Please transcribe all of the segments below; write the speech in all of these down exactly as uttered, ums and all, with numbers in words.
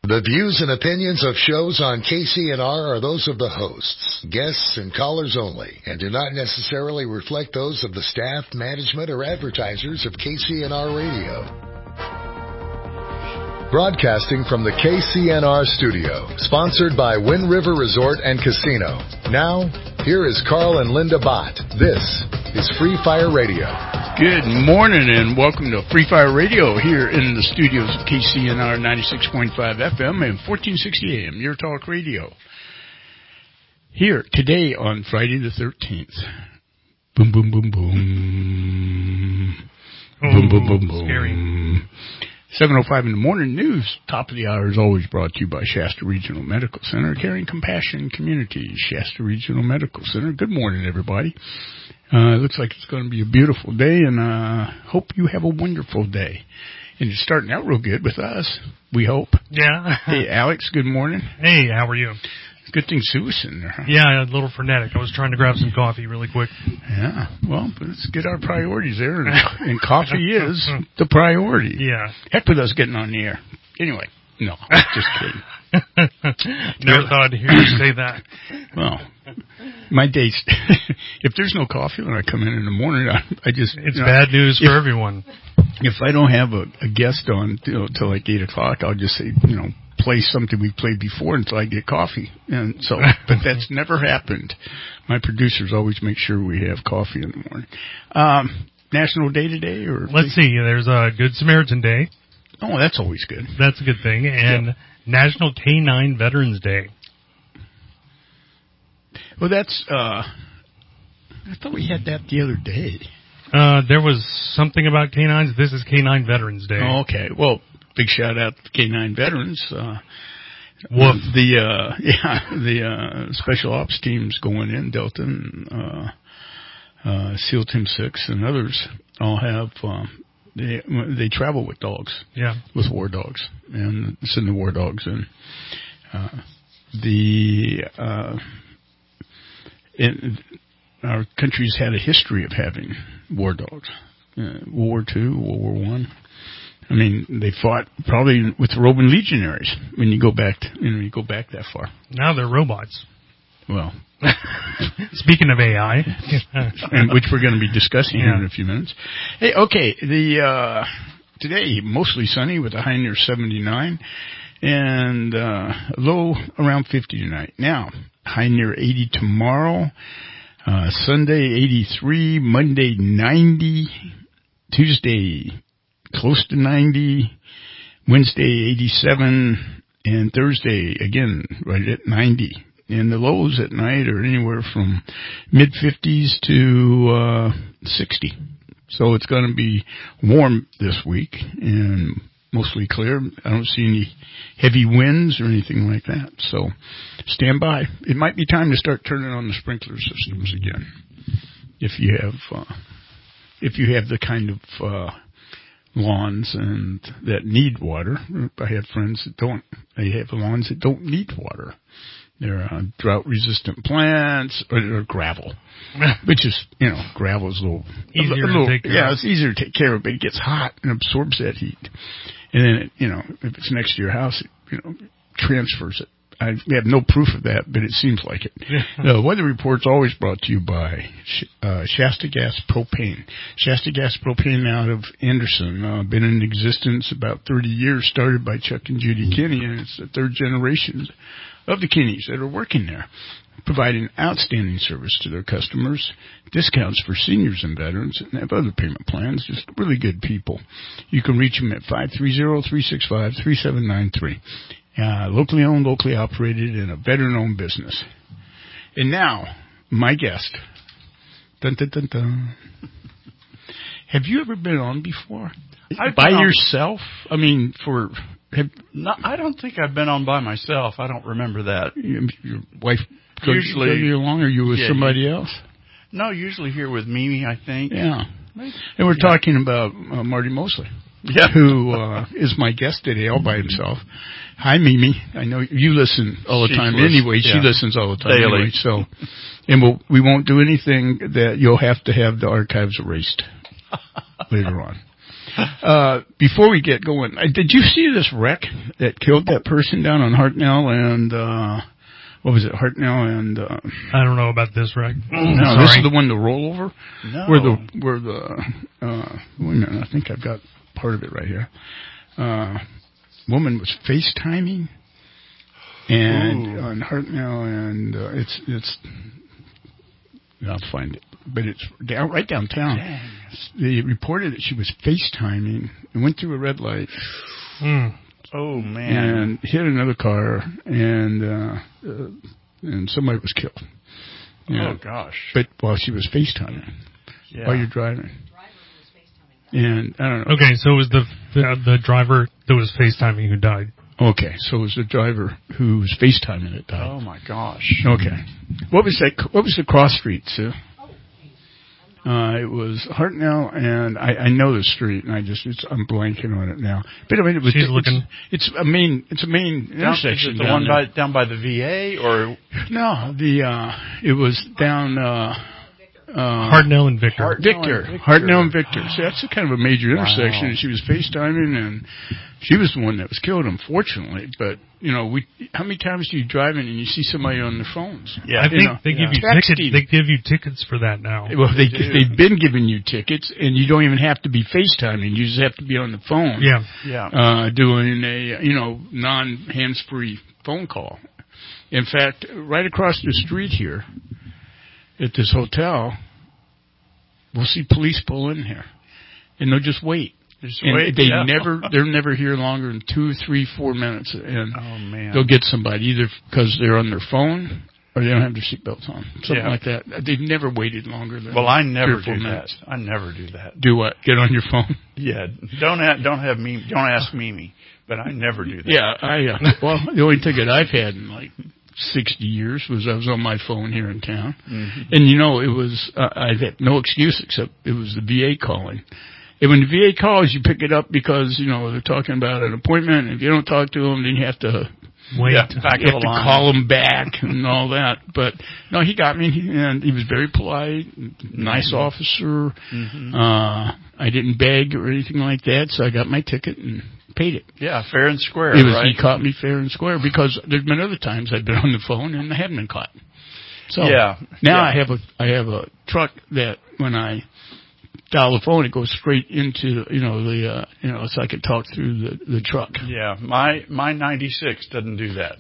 The views and opinions of shows on K C N R are those of the hosts, guests, and callers only, and do not necessarily reflect those of the staff, management, or advertisers of K C N R Radio. Broadcasting from the K C N R studio, sponsored by Wind River Resort and Casino. Now, here is Carl and Linda Bott. This is Free Fire Radio. Good morning and welcome to Free Fire Radio here in the studios of K C N R ninety-six point five F M and fourteen sixty A M, Your Talk Radio. Here today on Friday the thirteenth. Boom, boom, boom, boom. Oh, boom, boom, boom, boom. Scary. seven oh five in the morning news. Top of the hour is always brought to you by Shasta Regional Medical Center, caring compassion communities. Shasta Regional Medical Center. Good morning, everybody. Uh, it looks like it's going to be a beautiful day, and uh, hope you have a wonderful day. And it's starting out real good with us, we hope. Yeah. Hey, Alex, good morning. Hey, how are you? Good thing Sue was in there. Huh? Yeah, a little frenetic. I was trying to grab some coffee really quick. Yeah, well, let's get our priorities there, and, and coffee is the priority. Yeah. Heck with us getting on the air. Anyway, no, just kidding. Never thought I'd hear you say that. Well, my days, if there's no coffee when I come in in the morning, I, I just... It's you know, bad news if, for everyone. If I don't have a, a guest on you know, till like eight o'clock, I'll just say, you know, play something we played before until I get coffee. And so, but that's never happened. My producers always make sure we have coffee in the morning. Um, National Day today? Or Let's see. There's a Good Samaritan Day. Oh, that's always good. That's a good thing. And... Yep. National K nine Veterans Day. Well, that's, uh, I thought we had that the other day. Uh, there was something about K nines. This is K nine Veterans Day. Oh, okay. Well, big shout out to K nine veterans. Uh, Woof. The, uh, yeah, the, uh, special ops teams going in, Delta and, uh, uh, SEAL Team six and others all have, um, They they travel with dogs, yeah, with war dogs, and send the war dogs in. Uh, the uh, in, our country's had a history of having war dogs. Uh, World War Two, World War One. I. I mean, they fought probably with the Roman legionaries when you go back. To, you know, you go back that far. Now they're robots. Well, speaking of A I, and which we're going to be discussing yeah. here in a few minutes. Hey, okay, the uh, today mostly sunny with a high near seventy-nine and uh, a low around fifty tonight. Now, high near eighty tomorrow, uh, Sunday eighty-three, Monday ninety, Tuesday close to ninety, Wednesday eighty-seven, and Thursday again right at ninety. And the lows at night are anywhere from mid-fifties to uh sixty. So it's going to be warm this week and mostly clear. I don't see any heavy winds or anything like that. So stand by. It might be time to start turning on the sprinkler systems again. If you have uh, if you have the kind of uh lawns and that need water. I have friends that don't. They have lawns that don't need water. They're uh, drought-resistant plants or, or gravel, which is, you know, gravel is a little easier a little, to take care yeah, of. it's easier to take care of, but it gets hot and absorbs that heat. And then, it, you know, if it's next to your house, it, you know, transfers it. I have no proof of that, but it seems like it. The weather report's always brought to you by uh, Shasta Gas Propane. Shasta Gas Propane out of Anderson, uh, been in existence about thirty years, started by Chuck and Judy Kinney, and it's the third generation of the Kinneys that are working there, providing outstanding service to their customers, discounts for seniors and veterans, and have other payment plans. Just really good people. You can reach them at five three zero, three six five, three seven nine three. Uh, locally owned, locally operated, and a veteran-owned business. And now, my guest. Dun, dun, dun, dun. Have you ever been on before? I've by been on, yourself? I mean, for... Have, no, I don't think I've been on by myself. I don't remember that. Your wife usually drug you along, or you with yeah, somebody you, else? No, usually here with Mimi, I think. Yeah. And we're yeah. talking about uh, Marty Mosley. Yeah. Who uh, is my guest today all by himself. Hi, Mimi. I know you listen all the She's time listen, anyway. yeah. She listens all the time Daily. anyway. So, and we'll, we won't do anything that you'll have to have the archives erased later on. uh, before we get going, uh, did you see this wreck that killed that person down on Hartnell and, uh, what was it, Hartnell and, uh, I don't know about this wreck. no, Sorry. this is the one, the rollover? No. Where the, where the, uh, wait a minute, I think I've got part of it right here. Uh, woman was FaceTiming and Ooh. on Hartnell and, uh, it's, it's, I'll find it. But it's down right downtown. Dang. They reported that she was FaceTiming and went through a red light Mm. Oh, man. and hit another car, and uh, uh, and somebody was killed. Yeah. Oh, gosh. But while she was FaceTiming, Yeah. while you're driving, and I don't know. Okay, so it was the the, the driver that was FaceTiming who died. Okay, so it was the driver who was FaceTiming that died. Oh, my gosh. Okay, what was that? What was the cross street, Sue? Uh, it was Hartnell, and I, I know the street, and I just it's, I'm blanking on it now. But I mean, it was. She's it's, looking. It's a main. It's a main Down, intersection. is it the down one there. by, down by the V A, or? No, the uh, it was down. Uh, uh, Hartnell and Victor. Hart- Victor, Victor. Hartnell and Victor. See, that's a kind of a major Wow. intersection. And she was FaceTiming, and she was the one that was killed, unfortunately. But you know, we how many times do you drive in and you see somebody on their phones? Yeah. I You think know, they give yeah. you tickets. Texting. They give you tickets for that now. Well, they, They do. they've been giving you tickets, and you don't even have to be FaceTiming. You just have to be on the phone. Yeah. Yeah. Uh, doing a, you know, non-hands-free phone call. In fact, right across the street here at this hotel, we'll see police pull in here, and they'll just wait. Just And wait, they yeah. never, they're never here longer than two, three, four minutes, and Oh, man. they'll get somebody either because they're on their phone or they don't have their seatbelts on, something Yeah. like that. They've never waited longer than. Well, I three never or four do minutes. that. I never do that. Do what? Get on your phone? Yeah. Don't ha- don't have me. Don't ask Mimi. But I never do that. Yeah, I. Uh, well, the only ticket I've had in like sixty years was I was on my phone here in town, Mm-hmm. and you know it was uh, I had no excuse except it was the V A calling. And when the V A calls, you pick it up because you know they're talking about an appointment. And if you don't talk to them, then you have to. Wait. Yeah, back You of have the to line. call him back and all that. But no, he got me, and he was very polite, nice Mm-hmm. officer. Mhm. Uh, I didn't beg or anything like that, so I got my ticket and paid it. Yeah, fair and square, It was right? he caught me fair and square because there's been other times I've been on the phone and I haven't been caught. So Yeah, now yeah. I have a I have a truck that when I dial the phone it goes straight into you know the uh, you know so I can talk through the the truck. Yeah, my my ninety-six doesn't do that.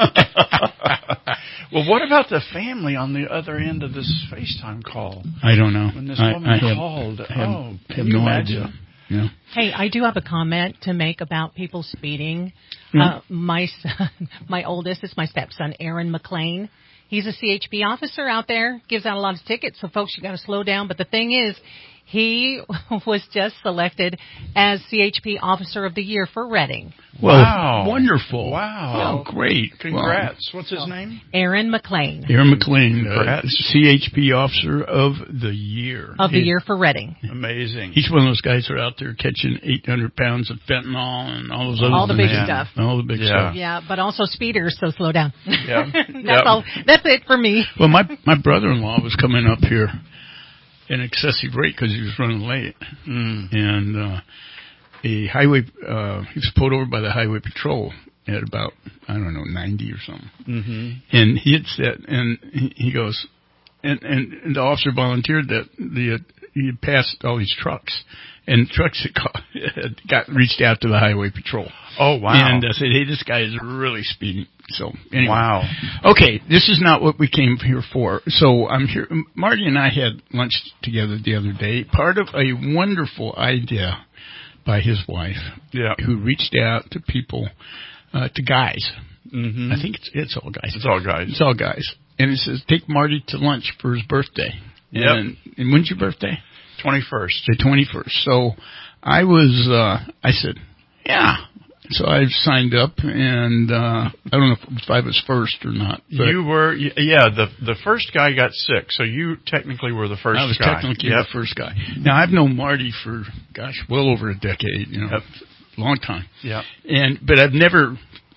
Well, what about the family on the other end of this FaceTime call? I don't know. When this I, woman I have, called, I have, oh, have can you no imagine? idea. Yeah. Hey, I do have a comment to make about people speeding. Yeah. Uh, my son, my oldest is my stepson, Aaron McLean. He's a C H P officer out there, gives out a lot of tickets, so folks, you got to slow down. But the thing is, he was just selected as C H P Officer of the Year for Reading. Well, Wow. wonderful. Wow. Oh, great. Congrats. What's his name? Aaron McLean Well, Aaron McLean, uh, Congrats. C H P Officer of the Year. of the He- Year for Reading. Amazing. He's one of those guys who are out there catching eight hundred pounds of fentanyl and all those other All the big things. stuff. All the big Yeah. stuff. Yeah, but also speeders, so slow down. Yeah. That's Yep. all. That's it for me. Well, my my brother-in-law was coming up here in excessive rate because he was running late, Mm. and uh, a highway uh, he was pulled over by the highway patrol at about I don't know ninety or something, Mm-hmm. and he had said, and he, he goes, and, and and the officer volunteered that the uh, he had passed all these trucks, and trucks had got, had got reached out to the highway patrol. Oh, wow. And I said, hey, this guy is really speeding. So anyway. Wow. Okay, this is not what we came here for. So I'm here. Marty and I had lunch together the other day. Part of a wonderful idea by his wife, Yeah. who reached out to people, uh, to guys. Mm-hmm. I think it's, it's all guys. It's all guys. It's all guys. And it says, take Marty to lunch for his birthday. Yep. And, and when's your birthday? twenty-first. The twenty-first. So I was, uh, I said, yeah. So I signed up, and uh, I don't know if I was first or not. But You were, y- yeah, the the first guy got sick, so you technically were the first I was guy. technically Yep. the first guy. Now, I've known Marty for, gosh, well over a decade, you know, Yep. long time. Yep. And But I've never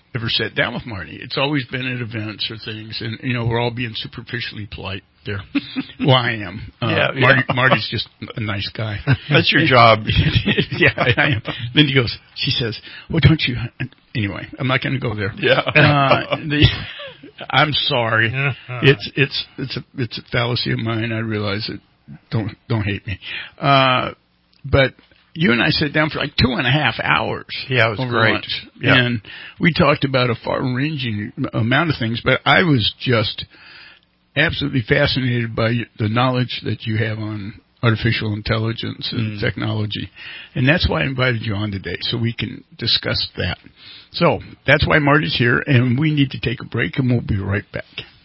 ever sat down with Marty. It's always been at events or things, and, you know, we're all being superficially polite there. Well, I am. Uh, yeah, Marty, yeah. Marty's just a nice guy. That's your job. Yeah, I am. Then he goes, she says, well, don't you... Anyway, I'm not going to go there. Yeah. Uh, the, I'm sorry. It's it's it's a it's a fallacy of mine. I realize it. Don't don't hate me. Uh, but you and I sat down for like two and a half hours. Yeah, it was over great. Lunch, yeah. And we talked about a far-ranging amount of things. But I was just absolutely fascinated by the knowledge that you have on artificial intelligence and mm. technology. And that's why I invited you on today, so we can discuss that. So that's why Marty's here, and we need to take a break, and we'll be right back.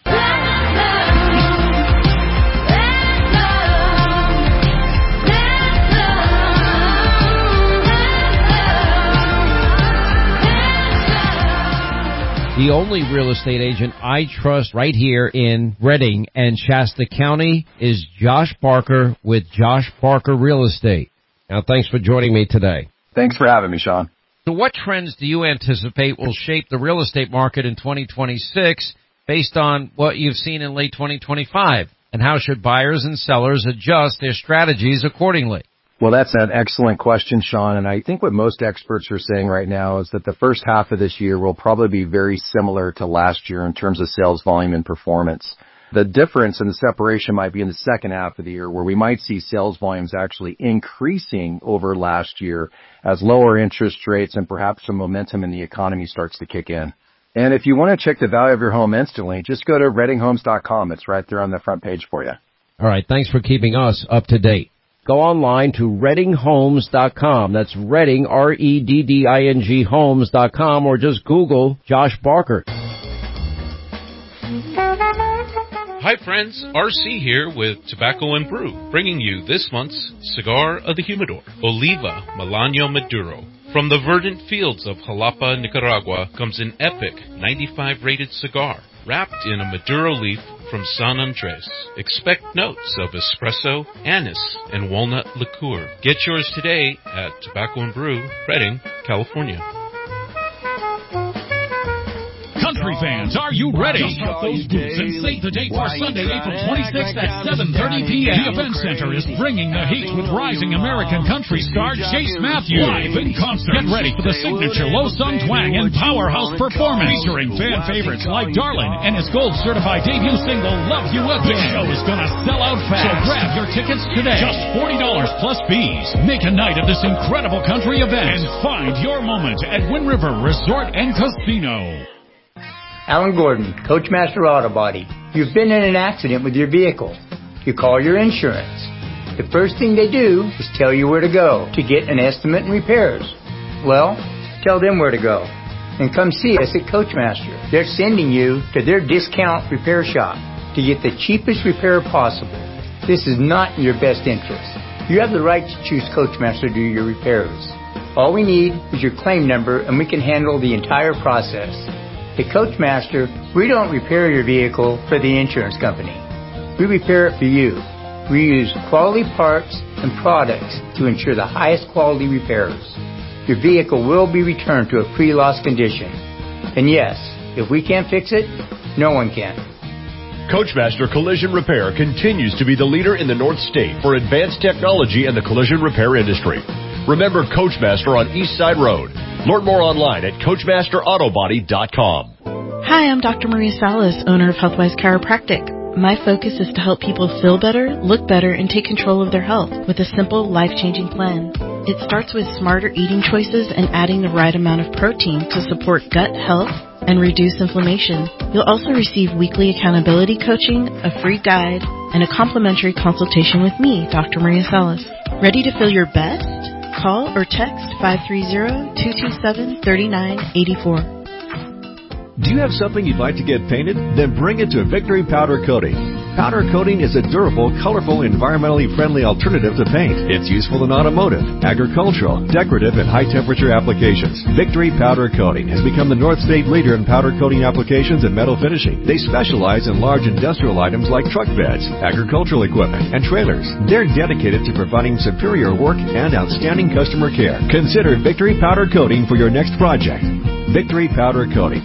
The only real estate agent I trust right here in Redding and Shasta County is Josh Barker with Josh Barker Real Estate. Now, thanks for joining me today. Thanks for having me, Sean. So what trends do you anticipate will shape the real estate market in twenty twenty-six based on what you've seen in late twenty twenty-five? And how should buyers and sellers adjust their strategies accordingly? Well, that's an excellent question, Sean, and I think what most experts are saying right now is that the first half of this year will probably be very similar to last year in terms of sales volume and performance. The difference and the separation might be in the second half of the year, where we might see sales volumes actually increasing over last year as lower interest rates and perhaps some momentum in the economy starts to kick in. And if you want to check the value of your home instantly, just go to redding homes dot com. It's right there on the front page for you. All right, thanks for keeping us up to date. Go online to redding homes dot com. That's Redding, R E D D I N G, homes dot com, or just Google Josh Barker. Hi friends, R C here with Tobacco and Brew, bringing you this month's Cigar of the Humidor, Oliva Melanio Maduro. From the verdant fields of Jalapa, Nicaragua, comes an epic ninety-five rated cigar, wrapped in a Maduro leaf from San Andres. Expect notes of espresso, anise, and walnut liqueur. Get yours today at Tobacco and Brew, Redding, California. Country fans, are you ready? Put those boots and save the date for Sunday, April twenty-sixth at seven thirty p.m. The Event Center is bringing the heat with rising American country star Chase Matthews. Live in concert. Get ready for the signature low-sung twang and powerhouse performance. Featuring fan favorites like Darlin and his gold-certified debut single, Love You Again. The show is going to sell out fast. So grab your tickets today. Just forty dollars plus fees. Make a night of this incredible country event and find your moment at Wind River Resort and Casino. Alan Gordon, Coachmaster Auto Body. You've been in an accident with your vehicle. You call your insurance. The first thing they do is tell you where to go to get an estimate and repairs. Well, tell them where to go. And come see us at Coachmaster. They're sending you to their discount repair shop to get the cheapest repair possible. This is not in your best interest. You have the right to choose Coachmaster to do your repairs. All we need is your claim number and we can handle the entire process. At Coachmaster, we don't repair your vehicle for the insurance company. We repair it for you. We use quality parts and products to ensure the highest quality repairs. Your vehicle will be returned to a pre-loss condition. And yes, if we can't fix it, no one can. Coachmaster Collision Repair continues to be the leader in the North State for advanced technology in the collision repair industry. Remember Coachmaster on East Side Road. Learn more online at coachmaster auto body dot com. Hi, I'm Doctor Maria Salas, owner of Healthwise Chiropractic. My focus is to help people feel better, look better, and take control of their health with a simple, life-changing plan. It starts with smarter eating choices and adding the right amount of protein to support gut health and reduce inflammation. You'll also receive weekly accountability coaching, a free guide, and a complimentary consultation with me, Doctor Maria Salas. Ready to feel your best? Call or text five three zero, two two seven, three nine eight four. Do you have something you'd like to get painted? Then bring it to Victory Powder Coating. Powder coating is a durable, colorful, environmentally friendly alternative to paint. It's useful in automotive, agricultural, decorative, and high-temperature applications. Victory Powder Coating has become the North State leader in powder coating applications and metal finishing. They specialize in large industrial items like truck beds, agricultural equipment, and trailers. They're dedicated to providing superior work and outstanding customer care. Consider Victory Powder Coating for your next project. Victory Powder Coating.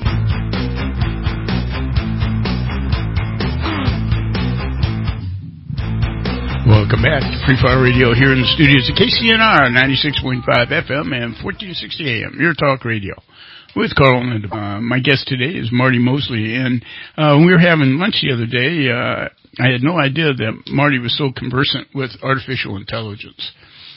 Welcome back to Free Fire Radio here in the studios of K C N R ninety-six point five F M and fourteen sixty A M, your talk radio. With Carl and uh, my guest today is Marty Mosley, and uh, when we were having lunch the other day, uh, I had no idea that Marty was so conversant with artificial intelligence.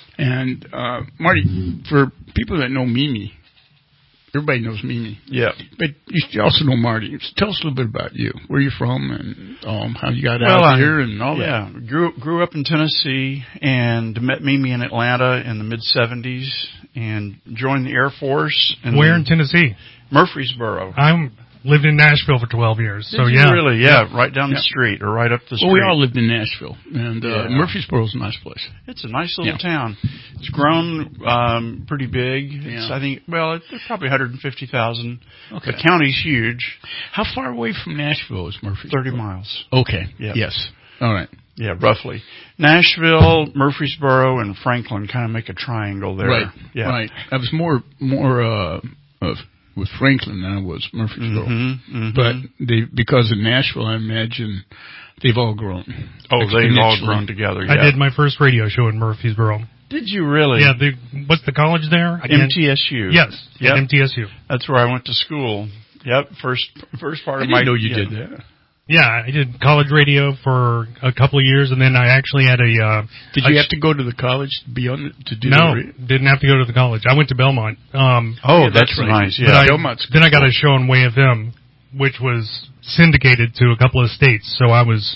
And uh, Marty, for people that know Mimi, everybody knows Mimi. Yeah. But you also know Marty. Tell us a little bit about you, where you're from, and um, how you got well, out I, here, and all yeah, that. Yeah, grew grew up in Tennessee and met Mimi in Atlanta in the mid seventies, and joined the Air Force. And Where in Tennessee? Murfreesboro. I'm lived in Nashville for twelve years. Did so you yeah, really, yeah, yeah, right down yeah. the street or right up the street. Well, we all lived in Nashville, and uh, yeah. Murfreesboro's a nice place. It's a nice little yeah. town. It's grown um, pretty big. Yeah. It's, I think, well, it's probably one hundred fifty thousand. Okay. The county's huge. How far away from Nashville is Murfreesboro? Thirty miles. Okay. Yep. Yes. All right. Yeah, roughly. Nashville, Murfreesboro, and Franklin kind of make a triangle there. Right. Yeah. Right. I was more more uh, of with Franklin than I was Murfreesboro, mm-hmm, mm-hmm. but they because of Nashville, I imagine they've all grown. Oh, they've all grown together. Yeah. I did my first radio show in Murfreesboro. Did you really? Yeah. The, what's the college there? M T S U. Yes. Yep. M T S U. That's where I went to school. Yep. First first part I of didn't my. know you yeah. did that. Yeah, I did college radio for a couple of years, and then I actually had a. Uh, did you a, have to go to the college to be on to do? No, the didn't have to go to the college. I went to Belmont. Um, oh, yeah, that's, that's right. nice. Yeah, I, Belmont's then I got a show on Way F M, which was syndicated to a couple of states. So I was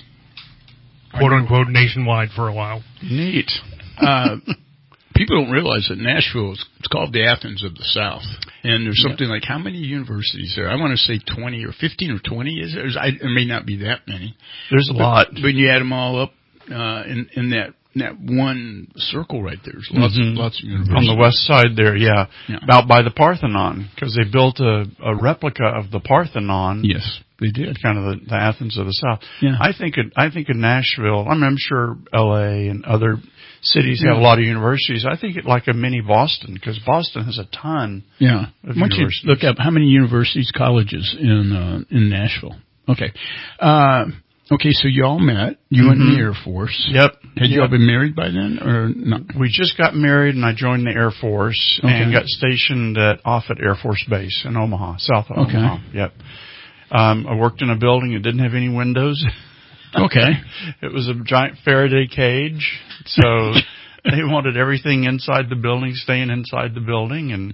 quote unquote nationwide for a while. Neat. Uh, people don't realize that Nashville is it's called the Athens of the South, and there's something yeah. like how many universities there? I want to say twenty or fifteen or twenty. Is there? I, there may not be that many. There's a but, lot. But when you add them all up uh, in in that in that one circle right there, there's lots mm-hmm. of lots of universities on the west side there. Yeah, yeah. out by the Parthenon because they built a, a replica of the Parthenon. Yes. They did. Kind of the, the Athens of the South. Yeah. I think it, I think in Nashville, I mean, I'm sure L A and other cities yeah. have a lot of universities. I think it like a mini Boston because Boston has a ton yeah. of Why don't you universities. look up how many universities, colleges in uh, in Nashville. Okay. Uh, okay, so you all met. You mm-hmm. went in the Air Force. Yep. Had yep. you all been married by then or not? We just got married and I joined the Air Force okay. and got stationed at Offutt Air Force Base in Omaha, south of okay. Omaha. Yep. Um, I worked in a building that didn't have any windows. Okay. It was a giant Faraday cage. So they wanted everything inside the building, staying inside the building. And,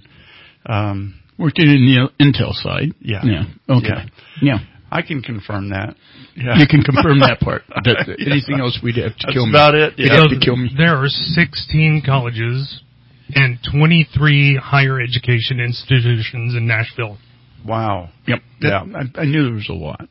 um, working in the Intel side. Yeah. Yeah. Okay. Yeah. yeah. I can confirm that. Yeah. You can confirm that part. That, yeah. Anything else we'd have to That's kill me. That's about it. Yeah. You'd have to kill me. There are sixteen colleges and twenty-three higher education institutions in Nashville. Wow. Yep. That, Yeah. I, I knew there was a lot.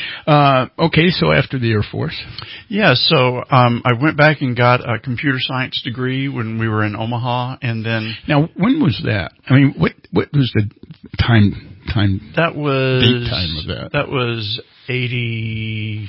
Uh, okay, so after the Air Force. Yeah, so um, I went back and got a computer science degree when we were in Omaha, and then... Now, when was that? I mean, what what was the time... time that was... date time of that? That was eighty-three.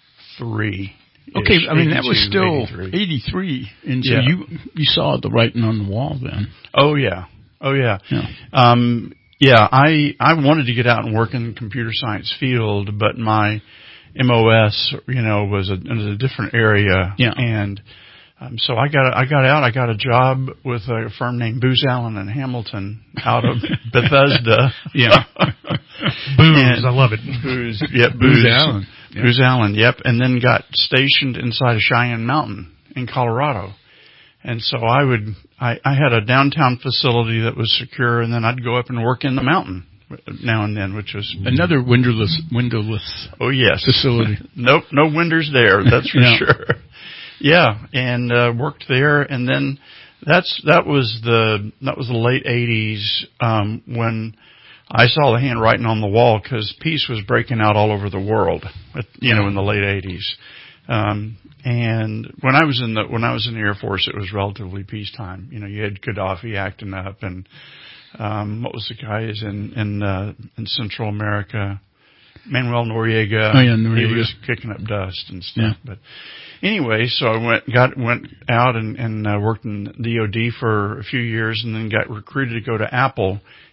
Okay, I mean, that was still eighty-three. eighty-three, and so yeah. you you saw the writing on the wall then. Oh, yeah. Oh, yeah. Yeah. Um, yeah, I, I wanted to get out and work in the computer science field, but my M O S, you know, was a, was a different area. Yeah. And um, so I got I got out. I got a job with a firm named Booz Allen and Hamilton out of Bethesda. Yeah. Booz, I love it. Booz, yep, Booz, Booz Allen. Yep. Booz Allen, yep. And then got stationed inside of Cheyenne Mountain in Colorado. And so I would, I, I had a downtown facility that was secure, and then I'd go up and work in the mountain now and then, which was another windowless, windowless. Oh yes, facility. Nope, no windows there. That's for yeah. sure. Yeah, and uh, worked there, and then that's that was the that was the late eighties um, when I saw the handwriting on the wall because peace was breaking out all over the world. You know, in the late eighties. Um, and when I was in the, when I was in the Air Force, it was relatively peacetime. You know, you had Gaddafi acting up and, um, what was the guys in, in, uh, in Central America? Manuel Noriega. Oh yeah, Noriega. He was kicking up dust and stuff. Yeah. But anyway, so I went, got, went out and, and, uh, worked in D O D for a few years and then got recruited to go to Apple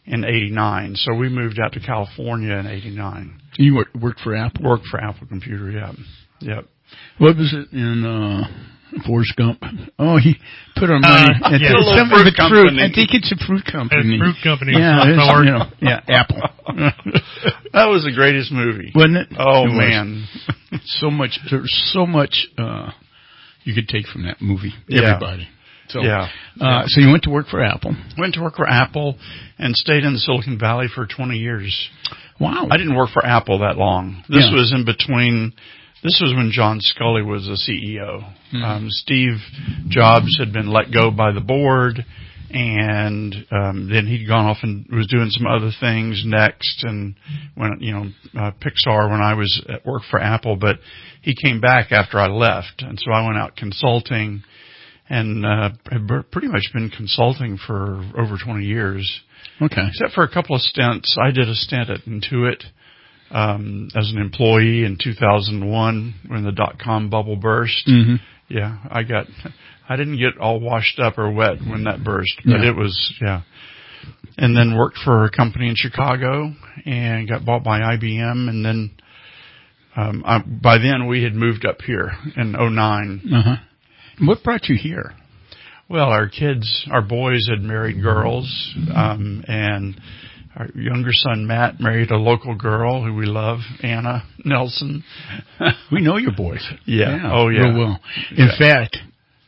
in eighty-nine. So we moved out to California in eighty-nine. You worked, worked for Apple? Worked for Apple Computer, yeah. Yep. What was it in uh, Forrest Gump? Oh, he put our money uh, at yeah, the, some fruit, fruit fruit. I think it's a fruit company. A fruit company. Yeah, it's, you know, yeah, Apple. That was the greatest movie. Wasn't it? Oh, it man. so much, there's so much uh, you could take from that movie. Yeah. Everybody. So, yeah. Uh, yeah. So you went to work for Apple. Went to work for Apple and stayed in the Silicon Valley for twenty years. Wow. I didn't work for Apple that long. This yeah. was in between. This was when John Sculley was the C E O. Mm-hmm. Um, Steve Jobs had been let go by the board, and um, then he'd gone off and was doing some other things next. And when you know uh, Pixar, when I was at work for Apple, but he came back after I left, and so I went out consulting, and uh, have pretty much been consulting for over twenty years. Okay. Except for a couple of stints. I did a stint at Intuit um, as an employee in two thousand one when the dot-com bubble burst. Mm-hmm. Yeah, I got, I didn't get all washed up or wet when that burst, but yeah. it was, yeah. And then worked for a company in Chicago and got bought by I B M. And then um, I, by then we had moved up here in oh nine. Uh-huh. What brought you here? Well, our kids, our boys had married girls, um, and our younger son, Matt, married a local girl who we love, Anna Nelson. We know your boys. Yeah. yeah. Oh, yeah. Real well. In yeah. fact,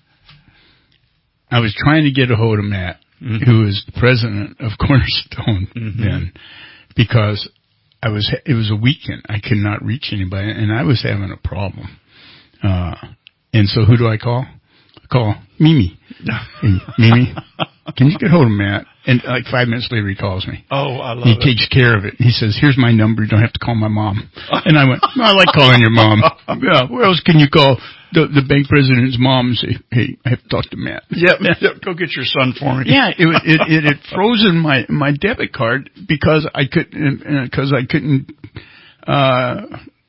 I was trying to get a hold of Matt, mm-hmm. who is the president of Cornerstone mm-hmm. then, because I was, it was a weekend. I could not reach anybody, and I was having a problem. Uh, and so who do I call? Call Mimi. Hey, Mimi, can you get hold of Matt? And like five minutes later, he calls me. Oh, I love he it. He takes care of it. He says, "Here's my number. You don't have to call my mom." And I went, well, "I like calling your mom." Yeah, where else can you call the the bank president's mom and say, "Hey, I have to talk to Matt"? Yep, yep. Go get your son for me. Yeah, it it it had frozen my my debit card because I couldn't because I couldn't. Uh,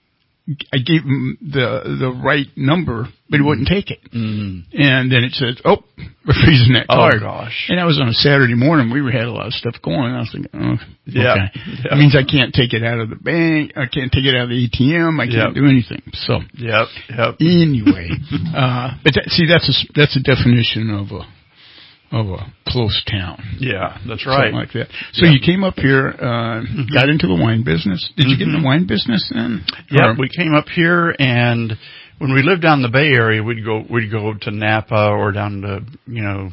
I gave him the the right number, but he wouldn't take it. Mm. And then it says, "Oh, we're freezing that card." Oh gosh! And that was on a Saturday morning. We had a lot of stuff going. And I was thinking, "Oh, yeah. okay." Yeah. That means I can't take it out of the bank. I can't take it out of the A T M. I can't yep. do anything. So, yep, yep. Anyway, uh, but that, see, that's a that's a definition of a of a close town. Yeah, that's right. Something like that. So yeah. you came up here, uh, mm-hmm. got into the wine business. Did mm-hmm. you get in the wine business then? Yeah, we came up here, and when we lived down in the Bay Area, we'd go we'd go to Napa or down to you know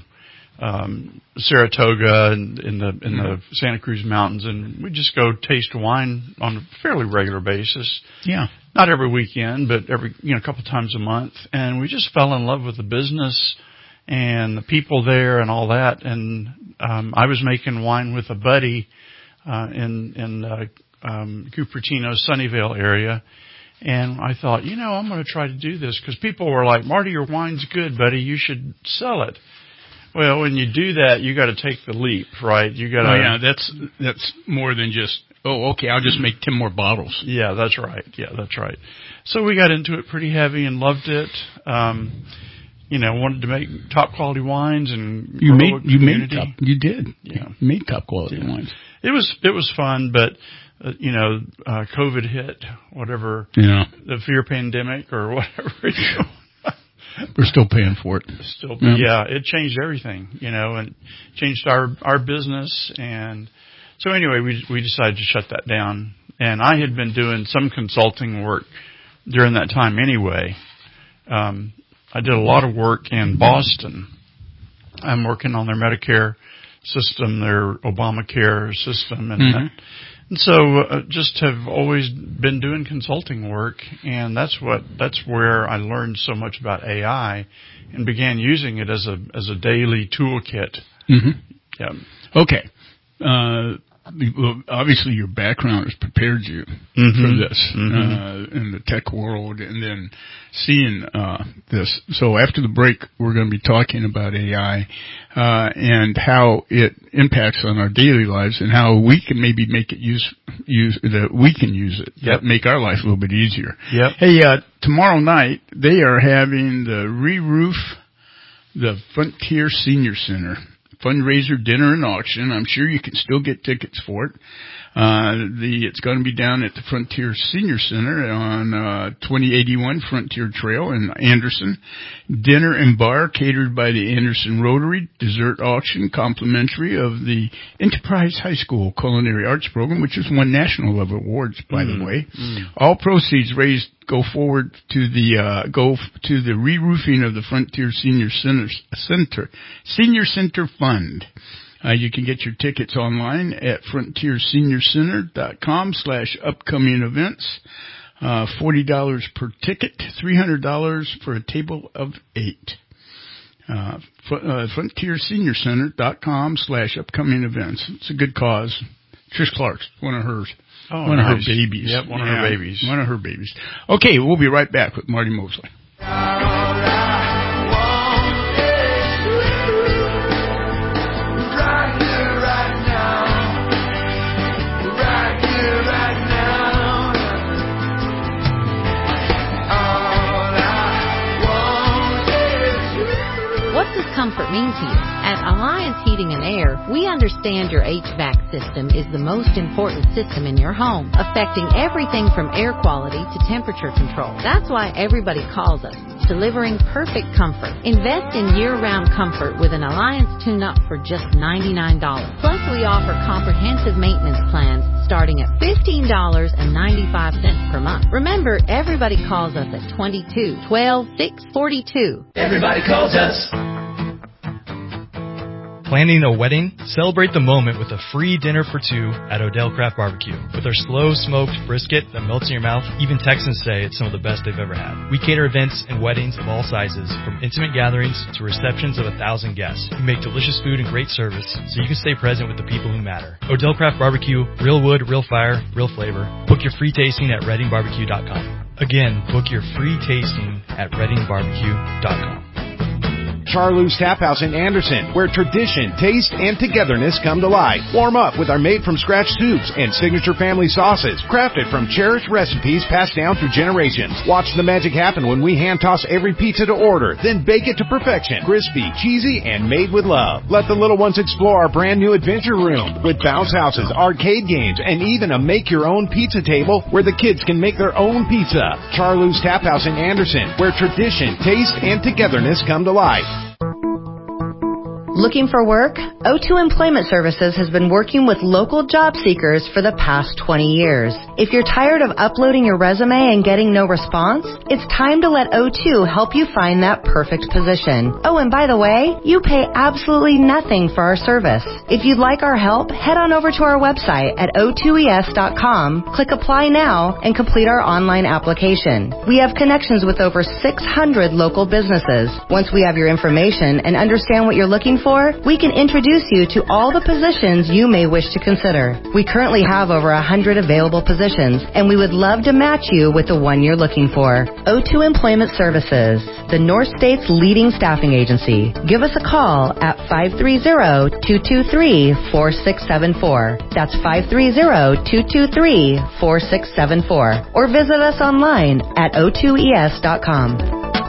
um, Saratoga and in the in the Santa Cruz Mountains, and we'd just go taste wine on a fairly regular basis. Yeah, not every weekend, but every you know a couple times a month, and we just fell in love with the business and the people there and all that. And um, I was making wine with a buddy uh, in in uh, um, Cupertino, Sunnyvale area, and I thought, you know, I'm going to try to do this because people were like, "Marty, your wine's good, buddy. You should sell it." Well, when you do that, you got to take the leap, right? You got to. Oh, yeah, that's that's more than just. Oh, okay. I'll just make ten more bottles. Yeah, that's right. Yeah, that's right. So we got into it pretty heavy and loved it. Um, You know, wanted to make top quality wines and you made you made top, you did yeah you made top quality yeah. wines. It was it was fun, but uh, you know, uh, COVID hit, whatever yeah the fear pandemic or whatever. You know. We're still paying for it. Still, yeah. yeah, it changed everything, you know, and changed our our business. And so anyway, we we decided to shut that down. And I had been doing some consulting work during that time anyway. Um, I did a lot of work in Boston. I'm working on their Medicare system, their Obamacare system, and, mm-hmm. that. and so uh, just have always been doing consulting work, and that's what that's where I learned so much about A I, and began using it as a as a daily toolkit. Mm-hmm. Yeah. Okay. Uh, Well, obviously your background has prepared you mm-hmm. for this mm-hmm. uh, in the tech world, and then seeing uh, this. So after the break, we're going to be talking about A I uh, and how it impacts on our daily lives, and how we can maybe make it use use that we can use it yep. that make our life a little bit easier. Yep. Hey, uh, tomorrow night they are having the re-roof the Frontier Senior Center fundraiser dinner and auction. I'm sure you can still get tickets for it. Uh, the, it's going to be down at the Frontier Senior Center on, uh, twenty eighty-one Frontier Trail in Anderson. Dinner and bar catered by the Anderson Rotary. Dessert auction complimentary of the Enterprise High School Culinary Arts Program, which has won national level awards, by mm. the way. Mm. All proceeds raised go forward to the, uh, go f- to the re-roofing of the Frontier Senior Center, Center, Senior Center Fund. Uh, you can get your tickets online at frontier senior center dot com slash upcoming events. Uh, forty dollars per ticket, three hundred dollars for a table of eight. Uh, fr- uh, frontier senior center dot com slash upcoming events. It's a good cause. Trish Clark's one of hers. Oh, one nice. of her babies. Yep, one yeah, of her babies. One of her babies. Okay, we'll be right back with Marty Mosley. Comfort mean to you? At Alliance Heating and Air, we understand your H V A C system is the most important system in your home, affecting everything from air quality to temperature control. That's why everybody calls us, delivering perfect comfort. Invest in year-round comfort with an Alliance tune-up for just ninety-nine dollars. Plus, we offer comprehensive maintenance plans starting at fifteen dollars and ninety-five cents per month. Remember, everybody calls us at twenty-two twelve six forty-two. Everybody calls us. Planning a wedding? Celebrate the moment with a free dinner for two at Odell Craft Barbecue. With our slow smoked brisket that melts in your mouth, even Texans say it's some of the best they've ever had. We cater events and weddings of all sizes, from intimate gatherings to receptions of a thousand guests. We make delicious food and great service so you can stay present with the people who matter. Odell Craft Barbecue, real wood, real fire, real flavor. Book your free tasting at redding barbecue dot com. Again, book your free tasting at redding barbecue dot com. Charlou's Tap House in Anderson, where tradition, taste, and togetherness come to life. Warm up with our made-from-scratch soups and signature family sauces, crafted from cherished recipes passed down through generations. Watch the magic happen when we hand-toss every pizza to order, then bake it to perfection. Crispy, cheesy, and made with love. Let the little ones explore our brand-new adventure room with bounce houses, arcade games, and even a make-your-own pizza table where the kids can make their own pizza. Charlou's Tap House in Anderson, where tradition, taste, and togetherness come to life. Looking for work? O two Employment Services has been working with local job seekers for the past twenty years. If you're tired of uploading your resume and getting no response, it's time to let O two help you find that perfect position. Oh, and by the way, you pay absolutely nothing for our service. If you'd like our help, head on over to our website at O two E S dot com, click Apply Now, and complete our online application. We have connections with over six hundred local businesses. Once we have your information and understand what you're looking for, we can introduce you to all the positions you may wish to consider. We currently have over one hundred available positions, and we would love to match you with the one you're looking for. O two Employment Services, the North State's leading staffing agency. Give us a call at five three zero, two two three, four six seven four. That's five three zero, two two three, four six seven four. Or visit us online at O two E S dot com.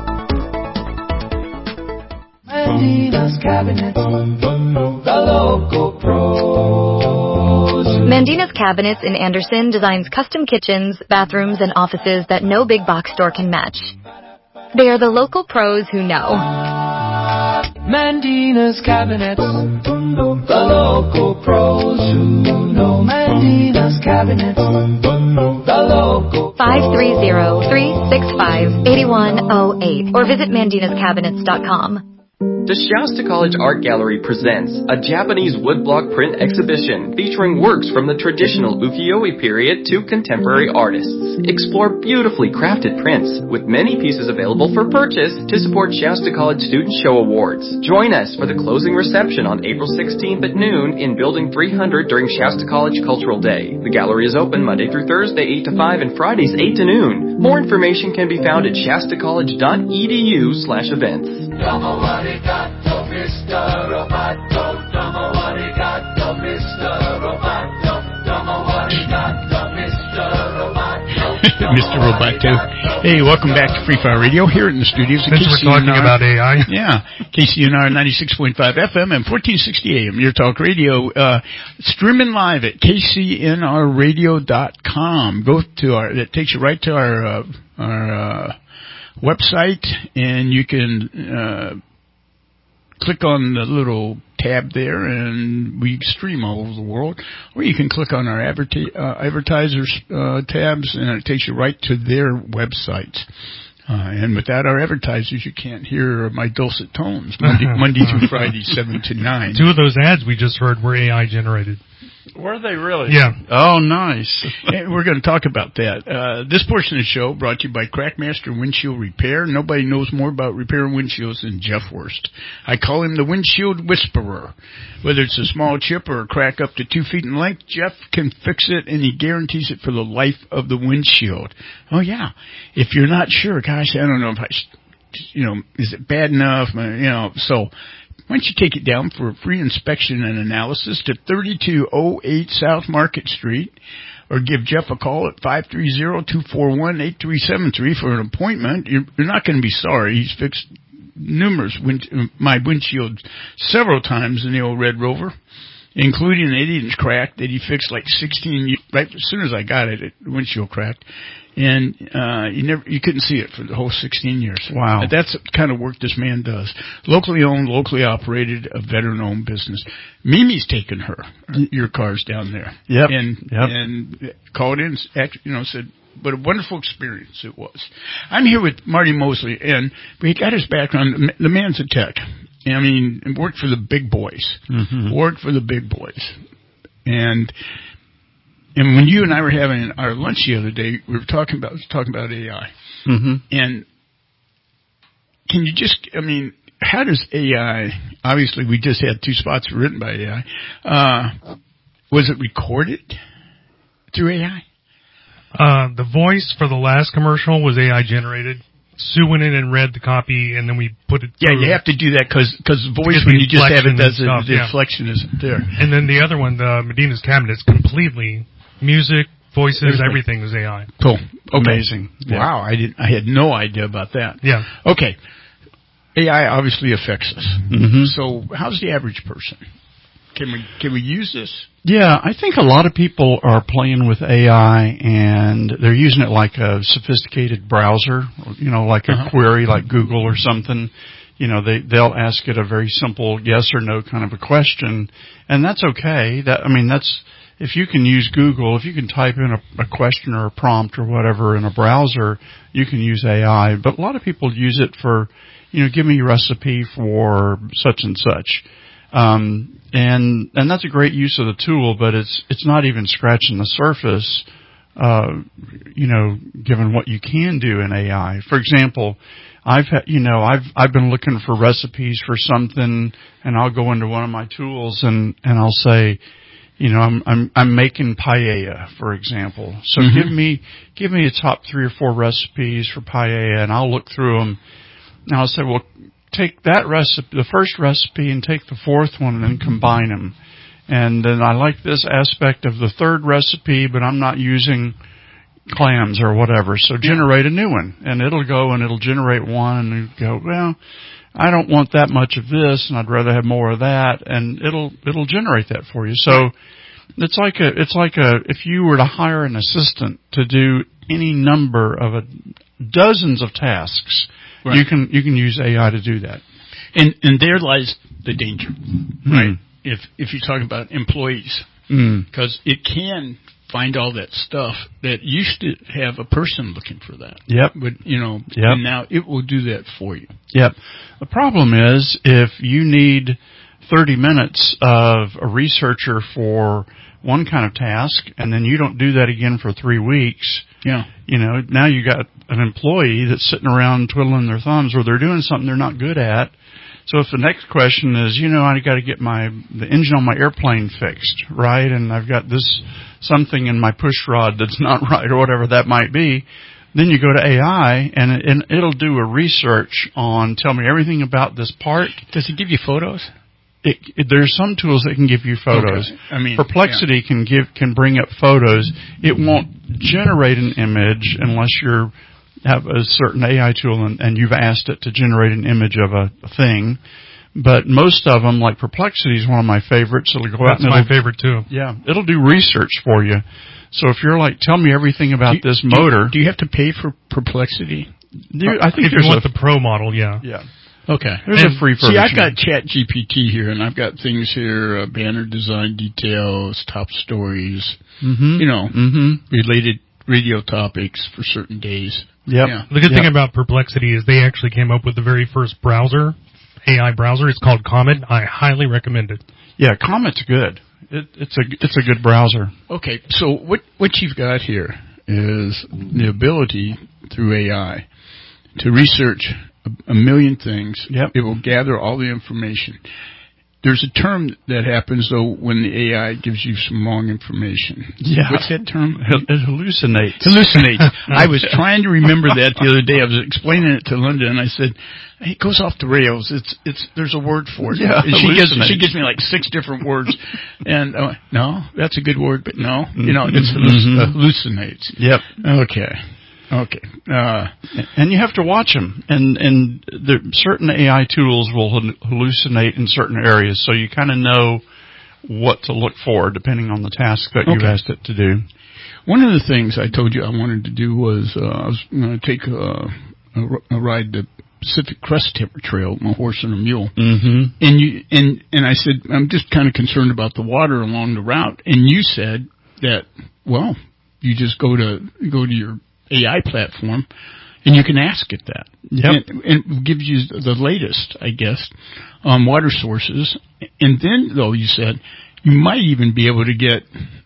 Mandina's Cabinets, the local pros. Mandina's Cabinets in Anderson designs custom kitchens, bathrooms, and offices that no big box store can match. They are the local pros who know. Mandina's Cabinets, the local pros who know. Mandina's Cabinets, the local five three zero, three six five, eight one zero eight or visit mandinas cabinets dot com. The Shasta College Art Gallery presents a Japanese woodblock print exhibition featuring works from the traditional ukiyo-e period to contemporary artists. Explore beautifully crafted prints with many pieces available for purchase to support Shasta College Student Show Awards. Join us for the closing reception on April sixteenth at noon in Building three hundred during Shasta College Cultural Day. The gallery is open Monday through Thursday eight to five and Fridays eight to noon. More information can be found at shasta college dot e d u slash events. Domo arigato, Mister Roboto. Domo arigato, Mister Roboto. Domo arigato, Mister Roboto. Mister Roboto. Hey, welcome back to Free Fire Radio here in the studios. Since we're talking about A I. Yeah. K C N R ninety-six point five F M and fourteen sixty A M, Your Talk Radio. Uh, streaming live at K C N R radio dot com. Go to our, that takes you right to our, uh, our, uh, website, and you can, uh, click on the little tab there, and we stream all over the world. Or you can click on our adverti- uh, advertisers uh, tabs, and it takes you right to their websites. Uh, and without our advertisers, you can't hear my dulcet tones Monday, Monday through Friday, seven to nine. Two of those ads we just heard were A I generated. Were they really? Yeah. Oh, nice. And we're going to talk about that. Uh, this portion of the show brought to you by Crackmaster Windshield Repair. Nobody knows more about repairing windshields than Jeff Worst. I call him the Windshield Whisperer. Whether it's a small chip or a crack up to two feet in length, Jeff can fix it, and he guarantees it for the life of the windshield. Oh, yeah. If you're not sure, gosh, I don't know if I, you know, is it bad enough? You know, so... Why don't you take it down for a free inspection and analysis to thirty-two oh eight South Market Street, or give Jeff a call at five three zero, two four one, eight three seven three for an appointment. You're, you're not going to be sorry. He's fixed numerous wind, my windshield several times in the old Red Rover, including an eight-inch crack that he fixed like sixteen years. Right as soon as I got it, the windshield cracked. And, uh, you never, you couldn't see it for the whole sixteen years. Wow. That's the kind of work this man does. Locally owned, locally operated, a veteran owned business. Mimi's taken her, your cars down there. Yep. And, yep. and called in, you know, said, what a wonderful experience it was. I'm here with Marty Mosley, and we got his background. The man's a tech. I mean, worked for the big boys. Mm-hmm. Worked for the big boys. And, And when you and I were having our lunch the other day, we were talking about talking about A I. Mm-hmm. And can you just, I mean, how does A I, obviously we just had two spots written by A I, uh, was it recorded through A I? Uh, the voice for the last commercial was A I generated. Sue went in and read the copy, and then we put it Yeah, through. you have to do that because the voice, when you just have it, does it, stuff, the yeah. inflection isn't there. And then the other one, the Medina's Cabinet, is completely music, voices, everything, everything is A I. Cool. Okay. Amazing. Yeah. Wow, I didn't. I had no idea about that. Yeah. Okay. A I obviously affects us. Mm-hmm. So how's the average person? Can we can we use this? Yeah, I think a lot of people are playing with A I and they're using it like a sophisticated browser, you know, like a uh-huh. query like Google or something. You know, they, they'll ask it a very simple yes or no kind of a question, and that's okay. That, I mean, that's, if you can use Google, if you can type in a, a question or a prompt or whatever in a browser, you can use A I. But a lot of people use it for, you know, give me a recipe for such and such. Um, and, and that's a great use of the tool, but it's, it's not even scratching the surface, uh, you know, given what you can do in A I. For example, I've had, you know, I've, I've been looking for recipes for something, and I'll go into one of my tools and, and I'll say, you know, I'm, I'm, I'm making paella, for example. So mm-hmm. give me, give me a top three or four recipes for paella, and I'll look through them. And I'll say, well, take that recipe, the first recipe, and take the fourth one and then combine them. And then I like this aspect of the third recipe, but I'm not using clams or whatever. So generate a new one, and it'll go and it'll generate one, and you go, well, I don't want that much of this, and I'd rather have more of that, and it'll it'll generate that for you. So it's like a it's like a if you were to hire an assistant to do any number of a, dozens of tasks. Right. You can you can use A I to do that, and and there lies the danger, mm. right? If if you're talking about employees, because mm. it can find all that stuff that used to have a person looking for that. Yep. But you know, yep. and now it will do that for you. Yep. The problem is if you need thirty minutes of a researcher for one kind of task, and then you don't do that again for three weeks. Yeah. You know, now you got an employee that's sitting around twiddling their thumbs, or they're doing something they're not good at. So if the next question is, you know, I got to get my the engine on my airplane fixed, right? And I've got this something in my push rod that's not right, or whatever that might be. Then you go to A I, and, it, and it'll do a research on, tell me everything about this part. Does it give you photos? it, it, there's some tools that can give you photos. Okay. I mean, Perplexity yeah. can give can bring up photos. It won't generate an image unless you're have a certain A I tool and, and you've asked it to generate an image of a, a thing. But most of them, like Perplexity, is one of my favorites. It'll go That's out and my it'll, favorite too. Yeah, it'll do research for you. So if you're like, tell me everything about do, this do, motor. Do you have to pay for Perplexity? You, I think if there's you want a, the Pro model, yeah. Yeah. Okay. There's and, a free version. See, I've got Chat G P T here, and I've got things here, uh, banner design details, top stories, mm-hmm. you know, mm-hmm. related radio topics for certain days. Yep. Yeah. The good yep. thing about Perplexity is they actually came up with the very first browser, A I browser. It's called Comet. I highly recommend it. Yeah, Comet's good. It, it's a it's a good browser. Okay, so what what you've got here is the ability through A I to research a, a million things. Yep. It will gather all the information. There's a term that happens, though, when the A I gives you some wrong information. Yeah. What's that term? It hallucinates. Hallucinates. I was trying to remember that the other day. I was explaining it to Linda, and I said, hey, it goes off the rails. It's it's. There's a word for it. Yeah, and she gives she gives me like six different words, and uh, no, that's a good word, but no, you know, it's mm-hmm. uh, hallucinates. Yep. Okay. Okay. Uh, and you have to watch them. And, and there, certain A I tools will hallucinate in certain areas, so you kind of know what to look for depending on the task that you've okay. asked it to do. One of the things I told you I wanted to do was uh, I was going to take a, a, a ride to Pacific Crest Trail with my horse and a mule. Mm-hmm. And you and and I said, I'm just kind of concerned about the water along the route. And you said that, well, you just go to go to your A I platform, and you can ask it that. Yep. And, and it gives you the latest, I guess, on water sources. And then, though, you said, you might even be able to get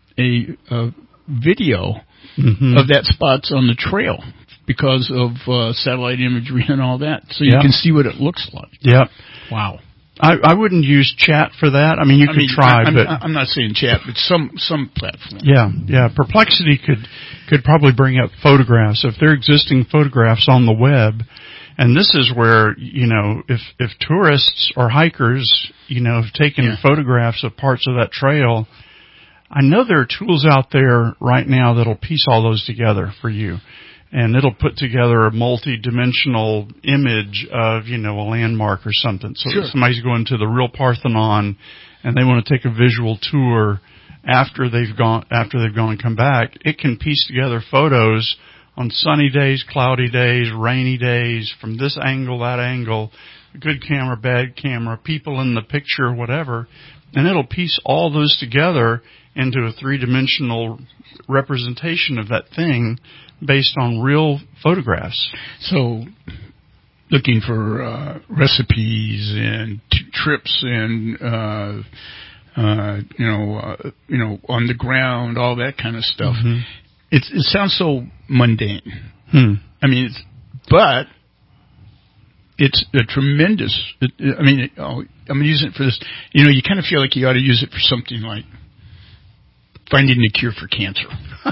a, a video mm-hmm. of that spots on the trail because of uh, satellite imagery and all that, so you yep. can see what it looks like. Yep. Wow. I, I wouldn't use chat for that. I mean, you I could mean, try, I, I'm, but I'm not saying chat, but some some platform. Yeah, yeah. Perplexity could could probably bring up photographs if there are existing photographs on the web, and this is where you know if if tourists or hikers you know have taken yeah. photographs of parts of that trail. I know there are tools out there right now that'll piece all those together for you. And it'll put together a multi-dimensional image of, you know, a landmark or something. So sure. if somebody's going to the real Parthenon and they want to take a visual tour after they've gone, after they've gone and come back, it can piece together photos on sunny days, cloudy days, rainy days, from this angle, that angle, good camera, bad camera, people in the picture, whatever. And it'll piece all those together into a three-dimensional representation of that thing based on real photographs. So, looking for uh, recipes and t- trips and uh, uh, you know, uh, you know, on the ground, all that kind of stuff. Mm-hmm. It's, it sounds so mundane. Hmm. I mean, it's, but it's a tremendous. It, I mean, it, oh, I'm using it for this. You know, you kind of feel like you ought to use it for something like finding the cure for cancer.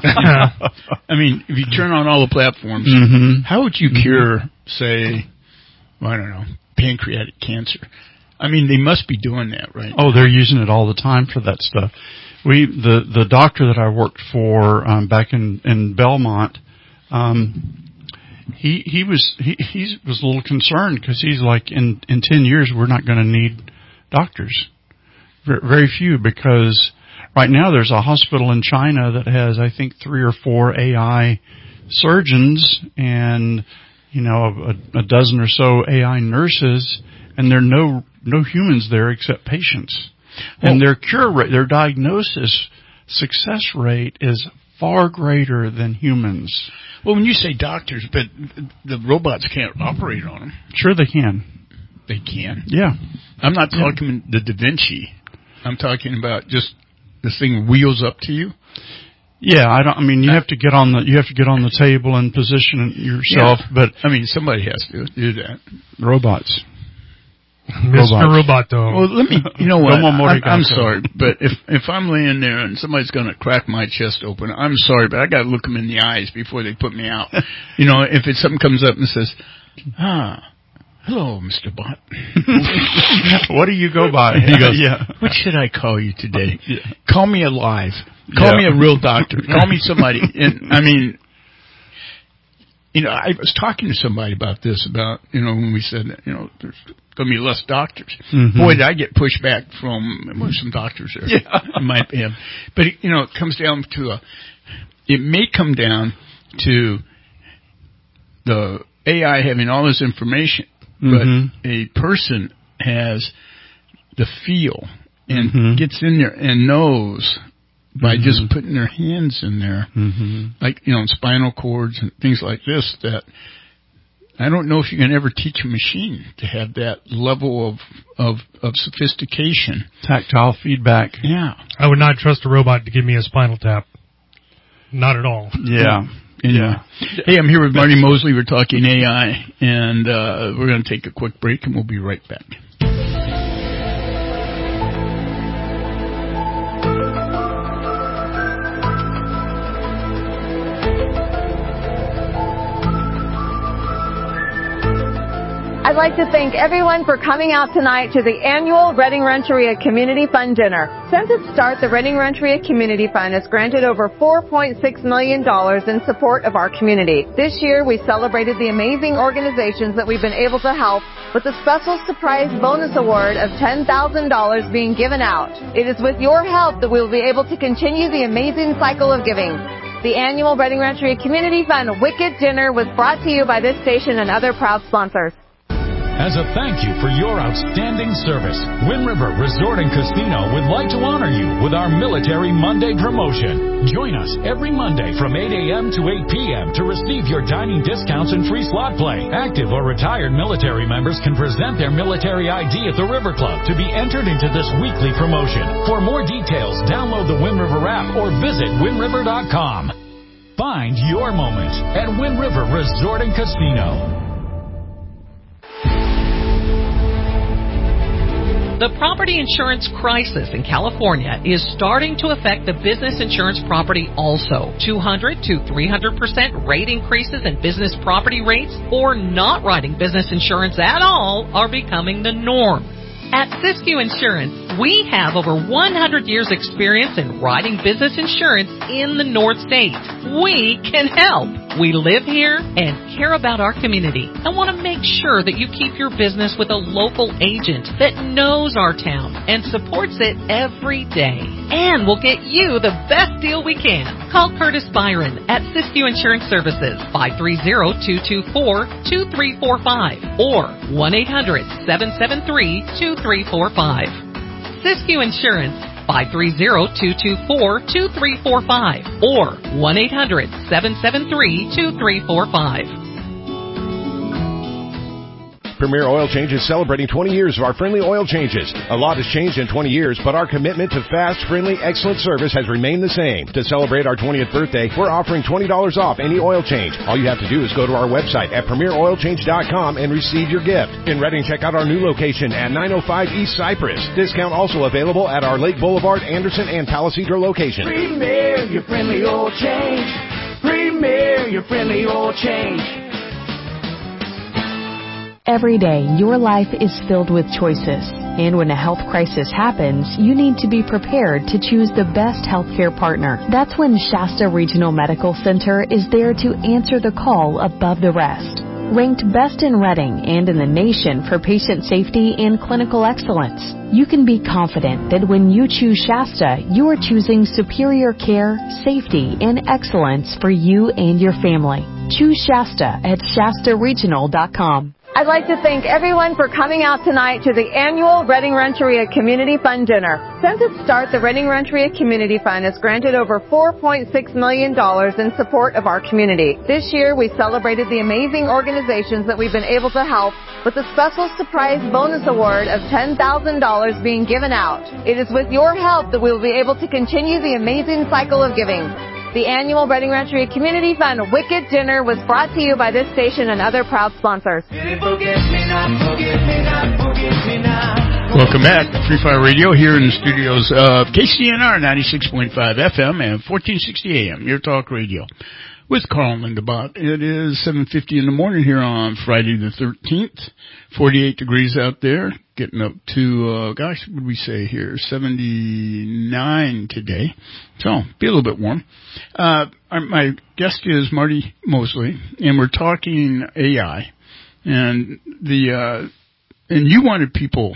I mean, if you turn on all the platforms, mm-hmm. how would you cure, mm-hmm. say, I don't know, pancreatic cancer? I mean, they must be doing that, right? Oh, they're using it all the time for that stuff. We, the the doctor that I worked for um, back in in Belmont, um, he he was he he was a little concerned because he's like, in in ten years we're not going to need doctors, very, very few, because right now there's a hospital in China that has, I think, three or four A I surgeons and, you know, a, a dozen or so A I nurses, and there are no no humans there except patients. Well, and their cure rate, their diagnosis success rate is far greater than humans. Well, when you say doctors, but the robots can't operate on them. Sure they can. They can? Yeah. I'm not talking yeah. the Da Vinci. I'm talking about just this thing wheels up to you. Yeah, I don't. I mean, you have to get on the you have to get on the table and position yourself. Yeah. But I mean, somebody has to do that. Robots, Mister Roboto. Well, let me. You know what? I'm, I'm sorry, but if if I'm laying there and somebody's going to crack my chest open, I'm sorry, but I got to look them in the eyes before they put me out. You know, if it's something comes up and says, "Ah, Hello, Mister Bot. What do you go by? He goes, yeah. What should I call you today? Yeah. Call me alive. Call Yeah. me a real doctor. Call me somebody. And I mean, you know, I was talking to somebody about this, about, you know, when we said, you know, there's going to be less doctors. Mm-hmm. Boy, did I get pushback from, well, some doctors there. Yeah. In my opinion. But, it, you know, it comes down to a, it may come down to the A I having all this information, Mm-hmm. but a person has the feel and Mm-hmm. gets in there and knows by Mm-hmm. just putting their hands in there, Mm-hmm. like, you know, spinal cords and things like this, that I don't know if you can ever teach a machine to have that level of, of, of sophistication. Tactile feedback. Yeah. I would not trust a robot to give me a spinal tap. Not at all. Yeah. Anyway. Hey, I'm here with Marty Mosley. We're talking A I, and uh, we're going to take a quick break, and we'll be right back. I'd like to thank everyone for coming out tonight to the annual Reading Rancheria Community Fund Dinner. Since its start, the Reading Rancheria Community Fund has granted over four point six million dollars in support of our community. This year, we celebrated the amazing organizations that we've been able to help with a special surprise bonus award of ten thousand dollars being given out. It is with your help that we will be able to continue the amazing cycle of giving. The annual Reading Rancheria Community Fund Wicked Dinner was brought to you by this station and other proud sponsors. As a thank you for your outstanding service, Wind River Resort and Casino would like to honor you with our Military Monday promotion. Join us every Monday from eight a.m. to eight p.m. to receive your dining discounts and free slot play. Active or retired military members can present their military I D at the River Club to be entered into this weekly promotion. For more details, download the Wind River app or visit wind river dot com. Find your moment at Wind River Resort and Casino. The property insurance crisis in California is starting to affect the business insurance property also. two hundred to three hundred percent rate increases in business property rates or not writing business insurance at all are becoming the norm. At Siskiyou Insurance, we have over one hundred years experience in writing business insurance in the North State. We can help. We live here and care about our community and want to make sure that you keep your business with a local agent that knows our town and supports it every day. And we'll get you the best deal we can. Call Curtis Byron at Siskiyou Insurance Services, five three zero, two two four, two three four five or one eight hundred, seven seven three, two three four five. Siskiyou Insurance, five three zero, two two four, two three four five or one eight hundred, seven seven three, two three four five. Premier Oil Change is celebrating twenty years of our friendly oil changes. A lot has changed in twenty years, but our commitment to fast, friendly, excellent service has remained the same. To celebrate our twentieth birthday, we're offering twenty dollars off any oil change. All you have to do is go to our website at premier oil change dot com and receive your gift. In Reading, check out our new location at nine oh five East Cypress. Discount also available at our Lake Boulevard, Anderson, and Palisadro locations. Premier, your friendly oil change. Premier, your friendly oil change. Every day, your life is filled with choices. And when a health crisis happens, you need to be prepared to choose the best healthcare partner. That's when Shasta Regional Medical Center is there to answer the call above the rest. Ranked best in Reading and in the nation for patient safety and clinical excellence, you can be confident that when you choose Shasta, you are choosing superior care, safety, and excellence for you and your family. Choose Shasta at shasta regional dot com. I'd like to thank everyone for coming out tonight to the annual Reading Rancheria Community Fund Dinner. Since its start, the Reading Rancheria Community Fund has granted over four point six million dollars in support of our community. This year, we celebrated the amazing organizations that we've been able to help with a special surprise bonus award of ten thousand dollars being given out. It is with your help that we will be able to continue the amazing cycle of giving. The annual Reading Rancheria Community Fund Wicked Dinner was brought to you by this station and other proud sponsors. Welcome back to Free Fire Radio here in the studios of K C N R ninety-six point five F M and fourteen sixty A M, Your Talk Radio. with Carl Lindenbot. It is seven fifty in the morning here on Friday the thirteenth. forty-eight degrees out there, getting up to, uh, gosh, what did we say here? seventy-nine today. So, be a little bit warm. Uh, our, my guest is Marty Mosley, and we're talking A I. And the, uh, and you wanted people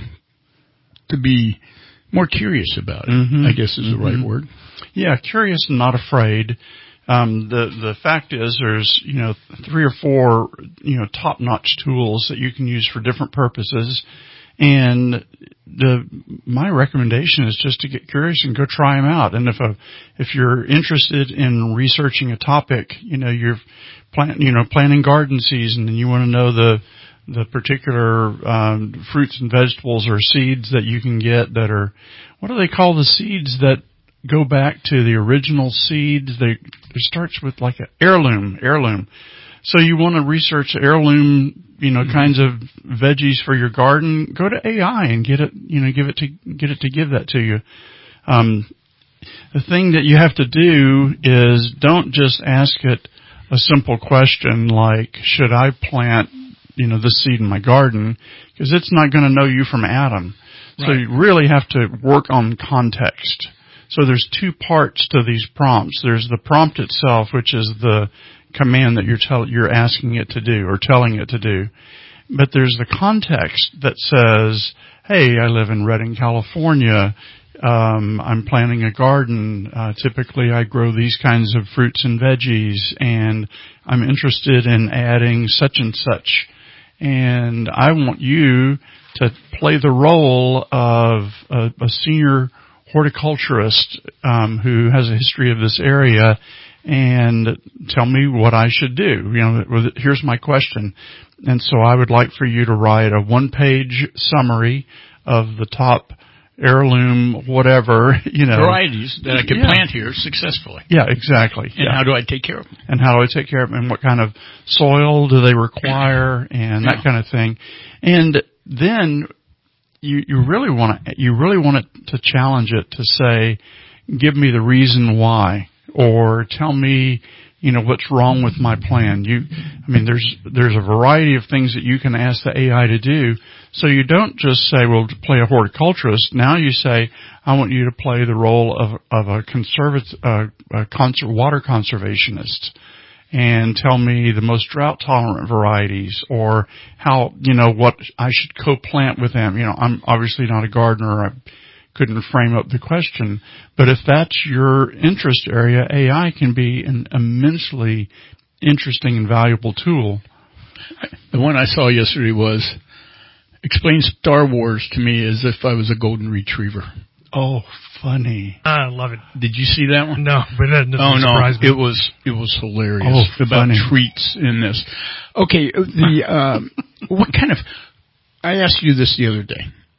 to be more curious about it, mm-hmm. I guess is the mm-hmm. right word. Yeah, curious and not afraid. Um, the, the fact is there's, you know, three or four, you know, top-notch tools that you can use for different purposes. And the, my recommendation is just to get curious and go try them out. And if a, if you're interested in researching a topic, you know, you're plant, you know, planting garden season and you want to know the, the particular, um, fruits and vegetables or seeds that you can get that are, what do they call the seeds that go back to the original seeds? They, it starts with like an heirloom, heirloom. So you want to research heirloom, you know, mm-hmm. kinds of veggies for your garden, go to A I and get it, you know, give it to, get it to give that to you. Um, the thing that you have to do is don't just ask it a simple question like, should I plant, you know, this seed in my garden? Because it's not going to know you from Adam. Right. So you really have to work on context. So there's two parts to these prompts. There's the prompt itself, which is the command that you're tell, you're asking it to do or telling it to do. But there's the context that says, hey, I live in Redding, California. Um, I'm planting a garden. Uh, typically I grow these kinds of fruits and veggies, and I'm interested in adding such and such. And I want you to play the role of a, a senior horticulturist um, who has a history of this area, and tell me what I should do. You know, here's my question. And so I would like for you to write a one-page summary of the top heirloom, whatever, you know. varieties that I can yeah. plant here successfully. Yeah, exactly. And yeah. how do I take care of them? And how do I take care of them? And what kind of soil do they require? And that yeah. kind of thing. And then you, you really want to, you really want it to challenge it to say, give me the reason why, or tell me, you know, what's wrong with my plan. You, I mean, there's, there's a variety of things that you can ask the A I to do. So you don't just say, well, to play a horticulturist. Now you say, I want you to play the role of, of a conservative, uh, a conser- water conservationist, and tell me the most drought tolerant varieties, or how, you know, what I should co-plant with them. You know, I'm obviously not a gardener. I couldn't frame up the question, but if that's your interest area, A I can be an immensely interesting and valuable tool. The one I saw yesterday was, explain Star Wars to me as if I was a golden retriever. Oh, funny. I love it. Did you see that one? No, but that doesn't oh, no, surprise me. It was, it was hilarious. Oh, about funny. treats in this. Okay, the, um, what kind of, I asked you this the other day.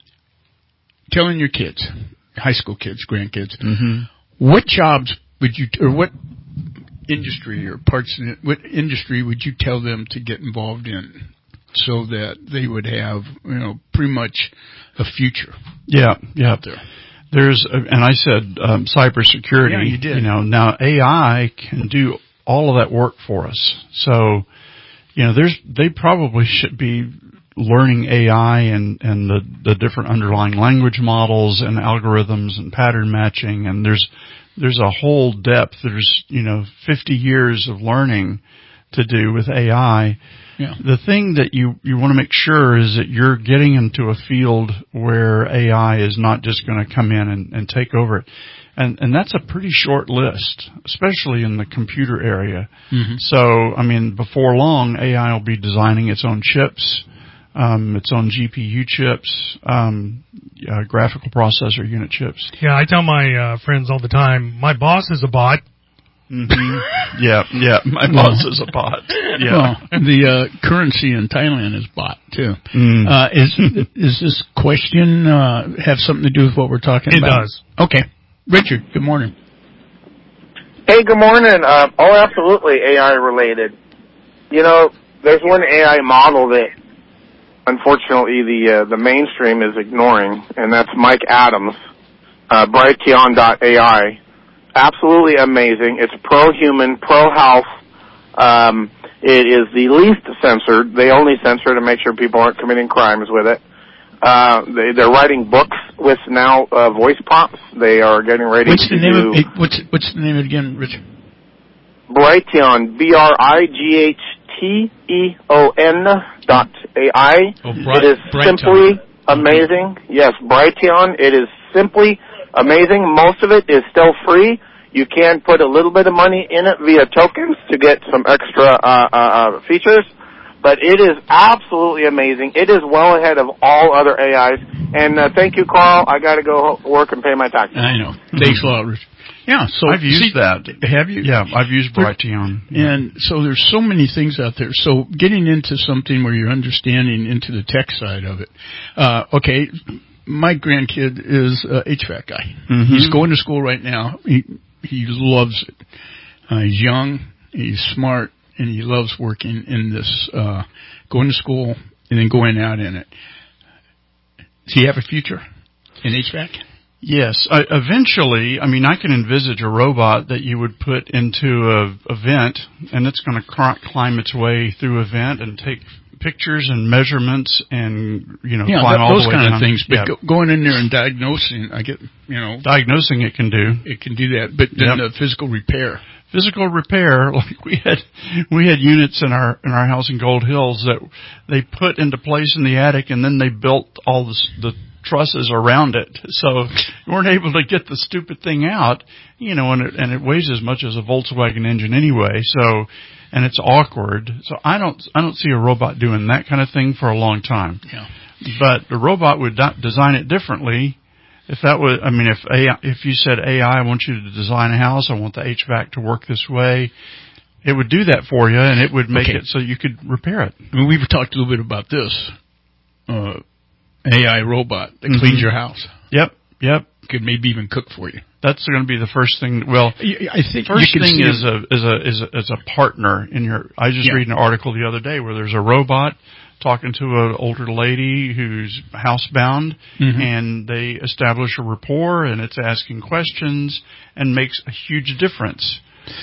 Telling your kids, high school kids, grandkids, mm-hmm. what jobs would you, or what industry or parts of it, what industry would you tell them to get involved in so that they would have, you know, pretty much a future? Yeah, yeah. Out there. There's, a, and I said um, cybersecurity. Yeah, you did. You know, now A I can do all of that work for us. So, you know, there's, they probably should be learning A I and, and the, the different underlying language models and algorithms and pattern matching. And there's, there's a whole depth. There's, you know, fifty years of learning to do with A I. Yeah. The thing that you, you want to make sure is that you're getting into a field where A I is not just going to come in and, and take over it. And, and that's a pretty short list, especially in the computer area. Mm-hmm. So, I mean, before long, A I will be designing its own chips, um, its own G P U chips, um, uh, graphical processor unit chips. Yeah, I tell my uh, friends all the time, my boss is a bot. Mm-hmm. yeah, yeah, my boss is a bot. Yeah. Well, the uh, currency in Thailand is bot too. Mm. Uh, is is this question uh, have something to do with what we're talking it about? It does. Okay, Richard. Good morning. Hey, good morning. Uh, oh, absolutely A I related. You know, there's one A I model that unfortunately the uh, the mainstream is ignoring, and that's Mike Adams, uh, Brighteon dot A I. Absolutely amazing. It's pro-human, pro-health, Um, it is the least censored. They only censor to make sure people aren't committing crimes with it. Uh, they, they're writing books with now uh, voice prompts. They are getting ready what's to the name do... Of, what's, what's the name of it again, Richard? Brighteon, B R I G H T E O N dot A I. Oh, Bri- it is Brighteon. simply amazing. Yes, Brighteon. It is simply amazing. Most of it is still free. You can put a little bit of money in it via tokens to get some extra uh, uh, uh, features. But it is absolutely amazing. It is well ahead of all other A Is. And uh, thank you, Carl. I got to go work and pay my taxes. I know. Thanks a lot, Richard. Yeah, so I've used see, that. Have you? Yeah, I've used Brighteon. Yeah. And so there's so many things out there. So getting into something where you're understanding into the tech side of it. Uh, okay, my grandkid is a H V A C guy. Mm-hmm. He's going to school right now. He he loves it. Uh, he's young, he's smart, and he loves working in this, uh, going to school and then going out in it. Does he have a future in H V A C? Yes. I, eventually, I mean, I can envisage a robot that you would put into a, a vent, and it's going to cr- climb its way through a vent and take pictures and measurements and, you know, yeah, climb that, all those the way kind down. of things. But yeah. go, going in there and diagnosing, I get, you know. Diagnosing it can do. It can do that. But then yep. the physical repair. Physical repair, like we had, we had units in our, in our house in Gold Hills that they put into place in the attic, and then they built all the, the trusses around it. So you weren't able to get the stupid thing out, you know, and it, and it weighs as much as a Volkswagen engine anyway. So, and it's awkward. So I don't, I don't see a robot doing that kind of thing for a long time. Yeah. But the robot would do- design it differently. If that was, I mean, if A I, if you said, A I, I want you to design a house, I want the H V A C to work this way, it would do that for you, and it would make okay. it so you could repair it. I mean, we've talked a little bit about this. Uh, A I robot that mm-hmm. cleans your house. Yep, yep. Could maybe even cook for you. That's going to be the first thing. Well, I think first you can thing see is a is a is a is a partner in your. I just yeah. read an article the other day where there's a robot talking to an older lady who's housebound, mm-hmm. and they establish a rapport, and it's asking questions and makes a huge difference.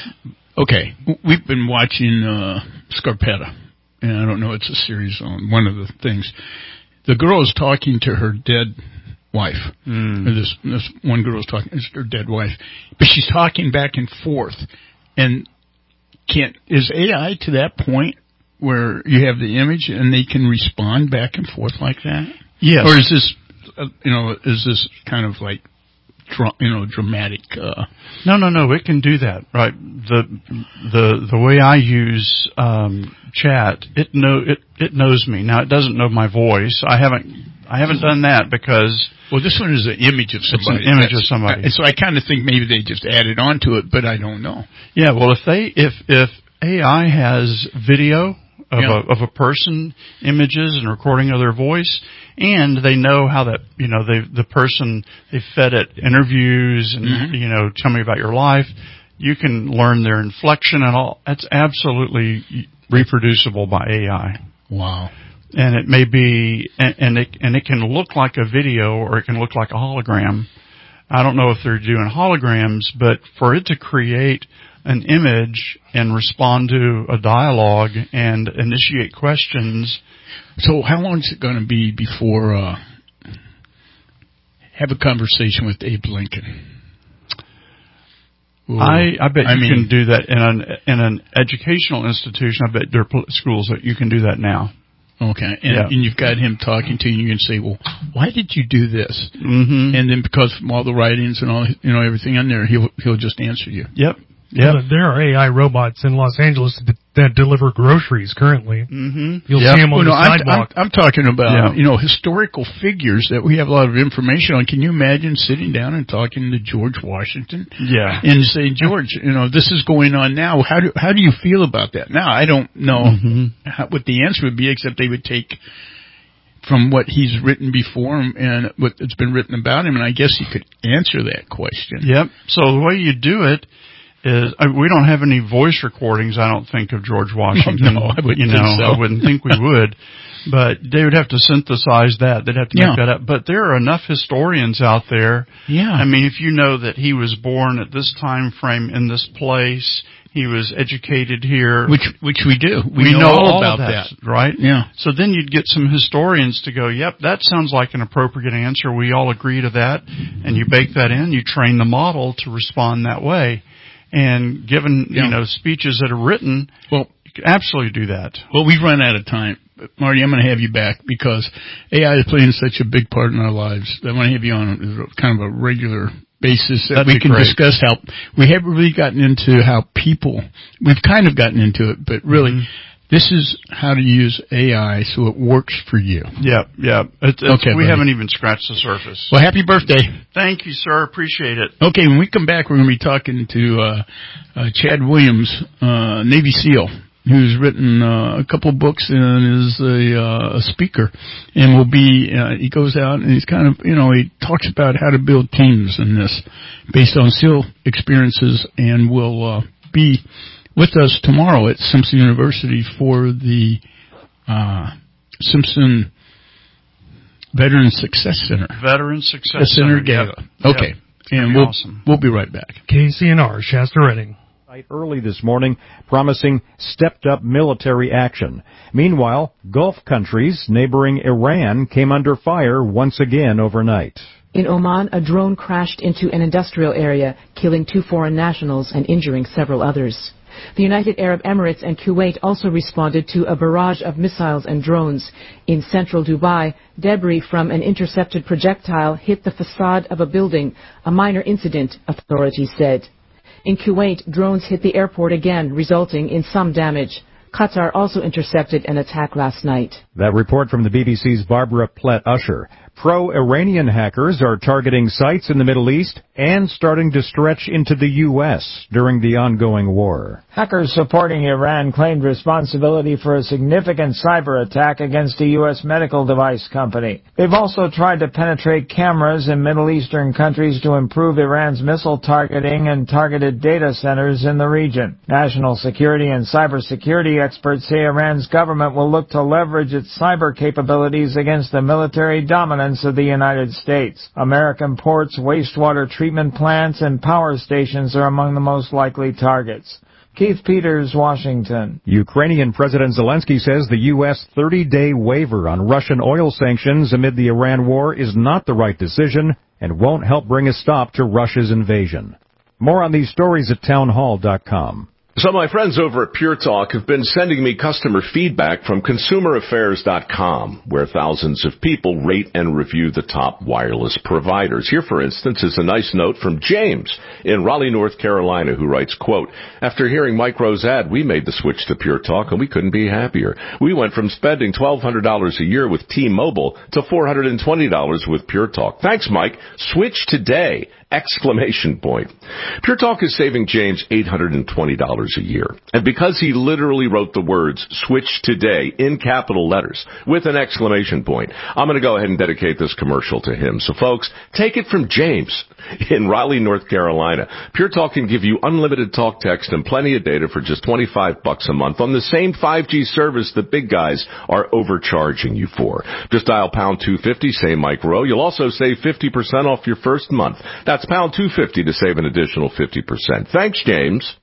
Okay, we've been watching uh, Scarpetta, and I don't know, it's a series on one of the things. The girl is talking to her dead wife. Mm. Or this this one girl is talking, it's her dead wife, but she's talking back and forth. And can't is A I to that point where you have the image and they can respond back and forth like that? Yes. Or is this, uh, you know, is this kind of like, you know, dramatic? Uh, no, no, no. It can do that, right? The the the way I use um, chat, it know it it knows me. Now it doesn't know my voice. I haven't I haven't done that because well, this one is an image of somebody. It's an image That's, of somebody. And so I kind of think maybe they just added on to it, but I don't know. Yeah. Well, if they if if A I has video of yeah. a of a person, images, and recording of their voice, and they know how that, you know, they the person, they fed it interviews and, mm-hmm. you know, tell me about your life. You can learn their inflection and all. That's absolutely reproducible by A I. Wow. And it may be, and, and it and it can look like a video or it can look like a hologram. I don't know if they're doing holograms, but for it to create an image and respond to a dialogue and initiate questions. So how long is it going to be before uh, have a conversation with Abe Lincoln? Ooh. I, I bet I you mean, can do that in an in an educational institution. I bet there are schools that you can do that now. Okay, and, yeah. and you've got him talking to you, and you can say, well, why did you do this? Mm-hmm. And then because from all the writings and all, you know, everything on there, he'll he'll just answer you. Yep. Yeah, well, there are A I robots in Los Angeles that, that deliver groceries currently. Mm-hmm. You'll yep. see them on well, the no, sidewalk. I'm, I'm, I'm talking about, yeah. you know, historical figures that we have a lot of information on. Can you imagine sitting down and talking to George Washington? Yeah. And saying, George, you know, this is going on now. How do how do you feel about that? Now, I don't know mm-hmm. how, what the answer would be, except they would take from what he's written before him and what's been written about him, and I guess he could answer that question. Yep. So the way you do it is, I, we don't have any voice recordings, I don't think, of George Washington. No, I wouldn't you know, think so. I wouldn't think we would. But they would have to synthesize that. They'd have to yeah. make that up. But there are enough historians out there. Yeah. I mean, if you know that he was born at this time frame in this place, He was educated here. Which which we do. We, we know, know all all about that, that, right? Yeah. So then you'd get some historians to go, yep, that sounds like an appropriate answer. We all agree to that. And you bake that in. You train the model to respond that way. And given, yeah. you know, speeches that are written, well, you can absolutely do that. Well, we've run out of time. Marty, I'm going to have you back because A I is playing such a big part in our lives. I want to have you on kind of a regular basis that That'd we can great. discuss how we haven't really gotten into how people, we've kind of gotten into it, but really mm-hmm. this is how to use A I so it works for you. Yeah, yeah. It, it's, okay, we buddy. haven't even scratched the surface. Well, happy birthday. Thank you, sir. Appreciate it. Okay, when we come back, we're going to be talking to uh, uh, Chad Williams, uh, Navy SEAL, who's written uh, a couple books and is a, uh, a speaker, and will be. Uh, he goes out and he's kind of, you know, he talks about how to build teams in this, based on SEAL experiences, and will uh, be with us tomorrow at Simpson University for the uh, Simpson Veteran Success Center. Veteran Success the Center, Center Gala. Yep. Okay, yep. and we'll awesome. we'll be right back. K C N R Shasta Redding. Early this morning, promising stepped-up military action. Meanwhile, Gulf countries neighboring Iran came under fire once again overnight. In Oman, a drone crashed into an industrial area, killing two foreign nationals and injuring several others. The United Arab Emirates and Kuwait also responded to a barrage of missiles and drones. In central Dubai, debris from an intercepted projectile hit the facade of a building, a minor incident, authorities said. In Kuwait, drones hit the airport again, resulting in some damage. Qatar also intercepted an attack last night. That report from the B B C's Barbara Plett-Usher. Pro-Iranian hackers are targeting sites in the Middle East and starting to stretch into the U S during the ongoing war. Hackers supporting Iran claimed responsibility for a significant cyber attack against a U S medical device company. They've also tried to penetrate cameras in Middle Eastern countries to improve Iran's missile targeting and targeted data centers in the region. National security and cybersecurity experts say Iran's government will look to leverage its cyber capabilities against the military dominance of the United States. American ports, wastewater treatment plants, and power stations are among the most likely targets. Keith Peters, Washington. Ukrainian President Zelensky says the U S thirty-day waiver on Russian oil sanctions amid the Iran war is not the right decision and won't help bring a stop to Russia's invasion. More on these stories at townhall dot com. So my friends over at Pure Talk have been sending me customer feedback from consumer affairs dot com, where thousands of people rate and review the top wireless providers. Here, for instance, is a nice note from James in Raleigh, North Carolina, who writes, quote, after hearing Mike Rowe's ad, we made the switch to Pure Talk, and we couldn't be happier. We went from spending twelve hundred dollars a year with T-Mobile to four hundred twenty dollars with Pure Talk. Thanks, Mike. Switch today! Exclamation point. Pure Talk is saving James eight hundred twenty dollars a year. And because he literally wrote the words, switch today, in capital letters, with an exclamation point, I'm going to go ahead and dedicate this commercial to him. So folks, take it from James in Raleigh, North Carolina. Pure Talk can give you unlimited talk, text, and plenty of data for just twenty-five bucks a month on the same five G service the big guys are overcharging you for. Just dial pound two fifty, say Mike Rowe. You'll also save fifty percent off your first month. That's pound two fifty to save an additional fifty percent. Thanks, James.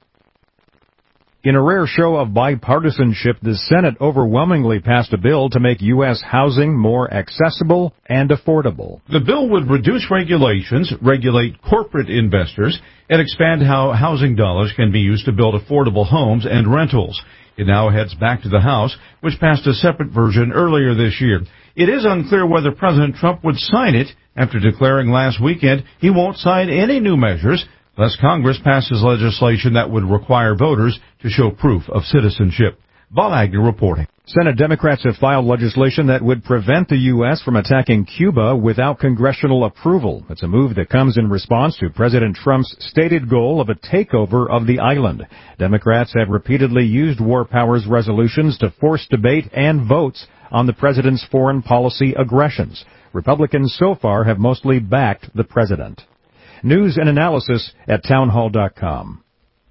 In a rare show of bipartisanship, the Senate overwhelmingly passed a bill to make U S housing more accessible and affordable. The bill would reduce regulations, regulate corporate investors, and expand how housing dollars can be used to build affordable homes and rentals. It now heads back to the House, which passed a separate version earlier this year. It is unclear whether President Trump would sign it after declaring last weekend he won't sign any new measures unless Congress passes legislation that would require voters to show proof of citizenship. Bob Agnew reporting. Senate Democrats have filed legislation that would prevent the U S from attacking Cuba without congressional approval. It's a move that comes in response to President Trump's stated goal of a takeover of the island. Democrats have repeatedly used war powers resolutions to force debate and votes on the president's foreign policy aggressions. Republicans so far have mostly backed the president. News and analysis at townhall dot com.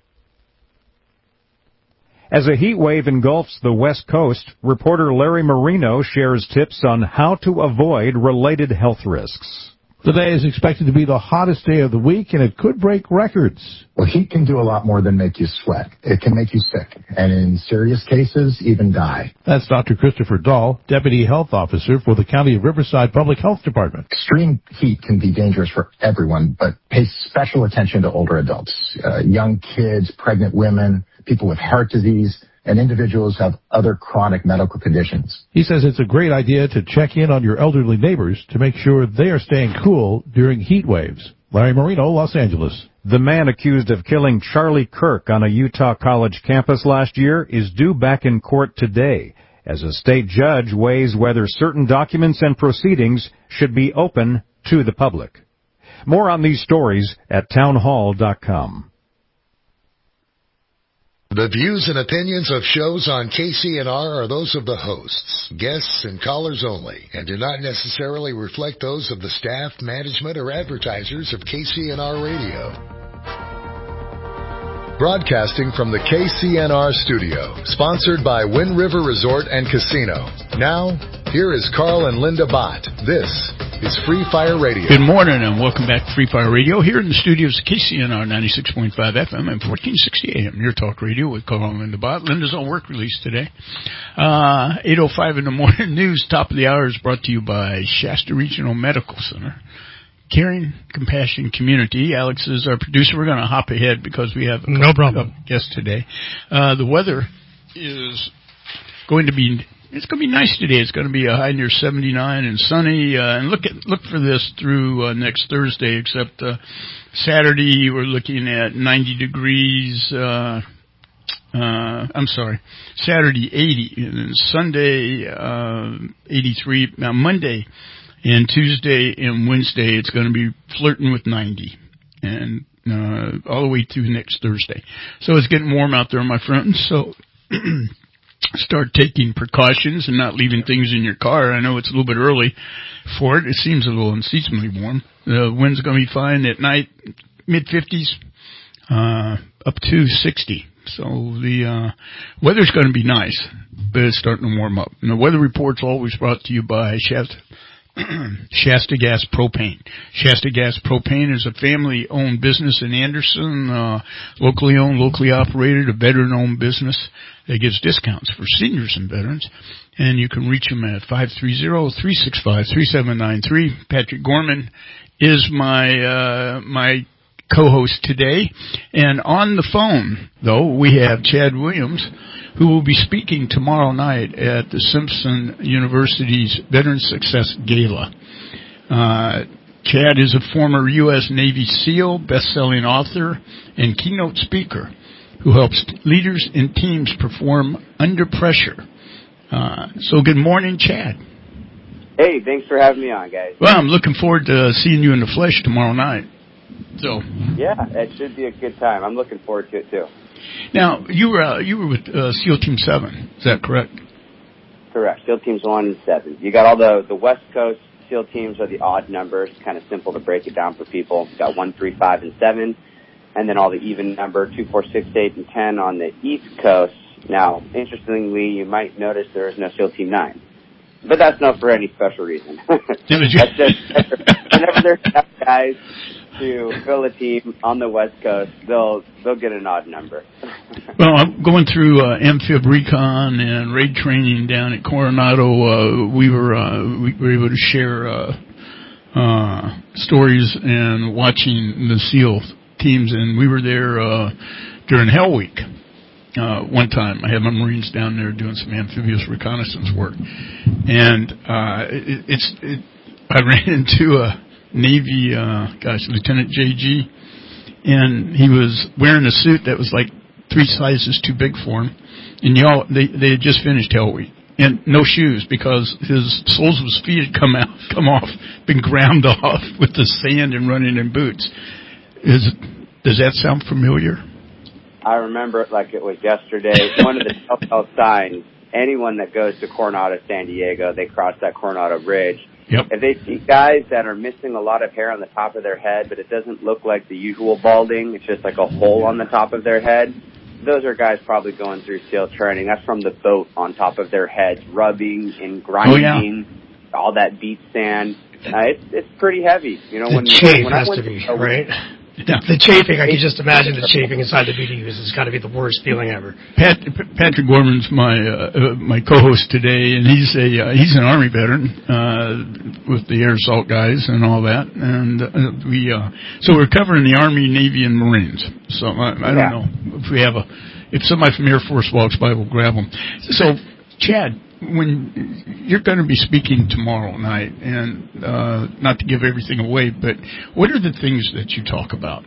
As a heat wave engulfs the West Coast, reporter Larry Marino shares tips on how to avoid related health risks. Today is expected to be the hottest day of the week, and it could break records. Well, heat can do a lot more than make you sweat. It can make you sick, and in serious cases, even die. That's Doctor Christopher Dahl, Deputy Health Officer for the County of Riverside Public Health Department. Extreme heat can be dangerous for everyone, but pay special attention to older adults, uh, young kids, pregnant women, people with heart disease, and individuals who have other chronic medical conditions. He says it's a great idea to check in on your elderly neighbors to make sure they are staying cool during heat waves. Larry Marino, Los Angeles. The man accused of killing Charlie Kirk on a Utah college campus last year is due back in court today, as a state judge weighs whether certain documents and proceedings should be open to the public. More on these stories at townhall dot com. The views and opinions of shows on K C N R are those of the hosts, guests, and callers only, and do not necessarily reflect those of the staff, management, or advertisers of K C N R Radio. Broadcasting from the K C N R studio, sponsored by Wind River Resort and Casino. Now, here is Carl and Linda Bott. This is Free Fire Radio. Good morning and welcome back to Free Fire Radio here in the studios of K C N R ninety-six point five F M and fourteen sixty A M. Your talk radio with Carl and Linda Bott. Linda's on work release today. Uh, eight oh five in the morning news. Top of the hour is brought to you by Shasta Regional Medical Center. Caring, compassion, community. Alex is our producer. We're going to hop ahead because we have a no problem guest today. Uh, the weather is going to be, it's going to be nice today. It's going to be a high near seventy-nine and sunny. Uh, and look at, look for this through uh, next Thursday, except uh, Saturday we're looking at ninety degrees. Uh, uh, I'm sorry, Saturday eighty, and then Sunday uh, eighty-three. Now Monday and Tuesday and Wednesday, it's going to be flirting with ninety, and uh, all the way through next Thursday. So it's getting warm out there, my friends. So start taking precautions and not leaving things in your car. I know it's a little bit early for it. It seems a little unseasonably warm. The wind's going to be fine at night, mid fifties, uh, up to sixty. So the uh, weather's going to be nice, but it's starting to warm up. And the weather report's always brought to you by Shasta. Shasta Gas Propane. Shasta Gas Propane is a family-owned business in Anderson, uh, locally owned, locally operated, a veteran-owned business that gives discounts for seniors and veterans. And you can reach them at five three zero, three six five, three seven nine three. Patrick Gorman is my uh, my co-host today. And on the phone, though, we have Chad Williams, who will be speaking tomorrow night at the Simpson University's Veteran Success Gala. Uh, Chad is a former U S Navy SEAL, best-selling author, and keynote speaker who helps leaders and teams perform under pressure. Uh, so good morning, Chad. Hey, thanks for having me on, guys. Well, I'm looking forward to seeing you in the flesh tomorrow night. So yeah, it should be a good time. I'm looking forward to it, too. Now, you were uh, you were with uh, SEAL Team seven, is that correct? Correct, SEAL Teams one and seven. You got all the, the West Coast SEAL teams are the odd numbers, kind of simple to break it down for people. You got one, three, five, and seven, and then all the even number, two, four, six, eight, and ten on the East Coast. Now, interestingly, you might notice there is no SEAL Team nine, but that's not for any special reason. That's just, whenever there's enough guys to fill a team on the West Coast, they'll they'll get an odd number. Well, I'm going through uh, Amphib Recon and raid training down at Coronado. Uh, we were uh, we were able to share uh, uh, stories and watching the SEAL teams, and we were there uh, during Hell Week. Uh, one time, I had my Marines down there doing some amphibious reconnaissance work, and uh, it, it's it, I ran into a Navy, uh, gosh, Lieutenant J G, and he was wearing a suit that was like three sizes too big for him, and y'all, they, they had just finished Hell Week, and no shoes because his soles of his feet had come out, come off, been ground off with the sand and running in boots. Is, does that sound familiar? I remember it like it was yesterday. One of the telltale signs, anyone that goes to Coronado, San Diego, they cross that Coronado Bridge. Yep. If they see guys that are missing a lot of hair on the top of their head, but it doesn't look like the usual balding, it's just like a hole on the top of their head, those are guys probably going through SEAL training. That's from the boat on top of their heads, rubbing and grinding. Oh, all that beach sand. Uh, it's it's pretty heavy. You know, the when chafe when has I went, to be uh, right. The, the chafing, I can just imagine the chafing inside the B D Us has got to be the worst feeling ever. Pat, Patrick Gorman's my uh, uh, my co-host today, and he's a uh, he's an Army veteran uh, with the air assault guys and all that, and uh, we uh, so we're covering the Army, Navy, and Marines. So I, I don't Yeah. know if we have a if somebody from Air Force walks by, we'll grab them. So Chad, when you're going to be speaking tomorrow night, and uh, not to give everything away, but what are the things that you talk about?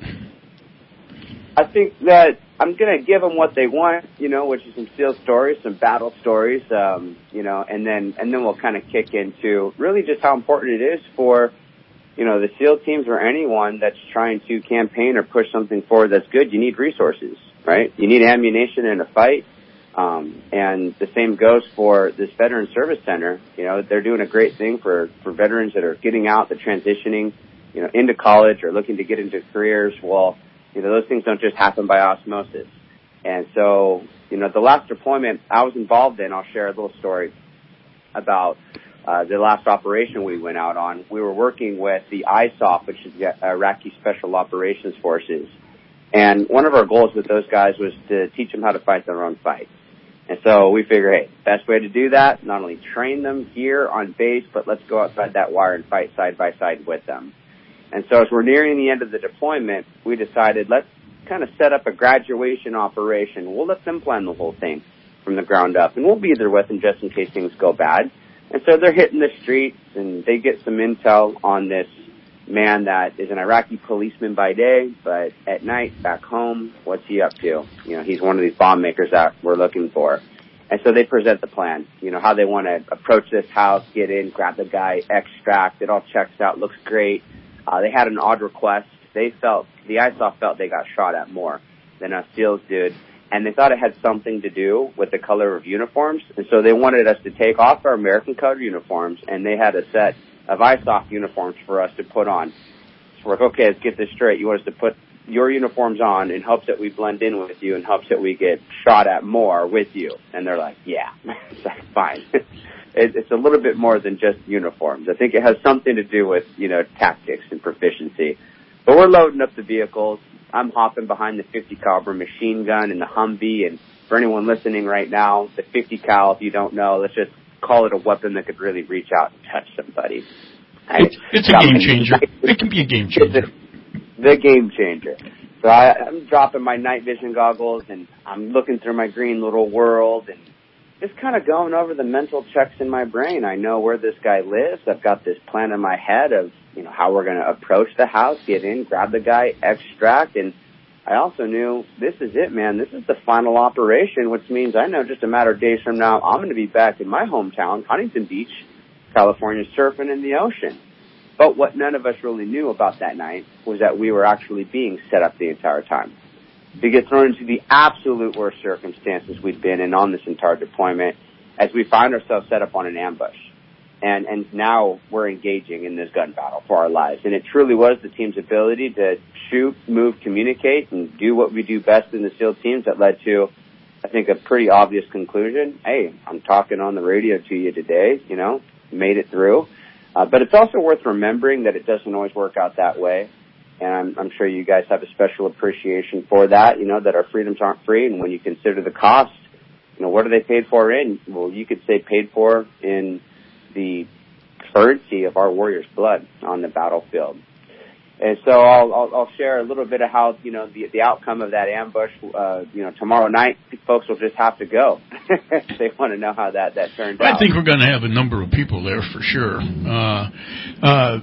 I think that I'm going to give them what they want, you know, which is some SEAL stories, some battle stories, um, you know, and then and then we'll kind of kick into really just how important it is for, you know, the SEAL teams or anyone that's trying to campaign or push something forward that's good. You need resources, right? You need ammunition in a fight. Um, and the same goes for this Veteran Service Center. You know, they're doing a great thing for, for veterans that are getting out, the transitioning, you know, into college or looking to get into careers. Well, you know, those things don't just happen by osmosis. And so, you know, the last deployment I was involved in, I'll share a little story about uh, the last operation we went out on. We were working with the I S O F, which is the Iraqi Special Operations Forces. And one of our goals with those guys was to teach them how to fight their own fight. And so we figured, hey, best way to do that, not only train them here on base, but let's go outside that wire and fight side by side with them. And so as we're nearing the end of the deployment, we decided let's kind of set up a graduation operation. We'll let them plan the whole thing from the ground up, and we'll be there with them just in case things go bad. And so they're hitting the streets, and they get some intel on this man that is an Iraqi policeman by day, but at night, back home, what's he up to? You know, he's one of these bomb makers that we're looking for. And so they present the plan, you know, how they want to approach this house, get in, grab the guy, extract. It all checks out, looks great. Uh, they had an odd request. They felt, the I S O F felt they got shot at more than us SEALs did. And they thought it had something to do with the color of uniforms. And so they wanted us to take off our American colored uniforms, and they had a set of I S O F uniforms for us to put on. So we're like, okay, let's get this straight. You want us to put your uniforms on in hopes that we blend in with you, in hopes that we get shot at more with you. And they're like, yeah, it's like, fine. it, it's a little bit more than just uniforms. I think it has something to do with, you know, tactics and proficiency. But we're loading up the vehicles. I'm hopping behind the fifty caliber machine gun and the Humvee. And for anyone listening right now, the fifty cal, if you don't know, let's just call it a weapon that could really reach out and touch somebody. Right? It's, it's a game changer. It can be a game changer. The game changer. So I, I'm dropping my night vision goggles, and I'm looking through my green little world and just kind of going over the mental checks in my brain. I know where this guy lives. I've got this plan in my head of, you know, how we're going to approach the house, get in, grab the guy, extract. And I also knew this is it, man. This is the final operation, which means I know just a matter of days from now, I'm going to be back in my hometown, Huntington Beach, California, surfing in the ocean. But what none of us really knew about that night was that we were actually being set up the entire time. To get thrown into the absolute worst circumstances we'd been in on this entire deployment as we find ourselves set up on an ambush. And, and now we're engaging in this gun battle for our lives. And it truly was the team's ability to shoot, move, communicate, and do what we do best in the SEAL teams that led to, I think, a pretty obvious conclusion. Hey, I'm talking on the radio to you today, you know, made it through. Uh, but it's also worth remembering that it doesn't always work out that way. And I'm, I'm sure you guys have a special appreciation for that, you know, that our freedoms aren't free. And when you consider the cost, you know, what are they paid for in? Well, you could say paid for in the currency of our warriors' blood on the battlefield. And so I'll, I'll, I'll share a little bit of how, you know, the, the outcome of that ambush, uh, you know, tomorrow night, folks will just have to go. They want to know how that, that turned I out. I think we're going to have a number of people there for sure. Uh, uh,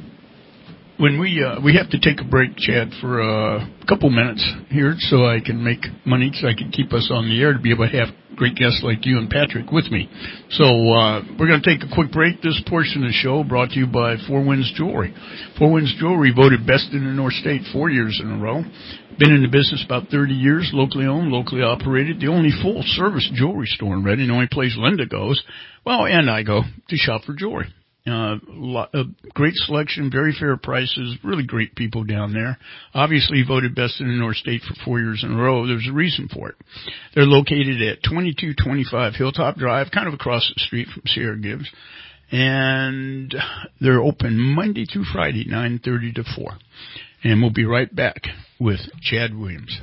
when we, uh, we have to take a break, Chad, for uh, a couple minutes here so I can make money so I can keep us on the air to be able to have great guests like you and Patrick with me. So uh, we're going to take a quick break. This portion of the show brought to you by Four Winds Jewelry. Four Winds Jewelry voted best in the North State four years in a row. Been in the business about thirty years, locally owned, locally operated. The only full-service jewelry store in Redding, the only place Linda goes, well, and I go, to shop for jewelry. Uh, lot, a great selection, very fair prices, really great people down there. Obviously voted best in the North State for four years in a row. There's a reason for it. They're located at twenty-two twenty-five Hilltop Drive, kind of across the street from Sierra Gibbs. And they're open Monday through Friday, nine thirty to four. And we'll be right back with Chad Williams.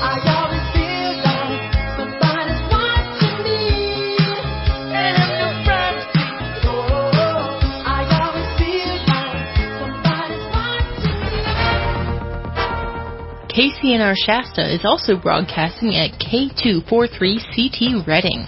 K C N R Shasta is also broadcasting at K two forty-three C T Redding.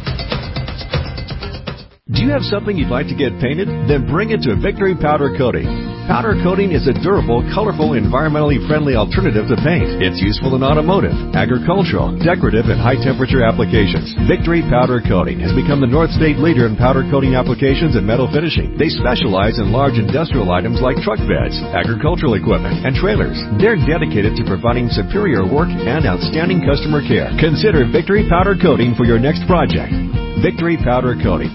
Do you have something you'd like to get painted? Then bring it to Victory Powder Coating. Powder coating is a durable, colorful, environmentally friendly alternative to paint. It's useful in automotive, agricultural, decorative, and high-temperature applications. Victory Powder Coating has become the North State leader in powder coating applications and metal finishing. They specialize in large industrial items like truck beds, agricultural equipment, and trailers. They're dedicated to providing superior work and outstanding customer care. Consider Victory Powder Coating for your next project. Victory Powder Coating.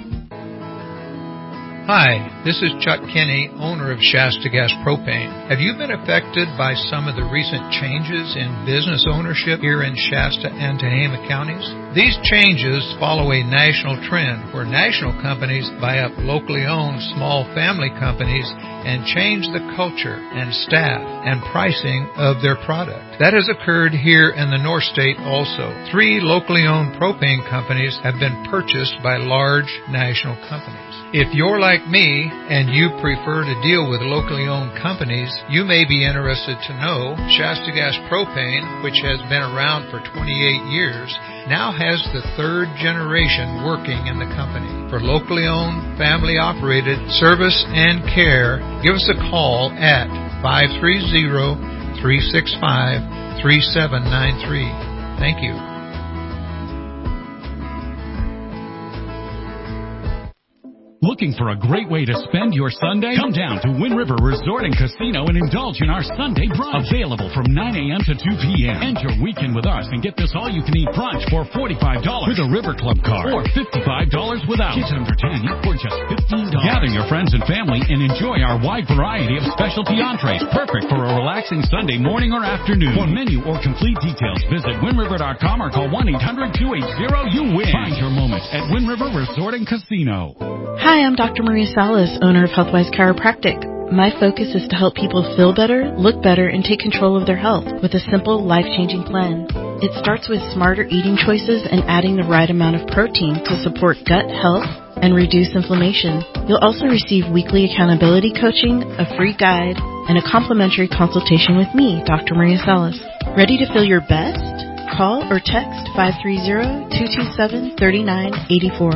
Hi, this is Chuck Kinney, owner of Shasta Gas Propane. Have you been affected by some of the recent changes in business ownership here in Shasta and Tehama counties? These changes follow a national trend where national companies buy up locally owned small family companies and change the culture and staff and pricing of their product. That has occurred here in the North State also. Three locally owned propane companies have been purchased by large national companies. If you're like me and you prefer to deal with locally owned companies, you may be interested to know Shasta Gas Propane, which has been around for twenty-eight years, now has the third generation working in the company. For locally owned, family operated service and care, give us a call at five three zero, three six five, three seven nine three. Thank you. Looking for a great way to spend your Sunday? Come down to Wind River Resort and Casino and indulge in our Sunday brunch. Available from nine a.m. to two p.m. End your weekend with us and get this all-you-can-eat brunch for forty-five dollars with a River Club card or fifty-five dollars without. Kids under ten eat for just fifteen dollars. Gather your friends and family and enjoy our wide variety of specialty entrees, perfect for a relaxing Sunday morning or afternoon. For menu or complete details, visit wind river dot com or call one eight hundred, two eight zero, you win. Find your moment at Wind River Resort and Casino. Hi, I'm Doctor Maria Salas, owner of Healthwise Chiropractic. My focus is to help people feel better, look better, and take control of their health with a simple, life-changing plan. It starts with smarter eating choices and adding the right amount of protein to support gut health and reduce inflammation. You'll also receive weekly accountability coaching, a free guide, and a complimentary consultation with me, Doctor Maria Salas. Ready to feel your best? Call or text five three zero, two two seven, three nine eight four.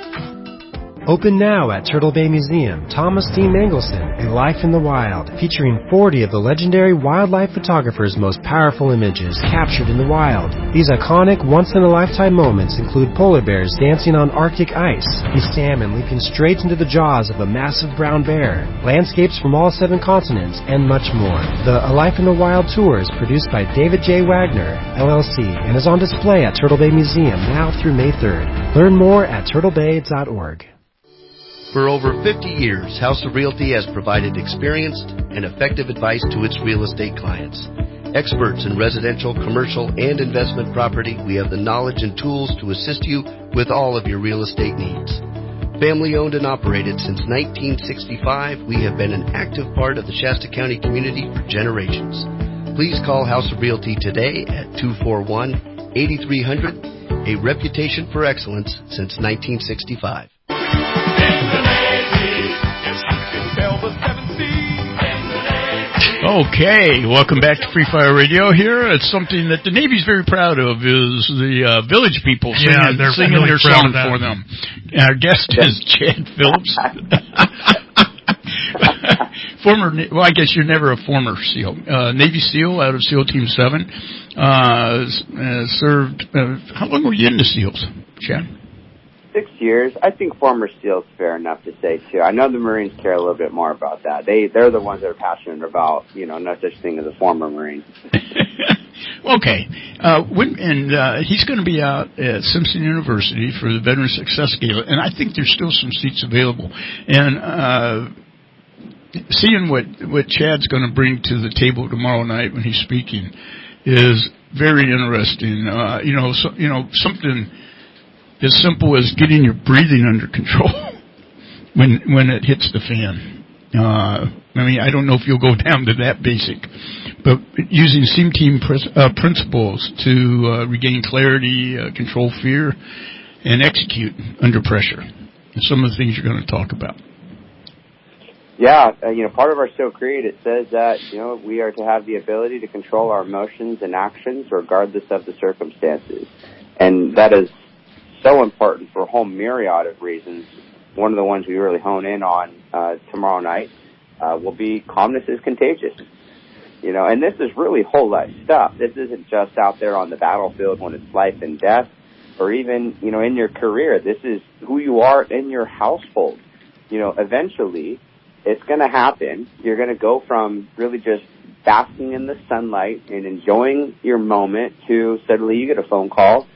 Open now at Turtle Bay Museum, Thomas D. Mangelson, A Life in the Wild, featuring forty of the legendary wildlife photographer's most powerful images captured in the wild. These iconic, once-in-a-lifetime moments include polar bears dancing on Arctic ice, a salmon leaping straight into the jaws of a massive brown bear, landscapes from all seven continents, and much more. The A Life in the Wild tour is produced by David J. Wagner, L L C, and is on display at Turtle Bay Museum now through May third. Learn more at turtle bay dot org. For over fifty years, House of Realty has provided experienced and effective advice to its real estate clients. Experts in residential, commercial, and investment property, we have the knowledge and tools to assist you with all of your real estate needs. Family owned and operated since nineteen sixty-five, we have been an active part of the Shasta County community for generations. Please call House of Realty today at two four one, eight three zero zero, a reputation for excellence since nineteen sixty-five. Okay, welcome back to Free Fire Radio. Here, it's something that the Navy's very proud of is the uh, village people singing, yeah, they're singing really their song for them. And our guest is Chad Phillips. Former, well, I guess you're never a former SEAL. Uh, Navy SEAL out of SEAL Team seven. Uh, uh, served, uh, how long were you in the SEALs, Chad? Six years. I think former SEAL's fair enough to say, too. I know the Marines care a little bit more about that. They, they're the ones that are passionate about, you know, no such thing as a former Marine. Okay. Uh, when, and uh, he's going to be out at Simpson University for the Veteran Success Gala, and I think there's still some seats available. And uh, seeing what, what Chad's going to bring to the table tomorrow night when he's speaking is very interesting. Uh, you know, so, you know, something as simple as getting your breathing under control when when it hits the fan. Uh, I mean, I don't know if you'll go down to that basic, but using SEAM team pres- uh, principles to uh, regain clarity, uh, control fear, and execute under pressure. Some of the things you're going to talk about. Yeah, uh, you know, part of our SEAL Creed, it says that, you know, we are to have the ability to control our emotions and actions regardless of the circumstances. And that is so important for a whole myriad of reasons. One of the ones we really hone in on uh, tomorrow night uh, will be calmness is contagious. You know, and this is really whole life stuff. This isn't just out there on the battlefield when it's life and death, or even, you know, in your career. This is who you are in your household. You know, eventually it's going to happen. You're going to go from really just basking in the sunlight and enjoying your moment to suddenly you get a phone call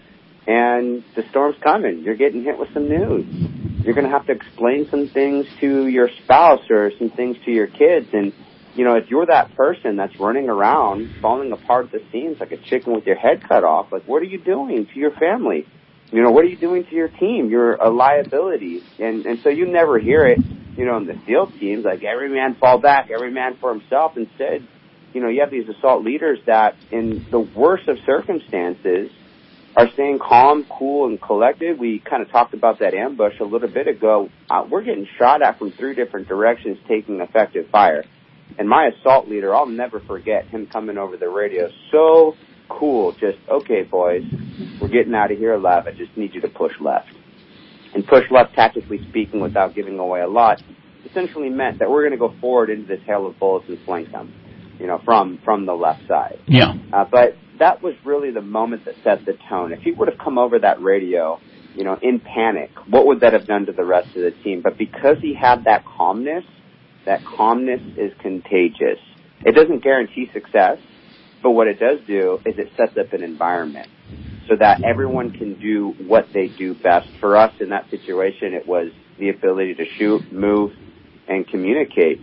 and the storm's coming. You're getting hit with some news. You're going to have to explain some things to your spouse or some things to your kids. And, you know, if you're that person that's running around, falling apart at the seams like a chicken with your head cut off, like, what are you doing to your family? You know, what are you doing to your team? You're a liability. And, and so you never hear it, you know, in the SEAL teams, like every man fall back, every man for himself. Instead, you know, you have these assault leaders that in the worst of circumstances are staying calm, cool, and collected. We kind of talked about that ambush a little bit ago. Uh, we're getting shot at from three different directions, taking effective fire. And my assault leader, I'll never forget him coming over the radio. So cool. Just, okay, boys, we're getting out of here alive. I just need you to push left. And push left, tactically speaking, without giving away a lot, essentially meant that we're going to go forward into this hail of bullets and flank them, you know, from, from the left side. Yeah. Uh, but that was really the moment that set the tone. If he would have come over that radio, you know, in panic, what would that have done to the rest of the team? But because he had that calmness, that calmness is contagious. It doesn't guarantee success, but what it does do is it sets up an environment so that everyone can do what they do best. For us in that situation, it was the ability to shoot, move, and communicate.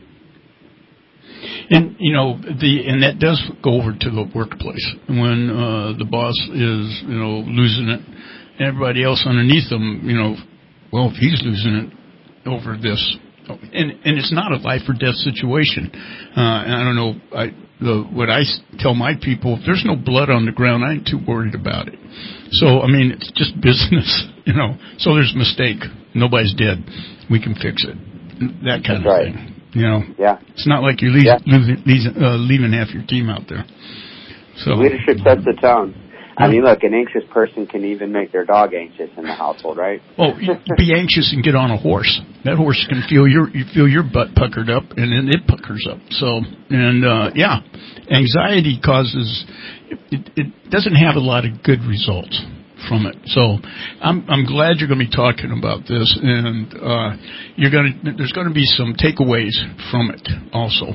And, you know, the and that does go over to the workplace when uh, the boss is, you know, losing it, and everybody else underneath them, you know, well, if he's losing it over this, and and it's not a life or death situation. Uh, and I don't know, I the what I tell my people, if there's no blood on the ground, I ain't too worried about it. So, I mean, it's just business, you know. So there's a mistake. Nobody's dead. We can fix it. That kind That's of right. thing. You know, yeah. It's not like you're leaving, yeah. losing, leaving, uh, leaving half your team out there. So leadership sets the tone. I mean, look, an anxious person can even make their dog anxious in the household, right? Oh, be anxious and get on a horse. That horse can feel your you feel your butt puckered up, and then it puckers up. So, and uh, yeah, anxiety causes it, it doesn't have a lot of good results from it. So, I'm I'm glad you're going to be talking about this, and uh, you're going to there's going to be some takeaways from it also.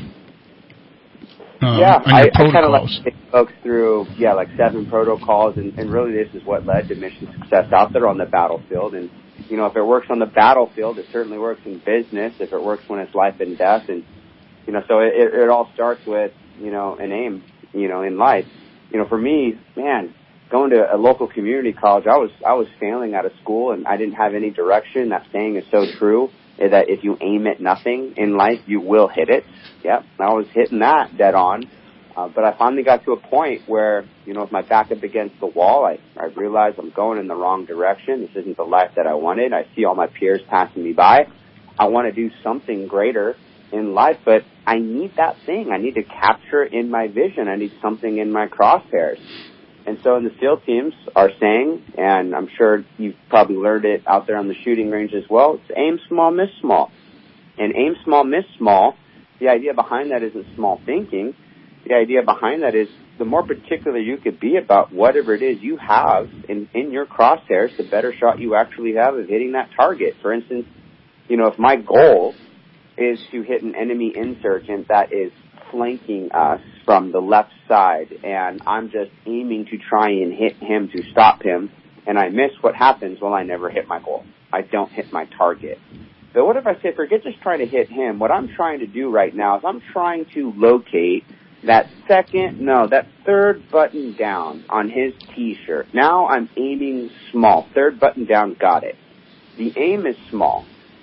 Uh, yeah, I, I kind of like protocols. to take folks through, yeah, like seven protocols, and, and really this is what led to mission success out there on the battlefield. And, you know, if it works on the battlefield, it certainly works in business, if it works when it's life and death. And, you know, so it, it all starts with, you know, an aim, you know, in life. You know, for me, man, going to a local community college, I was I was failing out of school, and I didn't have any direction. That saying is so true, that if you aim at nothing in life, you will hit it. Yep, I was hitting that dead on. Uh, but I finally got to a point where, you know, with my back up against the wall, I, I realized I'm going in the wrong direction. This isn't the life that I wanted. I see all my peers passing me by. I want to do something greater in life, but I need that thing. I need to capture it in my vision. I need something in my crosshairs. And so in the SEAL teams are saying, and I'm sure you've probably learned it out there on the shooting range as well, it's aim small, miss small. And aim small, miss small, the idea behind that isn't small thinking. The idea behind that is the more particular you could be about whatever it is you have in, in your crosshairs, the better shot you actually have of hitting that target. For instance, you know, if my goal is to hit an enemy insurgent that is flanking us from the left side, and I'm just aiming to try and hit him to stop him, and I miss, what happens? Well, I never hit my goal. I don't hit my target. But what if I say, forget just trying to hit him. What I'm trying to do right now is I'm trying to locate that second, no, that third button down on his T-shirt. Now I'm aiming small. Third button down, got it. The aim is small.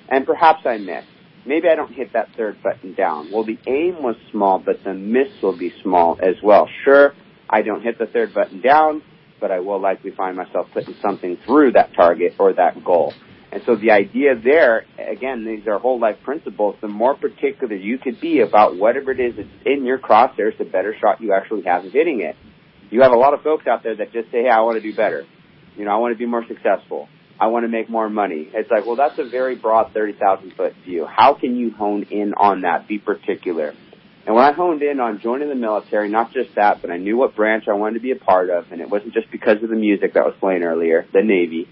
And perhaps I missed. Maybe I don't hit that third button down. Well, the aim was small, but the miss will be small as well. Sure, I don't hit the third button down, but I will likely find myself putting something through that target or that goal. And so the idea there, again, these are whole life principles. The more particular you could be about whatever it is that's in your crosshairs, the better shot you actually have of hitting it. You have a lot of folks out there that just say, hey, I want to do better. You know, I want to be more successful. I want to make more money. It's like, well, that's a very broad thirty thousand foot view. How can you hone in on that? Be particular. And when I honed in on joining the military, not just that, but I knew what branch I wanted to be a part of, and it wasn't just because of the music that was playing earlier, the Navy.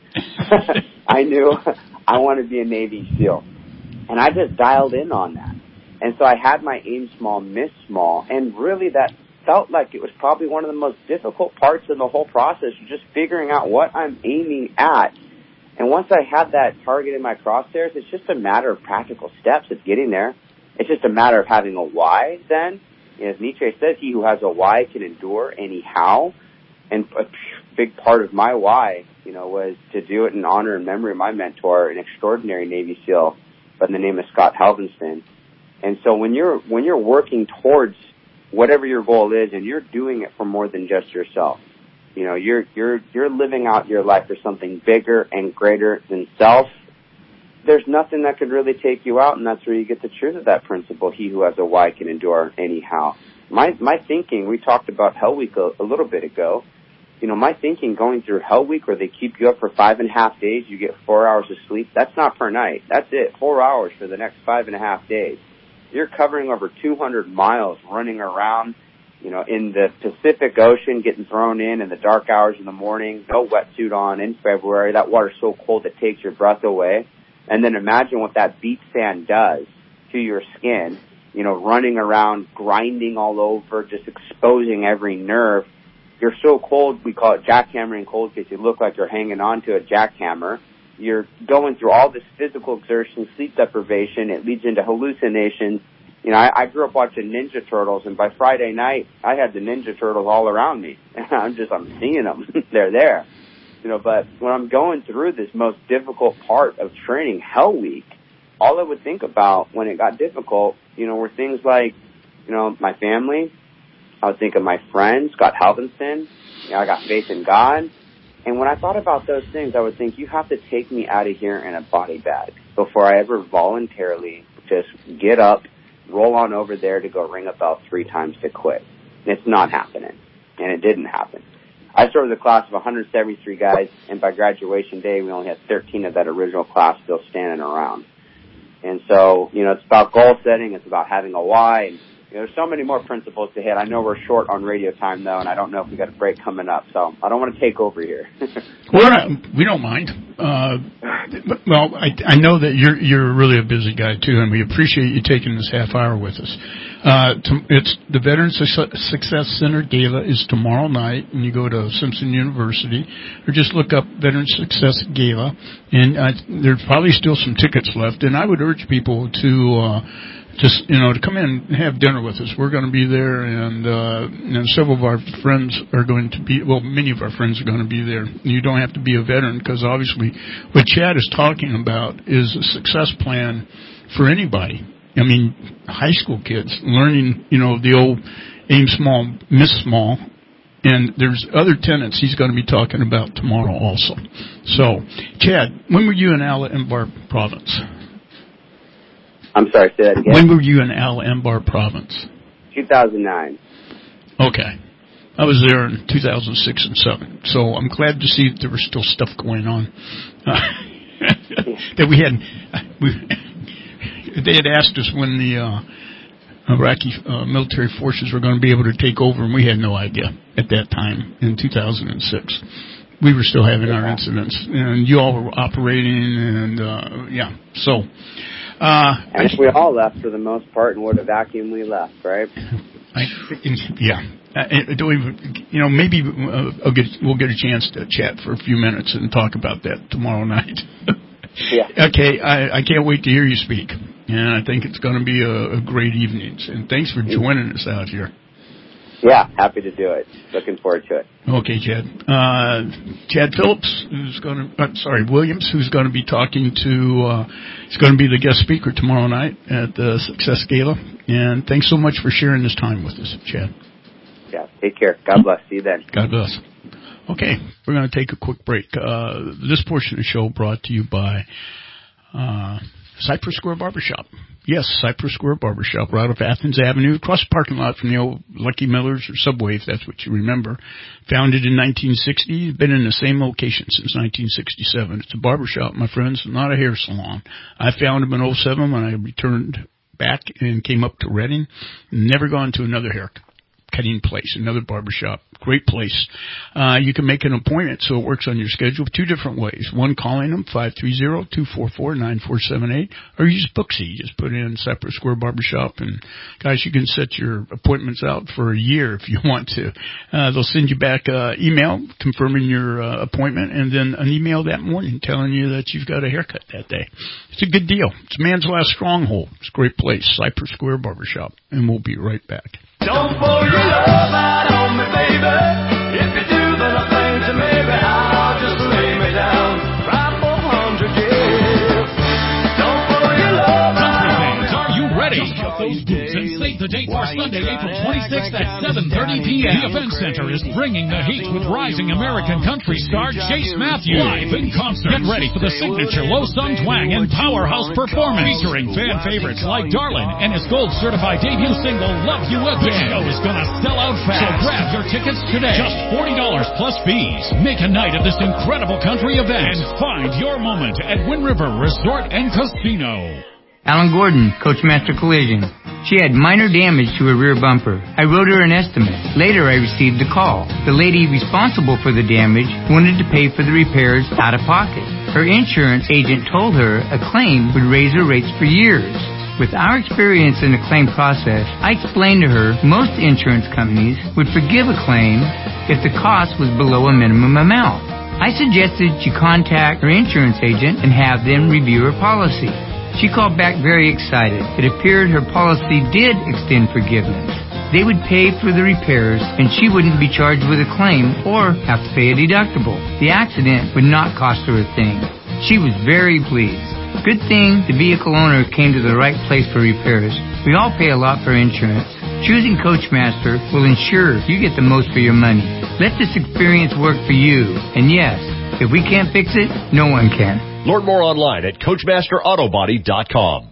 I knew I wanted to be a Navy SEAL. And I just dialed in on that. And so I had my aim small, miss small, and really that felt like it was probably one of the most difficult parts of the whole process, just figuring out what I'm aiming at. And once I had that target in my crosshairs, it's just a matter of practical steps of getting there. It's just a matter of having a why then. As Nietzsche says, he who has a why can endure any how. And a big part of my why, you know, was to do it in honor and memory of my mentor, an extraordinary Navy SEAL by the name of Scott Helvenston. And so when you're, when you're working towards whatever your goal is and you're doing it for more than just yourself, you know, you're, you're, you're living out your life for something bigger and greater than self, there's nothing that could really take you out, and that's where you get the truth of that principle. He who has a why can endure anyhow. My, my thinking, we talked about Hell Week a, a little bit ago. You know, my thinking going through Hell Week where they keep you up for five and a half days, you get four hours of sleep, that's not per night. That's it, four hours for the next five and a half days. You're covering over two hundred miles running around, you know, in the Pacific Ocean, getting thrown in in the dark hours in the morning, no wetsuit on in February. That water's so cold it takes your breath away. And then imagine what that beach sand does to your skin, you know, running around, grinding all over, just exposing every nerve. You're so cold, we call it jackhammering cold because you look like you're hanging on to a jackhammer. You're going through all this physical exertion, sleep deprivation. It leads into hallucinations. You know, I, I grew up watching Ninja Turtles, and by Friday night, I had the Ninja Turtles all around me. I'm just, I'm seeing them. They're there. You know, but when I'm going through this most difficult part of training, Hell Week, all I would think about when it got difficult, you know, were things like, you know, my family. I would think of my friend, Scott Helvenston. You know, I got faith in God. And when I thought about those things, I would think, you have to take me out of here in a body bag before I ever voluntarily just get up, roll on over there to go ring a bell three times to quit. And it's not happening. And it didn't happen. I started a class of one hundred seventy-three guys, and by graduation day, we only had thirteen of that original class still standing around. And so, you know, it's about goal setting. It's about having a why. And, you know, there's so many more principles to hit. I know we're short on radio time, though, and I don't know if we got a break coming up, so I don't want to take over here. We're not, we don't mind. Uh, but, well, I, I know that you're you're really a busy guy, too, and we appreciate you taking this half hour with us. Uh, to, it's the Veterans Success Center Gala is tomorrow night, and you go to Simpson University, or just look up Veterans Success Gala, and uh, there's probably still some tickets left, and I would urge people to uh, just, you know, to come in and have dinner with us. We're going to be there, and, uh, and several of our friends are going to be, well, many of our friends are going to be there. You don't have to be a veteran, because obviously what Chad is talking about is a success plan for anybody. I mean, high school kids learning, you know, the old aim small, miss small, and there's other tenets he's going to be talking about tomorrow also. So, Chad, when were you in Al-Anbar province? I'm sorry, say that again. When were you in Al-Anbar province? two thousand nine. Okay. I was there in two thousand six and seven, so I'm glad to see that there was still stuff going on. Uh, that we had... We, they had asked us when the uh, Iraqi uh, military forces were going to be able to take over, and we had no idea at that time in two thousand six. We were still having yeah. our incidents, and you all were operating, and uh, yeah, so... Uh, and we all left for the most part, and what a vacuum we left, right? I, yeah. Uh, don't even, you know, maybe uh, I'll get, we'll get a chance to chat for a few minutes and talk about that tomorrow night. Yeah. Okay, I, I can't wait to hear you speak, and I think it's going to be a, a great evening. And thanks for joining us out here. Yeah, happy to do it. Looking forward to it. Okay, Chad. Uh, Chad Phillips, who's going to, I'm sorry, Williams, who's going to be talking to, uh, he's going to be the guest speaker tomorrow night at the Success Gala. And thanks so much for sharing this time with us, Chad. Yeah, take care. God bless. See you then. God bless. Okay, we're going to take a quick break. Uh, this portion of the show brought to you by uh, Cypress Square Barbershop. Yes, Cypress Square Barbershop, right off Athens Avenue, across the parking lot from the old Lucky Millers or Subway, if that's what you remember. Founded in nineteen sixty, been in the same location since nineteen sixty-seven. It's a barbershop, my friends, not a hair salon. I found them in oh seven when I returned back and came up to Reading. Never gone to another hair cutting place, another barbershop. Great place. Uh, you can make an appointment so it works on your schedule two different ways. One, calling them, five three zero, two four four, nine four seven eight, or use Booksy. Just put in Cypress Square Barbershop, and guys, you can set your appointments out for a year if you want to. Uh, they'll send you back an email confirming your uh, appointment, and then an email that morning telling you that you've got a haircut that day. It's a good deal. It's Man's Last Stronghold. It's a great place, Cypress Square Barbershop, and we'll be right back. Don't pour your love out on me, baby. If you do, then I think that maybe I'll just lay me down right four hundred years. Don't pour your love out on me. Are you ready? Cut those boots and save the date for Sunday, April twenty-sixth at seven thirty p.m. The Event Center is bringing the heat with rising American country star Chase Matthews. Live in concert. Get ready for the signature Low Sun Twang and Powerhouse performance. Featuring fan favorites like Darlin and his gold certified debut single, Love You Again. This show is going to sell out fast. So grab your tickets today. Just forty dollars plus fees. Make a night of this incredible country event and find your moment at Wind River Resort and Casino. Alan Gordon, Coachmaster Collision. She had minor damage to her rear bumper. I wrote her an estimate. Later, I received a call. The lady responsible for the damage wanted to pay for the repairs out of pocket. Her insurance agent told her a claim would raise her rates for years. With our experience in the claim process, I explained to her most insurance companies would forgive a claim if the cost was below a minimum amount. I suggested she contact her insurance agent and have them review her policy. She called back very excited. It appeared her policy did extend forgiveness. They would pay for the repairs, and she wouldn't be charged with a claim or have to pay a deductible. The accident would not cost her a thing. She was very pleased. Good thing the vehicle owner came to the right place for repairs. We all pay a lot for insurance. Choosing Coachmaster will ensure you get the most for your money. Let this experience work for you. And yes, if we can't fix it, no one can. Learn more online at Coachmaster Auto Body dot com.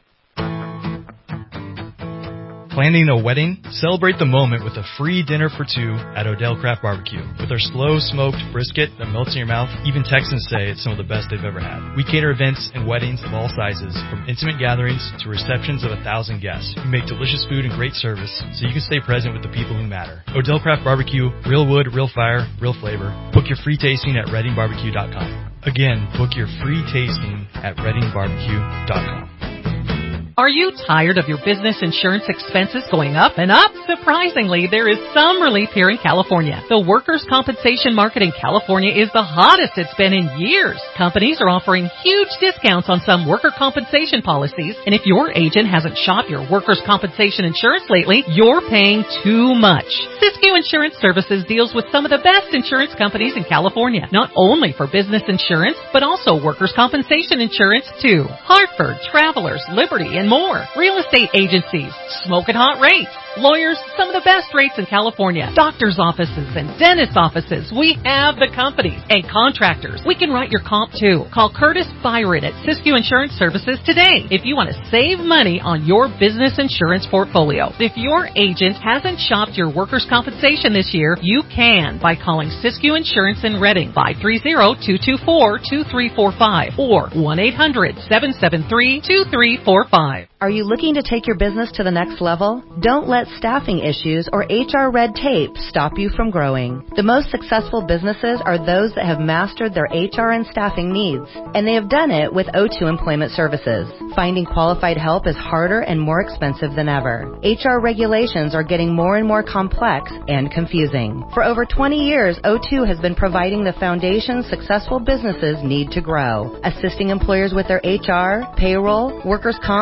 Planning a wedding? Celebrate the moment with a free dinner for two at Odell Craft Barbecue. With our slow smoked brisket that melts in your mouth, even Texans say it's some of the best they've ever had. We cater events and weddings of all sizes, from intimate gatherings to receptions of a thousand guests. We make delicious food and great service so you can stay present with the people who matter. Odell Craft Barbecue, real wood, real fire, real flavor. Book your free tasting at Reading Barbecue dot com. Again, book your free tasting at Reading Barbecue dot com. Are you tired of your business insurance expenses going up and up? Surprisingly, there is some relief here in California. The workers' compensation market in California is the hottest it's been in years. Companies are offering huge discounts on some worker compensation policies, and if your agent hasn't shopped your workers' compensation insurance lately, you're paying too much. Siskiyou Insurance Services deals with some of the best insurance companies in California, not only for business insurance, but also workers' compensation insurance too. Hartford, Travelers, Liberty, and and more. Real estate agencies, smoking hot rates. Lawyers, some of the best rates in California. Doctors' offices and dentist offices. We have the companies. And contractors. We can write your comp too. Call Curtis Byron at Siskiyou Insurance Services today if you want to save money on your business insurance portfolio. If your agent hasn't shopped your workers' compensation this year, you can by calling Siskiyou Insurance in Reading, five three zero, two two four, two three four five or one eight hundred, seven seven three, two three four five. Are you looking to take your business to the next level? Don't let staffing issues or H R red tape stop you from growing. The most successful businesses are those that have mastered their H R and staffing needs, and they have done it with O two Employment Services. Finding qualified help is harder and more expensive than ever. H R regulations are getting more and more complex and confusing. For over twenty years, O two has been providing the foundation successful businesses need to grow, assisting employers with their H R, payroll, workers' comp, benefits,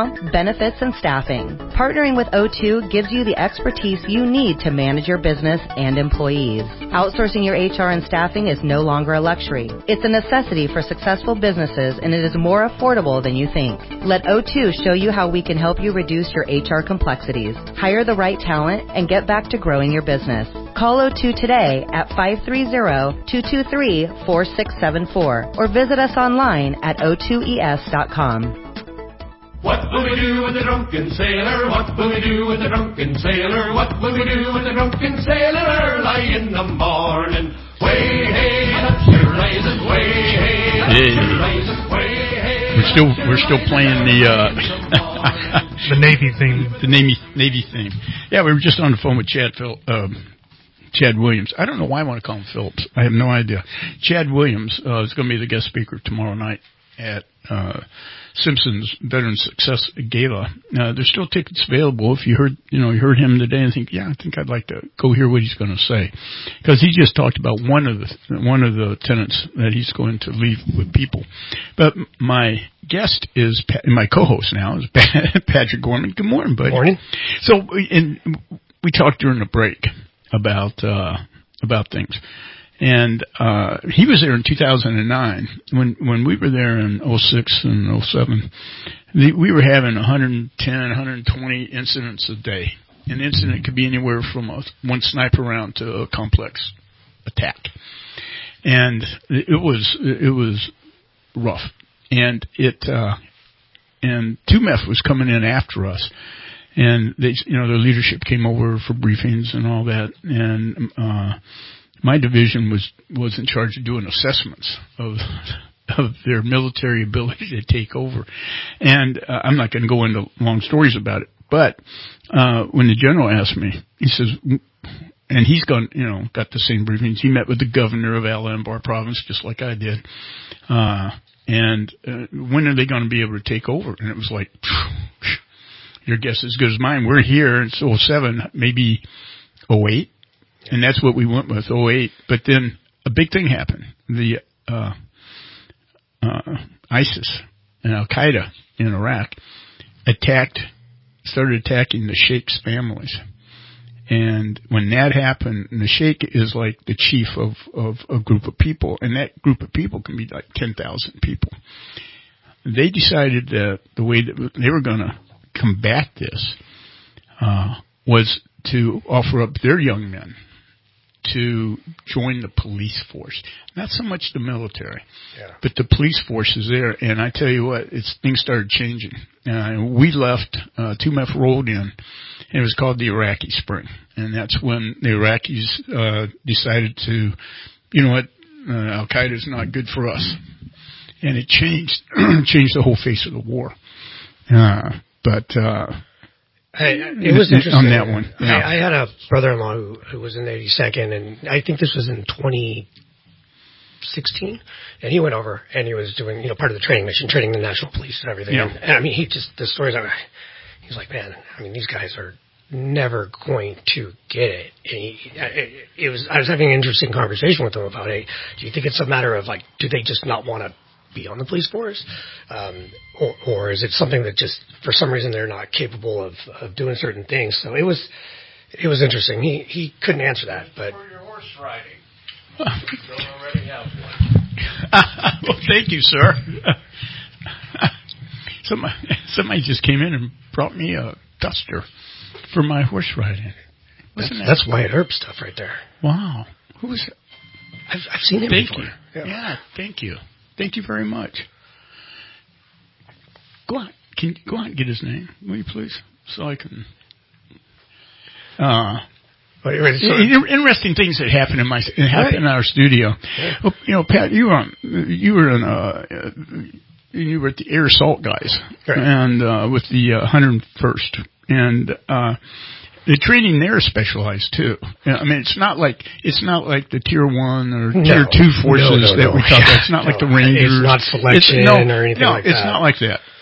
benefits, and staffing. Partnering with O two gives you the expertise you need to manage your business and employees. Outsourcing your H R and staffing is no longer a luxury. It's a necessity for successful businesses, and it is more affordable than you think. Let O two show you how we can help you reduce your H R complexities, hire the right talent, and get back to growing your business. Call O two today at five three zero, two two three, four six seven four or visit us online at O two E S dot com. What will we do with the drunken sailor? What will we do with the drunken sailor? What will we do with the drunken sailor early in the morning? Way hey, up she rises, way hey, up she rises, way hey. We're still we're still playing the uh, the Navy theme. The Navy Navy theme. Yeah, we were just on the phone with Chad Phil, um, Chad Williams. I don't know why I want to call him Phillips. I have no idea. Chad Williams uh, is going to be the guest speaker tomorrow night at uh, Simpson's Veteran Success Gala. Uh, there's still tickets available. If you heard, you know, you heard him today and think, yeah, I think I'd like to go hear what he's going to say, because he just talked about one of the one of the tenets that he's going to leave with people. But my guest is my co-host now is Patrick Gorman. Good morning, buddy. Morning. So, and we talked during the break about uh, about things. And uh he was there in two thousand nine. When when we were there in oh six and oh seven, the, we were having one hundred ten, one hundred twenty incidents a day. An incident could be anywhere from a, one sniper round to a complex attack. And it was it was rough. And it uh and two M E F was coming in after us. And they, you know, their leadership came over for briefings and all that. And uh my division was, was in charge of doing assessments of of their military ability to take over. And uh, I'm not going to go into long stories about it, but uh when the general asked me, he says, and he's gone, you know, got the same briefings. He met with the governor of Al-Anbar province, just like I did. Uh and uh, when are they going to be able to take over? And it was like, your guess is as good as mine. We're here. It's oh seven, maybe oh eight. And that's what we went with, oh eight. But then a big thing happened. The uh, uh, ISIS and Al-Qaeda in Iraq attacked, started attacking the sheikh's families. And when that happened, the sheikh is like the chief of, of a group of people. And that group of people can be like ten thousand people. They decided that the way that they were going to combat this uh, was to offer up their young men to join the police force. Not so much the military, yeah. but the police force is there. And I tell you what, it's, things started changing. Uh, we left, uh, two M E F rolled in, and it was called the Iraqi Spring. And that's when the Iraqis uh, decided to, you know what, uh, Al-Qaeda is not good for us. And it changed, changed the whole face of the war. Uh, but, uh, Hey, it was interesting. On that one. Yeah. I, I had a brother-in-law who, who was in the eighty-second, and I think this was in twenty sixteen, and he went over, and he was doing, you know, part of the training mission, training the national police and everything. Yeah. And, and I mean, he just, the stories, I, he was like, man, I mean, these guys are never going to get it. And he, it, it was, I was having an interesting conversation with him about, hey, do you think it's a matter of, like, do they just not want to be on the police force, um, or, or is it something that just for some reason they're not capable of, of doing certain things? So it was it was interesting. He he couldn't answer that, but for your horse riding, you don't already have one. Well, thank you, sir. somebody somebody just came in and brought me a duster for my horse riding. That's, that? that's Wyatt Earp stuff right there. Wow, who was it? I've, I've seen him thank before. You. Yeah. yeah, thank you. Thank you very much. Go on. Can you go on and get his name, will you please? So I can. Uh, well, ready, so interesting things that happen in my happen right. in our studio. Yeah. Well, you know, Pat, you were on, you were in uh, you were at the air assault guys, right. and uh, with the uh, one hundred first, and uh, the training there is specialized too. I mean, it's not like it's not like the tier one or no. tier two forces no, no, that no. we talk about. It's not no. like the Rangers. It's not selection it's, no, or anything no, like it's that. not like that.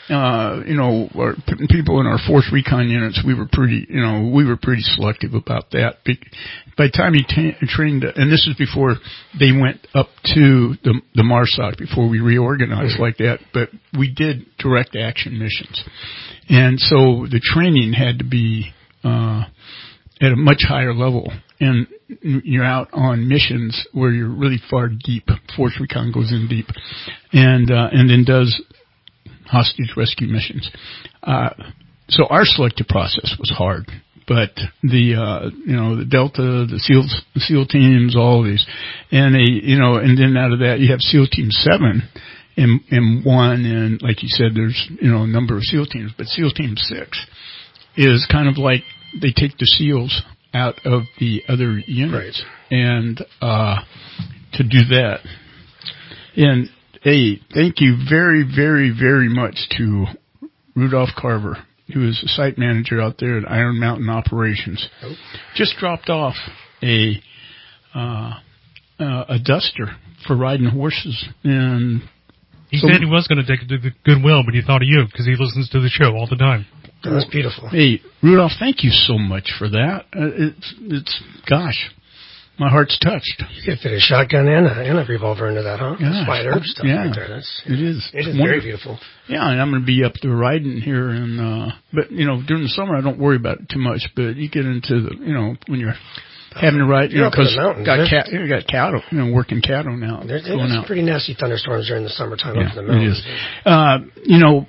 uh, you know, our p- people in our fourth recon units, we were pretty, you know, we were pretty selective about that. Be- by the time you t- trained, and this is before they went up to the, the MARSOC, before we reorganized like that, but we did direct action missions. And so the training had to be, uh, at a much higher level. And you're out on missions where you're really far deep. Force Recon goes in deep. And, uh, and then does hostage rescue missions. Uh, so our selective process was hard. But the, uh, you know, the Delta, the SEALs, the SEAL teams, all of these. And they, you know, and then out of that you have SEAL Team seven and, and one, and like you said, there's, you know, a number of SEAL teams, but SEAL Team six is kind of like they take the SEALs out of the other units. Right. And, uh, to do that. And, hey, thank you very, very, very much to Rudolph Carver, who is the site manager out there at Iron Mountain Operations. Oh. Just dropped off a uh, uh, a duster for riding horses. And he so said he was going to take it to the Goodwill, but he thought of you because he listens to the show all the time. That's beautiful. Hey, Rudolph, thank you so much for that. Uh, it's, it's, gosh, my heart's touched. You could fit a shotgun and a, and a revolver into that, huh? Yeah, Spider hope, stuff yeah, right there. That's, it is. It is wonderful. very beautiful. Yeah, and I'm going to be up there riding here, and uh, but you know, during the summer I don't worry about it too much. But you get into the, you know, when you're having to ride, you You're know, because got There's- cat, you got cattle, you know, working cattle now. There, going there's out. some pretty nasty thunderstorms during the summertime Yeah, up in the mountains. it is. Uh, you know,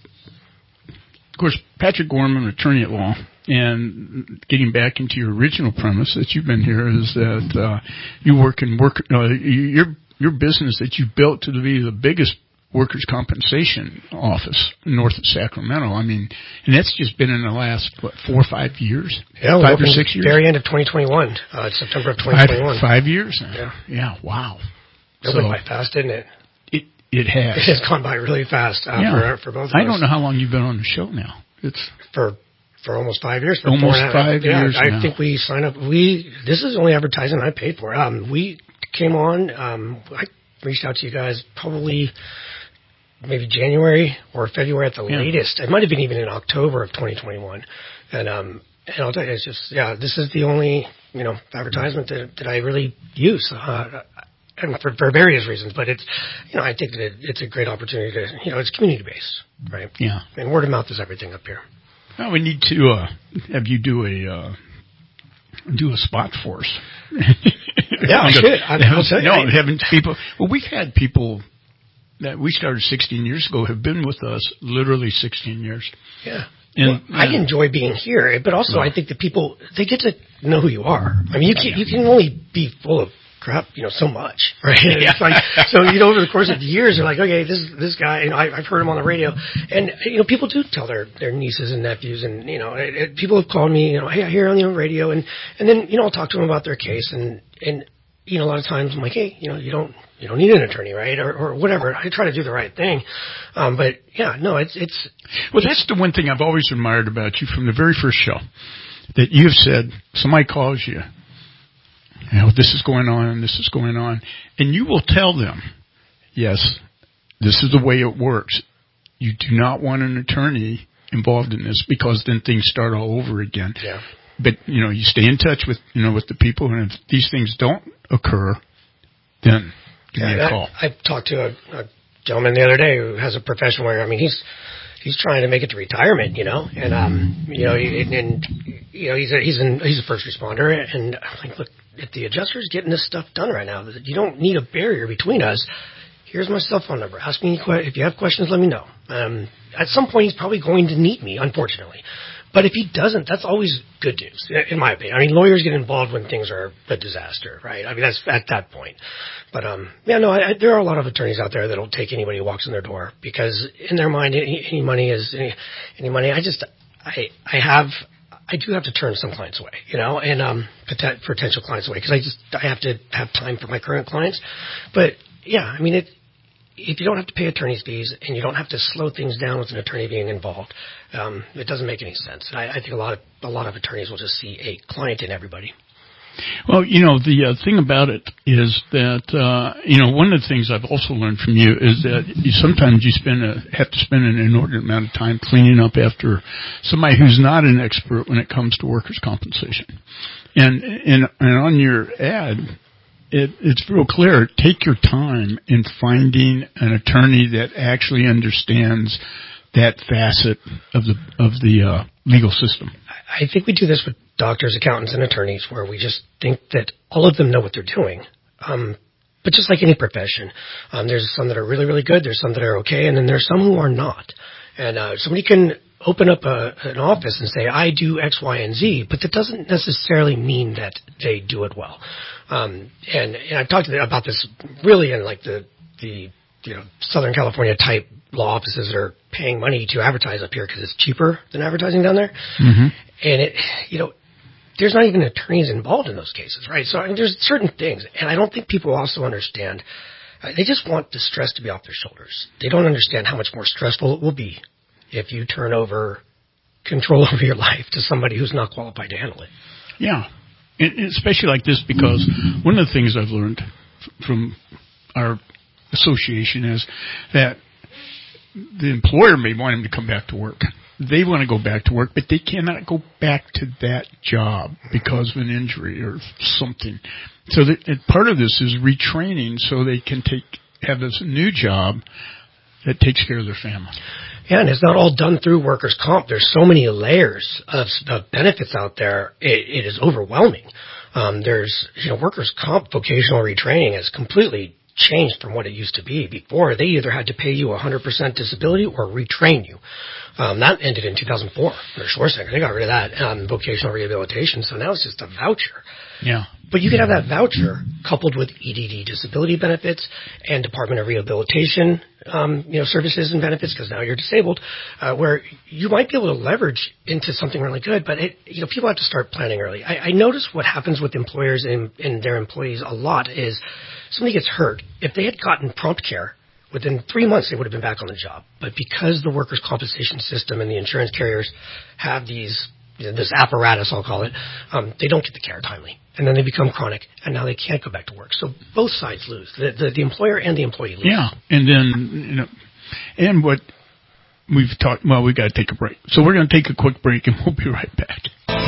of course, Patrick Gorman, attorney at law, and getting back into your original premise that you've been here is that uh, you work in work uh, your your business that you built to be the biggest workers' compensation office north of Sacramento. I mean, and that's just been in the last what four or five years, Yeah, five or six years, very end of twenty twenty-one, uh, September of twenty twenty-one. Five, five years. Yeah, yeah, wow. It so, went by fast, didn't it? It it has. It has gone by really fast uh, yeah. for for both of I us. don't know how long you've been on the show now. It's for for almost five years. For almost four and a half, five yeah, years. I now. think we signed up. We this is the only advertising I paid for. Um, we came on. Um, I reached out to you guys probably maybe January or February at the Yeah. latest. It might have been even in October of twenty twenty-one. And um, and I'll tell you, it's just yeah, this is the only you know advertisement that that I really use. Uh, and for, for various reasons, but it's, you know, I think that it, it's a great opportunity to, you know, it's community based, right? Yeah. And word of mouth is everything up here. Well, we need to uh, have you do a uh, do a spot for us. Yeah, I should. I, I'll tell you. No, having people. Well, we've had people that we started sixteen years ago have been with us literally sixteen years. Yeah. And, well, I enjoy being here, but also Yeah. I think that people, they get to know who you are. I mean, you can, you can only be full of crap, you know, so much, right? Yeah. It's like, so, you know, over the course of the years, they're like, okay, this this guy, you know, I, I've heard him on the radio. And, you know, people do tell their, their nieces and nephews, and, you know, it, it, people have called me, you know, hey, I hear on the radio, and, and then, you know, I'll talk to them about their case, and, and, you know, a lot of times I'm like, hey, you know, you don't, you don't need an attorney, right? Or, or whatever. I try to do the right thing. Um, but yeah, no, it's, it's. Well, that's the one thing I've always admired about you from the very first show, that you've said, somebody calls you, you know, this is going on and this is going on, and you will tell them, yes, this is the way it works. You do not want an attorney involved in this because then things start all over again. Yeah. But, you know, you stay in touch with, you know, with the people, and if these things don't occur, then give yeah, me a call. I, I talked to a, a gentleman the other day who has a profession where, I mean, he's he's trying to make it to retirement, you know, and um, you know, and, and you know, he's a he's an he's a first responder, and I'm like, look, if the adjuster's getting this stuff done right now, you don't need a barrier between us. Here's my cell phone number. Ask me if you have questions. Let me know. Um, at some point, he's probably going to need me, unfortunately. But if he doesn't, that's always good news, in my opinion. I mean, lawyers get involved when things are a disaster, right? I mean, that's at that point. But, um, yeah, no, I, I, there are a lot of attorneys out there that will take anybody who walks in their door because in their mind, any, any money is any, any money. I just, I, I have, I do have to turn some clients away, you know, and, um, poten- potential clients away because I just, I have to have time for my current clients. But, yeah, I mean, it, if you don't have to pay attorney's fees and you don't have to slow things down with an attorney being involved, um, it doesn't make any sense. And I, I think a lot of a lot of attorneys will just see a client in everybody. Well, you know, the uh, thing about it is that, uh, you know, one of the things I've also learned from you is that you, sometimes you spend a, have to spend an inordinate amount of time cleaning up after somebody who's not an expert when it comes to workers' compensation. And, and, and on your ad, it, it's real clear. Take your time in finding an attorney that actually understands that facet of the, of the, uh, legal system. I think we do this with doctors, accountants, and attorneys, where we just think that all of them know what they're doing. Um, but just like any profession, um, there's some that are really, really good, there's some that are okay, and then there's some who are not. And uh, somebody can open up a, an office and say, I do X, Y, and Z, but that doesn't necessarily mean that they do it well. Um, and, and I've talked about this really in like the, the you know, Southern California type law offices that are paying money to advertise up here because it's cheaper than advertising down there. Mm-hmm. And it, you know, there's not even attorneys involved in those cases, right? So I mean, there's certain things, and I don't think people also understand. Uh, they just want the stress to be off their shoulders. They don't understand how much more stressful it will be if you turn over control over your life to somebody who's not qualified to handle it. Yeah, and especially like this, because one of the things I've learned f- from our association is that the employer may want him to come back to work. They want to go back to work, but they cannot go back to that job because of an injury or something. So that, and part of this is retraining so they can take have this new job that takes care of their family. Yeah, and it's not all done through workers' comp. There's so many layers of, of benefits out there. It, it is overwhelming. Um, there's, you know, workers' comp vocational retraining has completely changed from what it used to be. Before, they either had to pay you one hundred percent disability or retrain you. Um, that ended in two thousand four under Schwarzenegger. They got rid of that um, vocational rehabilitation, so now it's just a voucher. Yeah. But you could have that voucher coupled with E D D disability benefits and Department of Rehabilitation, um, you know, services and benefits because now you're disabled, uh, where you might be able to leverage into something really good. But it, you know, people have to start planning early. I, I notice what happens with employers and, and their employees a lot is somebody gets hurt. If they had gotten prompt care, within three months they would have been back on the job. But because the workers' compensation system and the insurance carriers have these, you know, this apparatus, I'll call it, um, they don't get the care timely. And then they become chronic, and now they can't go back to work. So both sides lose, the, the, the employer and the employee lose. Yeah, and then, you know, and what we've talked, well, we've got to take a break. So we're going to take a quick break, and we'll be right back.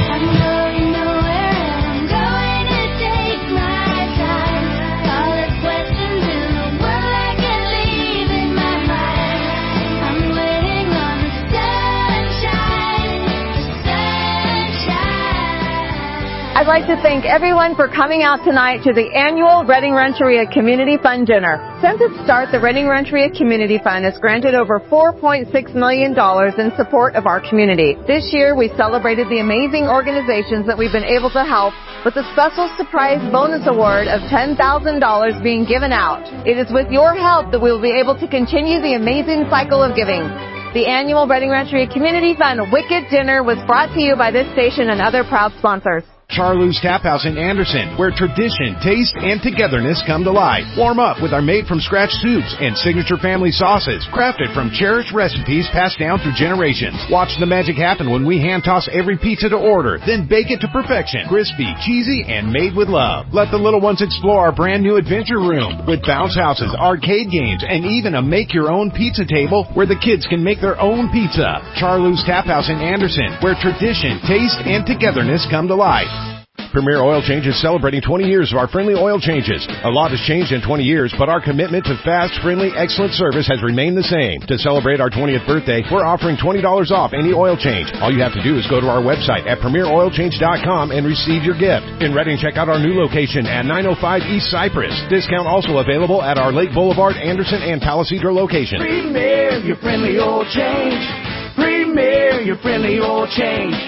I'd like to thank everyone for coming out tonight to the annual Redding Rancheria Community Fund Dinner. Since its start, the Redding Rancheria Community Fund has granted over four point six million dollars in support of our community. This year, we celebrated the amazing organizations that we've been able to help with a special surprise bonus award of ten thousand dollars being given out. It is with your help that we will be able to continue the amazing cycle of giving. The annual Redding Rancheria Community Fund Wicked Dinner was brought to you by this station and other proud sponsors. Charlou's Tap House in Anderson, where tradition, taste, and togetherness come to life. Warm up with our made-from-scratch soups and signature family sauces, crafted from cherished recipes passed down through generations. Watch the magic happen when we hand-toss every pizza to order, then bake it to perfection. Crispy, cheesy, and made with love. Let the little ones explore our brand-new adventure room with bounce houses, arcade games, and even a make-your-own pizza table where the kids can make their own pizza. Charlou's Tap House in Anderson, where tradition, taste, and togetherness come to life. Premier Oil Change is celebrating twenty years of our friendly oil changes. A lot has changed in twenty years, but our commitment to fast, friendly, excellent service has remained the same. To celebrate our twentieth birthday, we're offering twenty dollars off any oil change. All you have to do is go to our website at premier oil change dot com and receive your gift. In Redding, check out our new location at nine oh five East Cypress. Discount also available at our Lake Boulevard, Anderson, and Palisadro locations. Premier, your friendly oil change. Premier, your friendly oil change.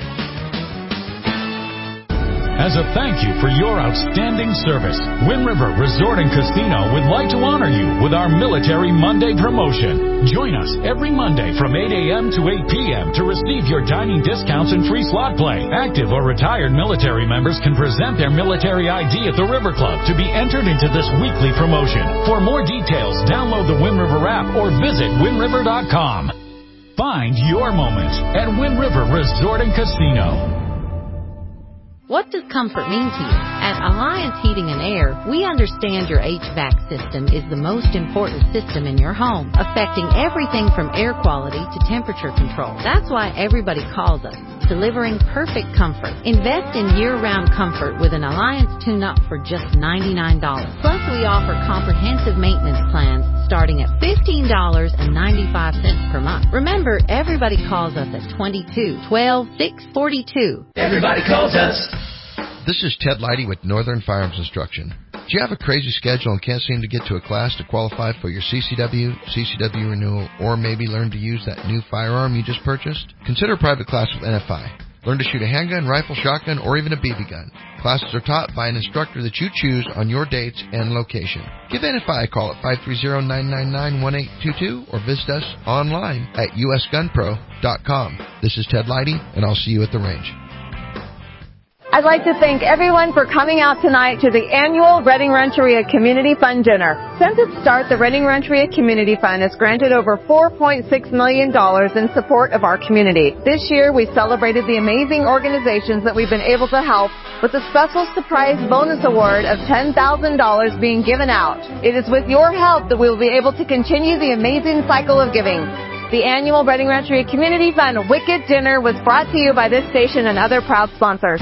As a thank you for your outstanding service, Wind River Resort and Casino would like to honor you with our Military Monday promotion. Join us every Monday from eight a.m. to eight p.m. to receive your dining discounts and free slot play. Active or retired military members can present their military I D at the River Club to be entered into this weekly promotion. For more details, download the Wind River app or visit wind river dot com. Find your moment at Wind River Resort and Casino. What does comfort mean to you? At Alliance Heating and Air, we understand your H V A C system is the most important system in your home, affecting everything from air quality to temperature control. That's why everybody calls us, delivering perfect comfort. Invest in year-round comfort with an Alliance tune-up for just ninety-nine dollars. Plus, we offer comprehensive maintenance plans starting at fifteen dollars and ninety-five cents per month. Remember, everybody calls us at twenty-two twelve six forty-two. Everybody calls us. This is Ted Leidy with Northern Firearms Instruction. Do you have a crazy schedule and can't seem to get to a class to qualify for your C C W, C C W renewal, or maybe learn to use that new firearm you just purchased? Consider a private class with N F I. Learn to shoot a handgun, rifle, shotgun, or even a B B gun. Classes are taught by an instructor that you choose on your dates and location. Give N F I a call at five three zero, nine nine nine, one eight two two or visit us online at u s gun pro dot com. This is Ted Leidy, and I'll see you at the range. I'd like to thank everyone for coming out tonight to the annual Reading Rancheria Community Fund Dinner. Since its start, the Reading Rancheria Community Fund has granted over four point six million dollars in support of our community. This year, we celebrated the amazing organizations that we've been able to help with a special surprise bonus award of ten thousand dollars being given out. It is with your help that we will be able to continue the amazing cycle of giving. The annual Reading Rancheria Community Fund Wicked Dinner was brought to you by this station and other proud sponsors.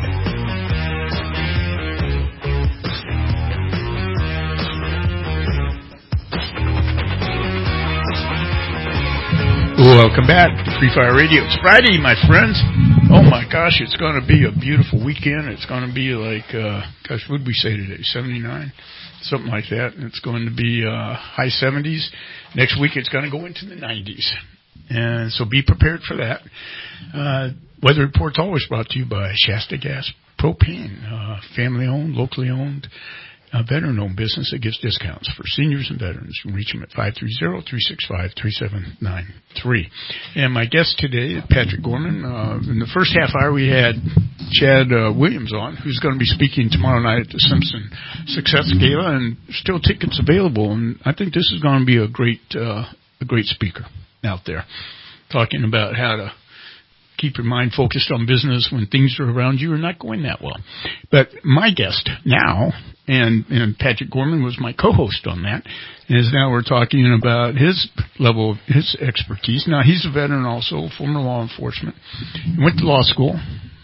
Welcome back to Free Fire Radio. It's Friday, my friends. Oh my gosh, it's going to be a beautiful weekend. It's going to be like, uh, gosh, what did we say today? seventy-nine? Something like that. It's going to be uh, high seventies. Next week it's going to go into the nineties. And so be prepared for that. Uh, Weather Report's always brought to you by Shasta Gas Propane, uh, family owned, locally owned. A veteran-owned business that gives discounts for seniors and veterans. You can reach them at five three zero, three six five, three seven nine three. And my guest today is Patrick Gorman. Uh, in the first half hour, we had Chad uh, Williams on, who's going to be speaking tomorrow night at the Simpson Success Gala, and still tickets available. And I think this is going to be a great, uh, a great speaker out there, talking about how to keep your mind focused on business when things are around you are not going that well. But my guest now, and, and Patrick Gorman was my co-host on that, is now we're talking about his level of his expertise. Now, he's a veteran also, former law enforcement. He went to law school.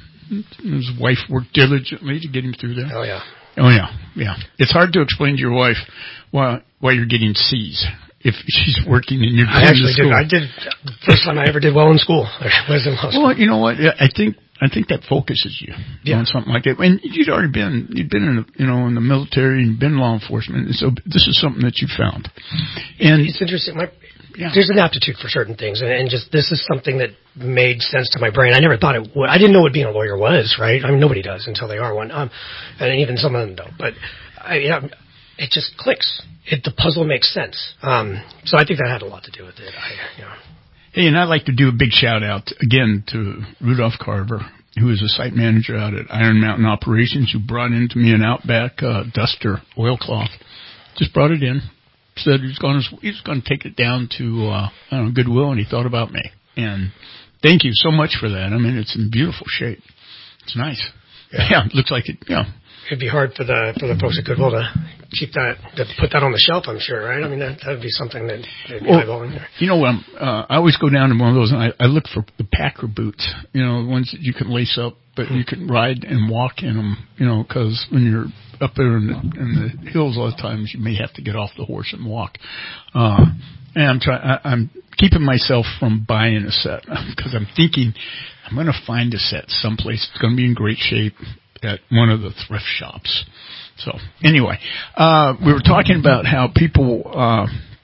His wife worked diligently to get him through that. Oh, yeah. Oh, yeah, yeah. It's hard to explain to your wife why, why you're getting C's if she's working in your I actually did. I did. First time I ever did well in school. I was in law school. Well, you know what? I think I think that focuses you yeah. on something like that. And you'd already been you'd been in the, you know in the military and been law enforcement. And so this is something that you found. And it's interesting. My, yeah. There's an aptitude for certain things, and, and just this is something that made sense to my brain. I never thought it would. I didn't know what being a lawyer was. Right? I mean, nobody does until they are one. Um, and even some of them don't. But I. You know, it just clicks. It, the puzzle makes sense. Um, so I think that had a lot to do with it. I, you know. Hey, and I'd like to do a big shout out again to Rudolph Carver, who is a site manager out at Iron Mountain Operations, who brought into me an Outback uh, Duster oilcloth. Just brought it in. Said he was going to he was going to take it down to uh, I don't know, Goodwill, and he thought about me. And thank you so much for that. I mean, it's in beautiful shape. It's nice. Yeah, yeah it looks like it. Yeah. It'd be hard for the for the folks at Goodwill to keep that, to put that on the shelf, I'm sure, right? I mean, that would be something that they'd be well, eyeballing there. You know what? Uh, I always go down to one of those, and I, I look for the Packer boots, you know, the ones that you can lace up, but mm-hmm. you can ride and walk in them, you know, because when you're up there in the, in the hills, a lot of times you may have to get off the horse and walk. Uh, and I'm trying, I'm keeping myself from buying a set because I'm thinking I'm going to find a set someplace. It's going to be in great shape at one of the thrift shops. So anyway, uh, we were talking about how people, uh,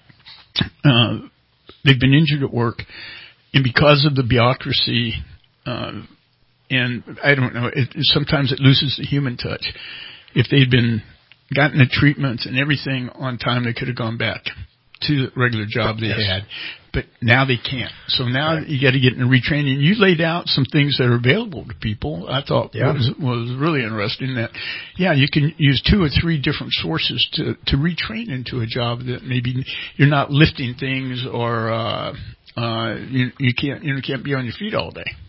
uh, they've been injured at work, and because of the bureaucracy, uh, and I don't know, it, sometimes it loses the human touch. If they'd been gotten the treatments and everything on time, they could have gone back to the regular job they yes. had. But now they can't. So now right. you got to get into retraining. You laid out some things that are available to people. I thought yeah. was was really interesting. That yeah, you can use two or three different sources to to retrain into a job that maybe you're not lifting things or uh, uh, you you can't you can't be on your feet all day.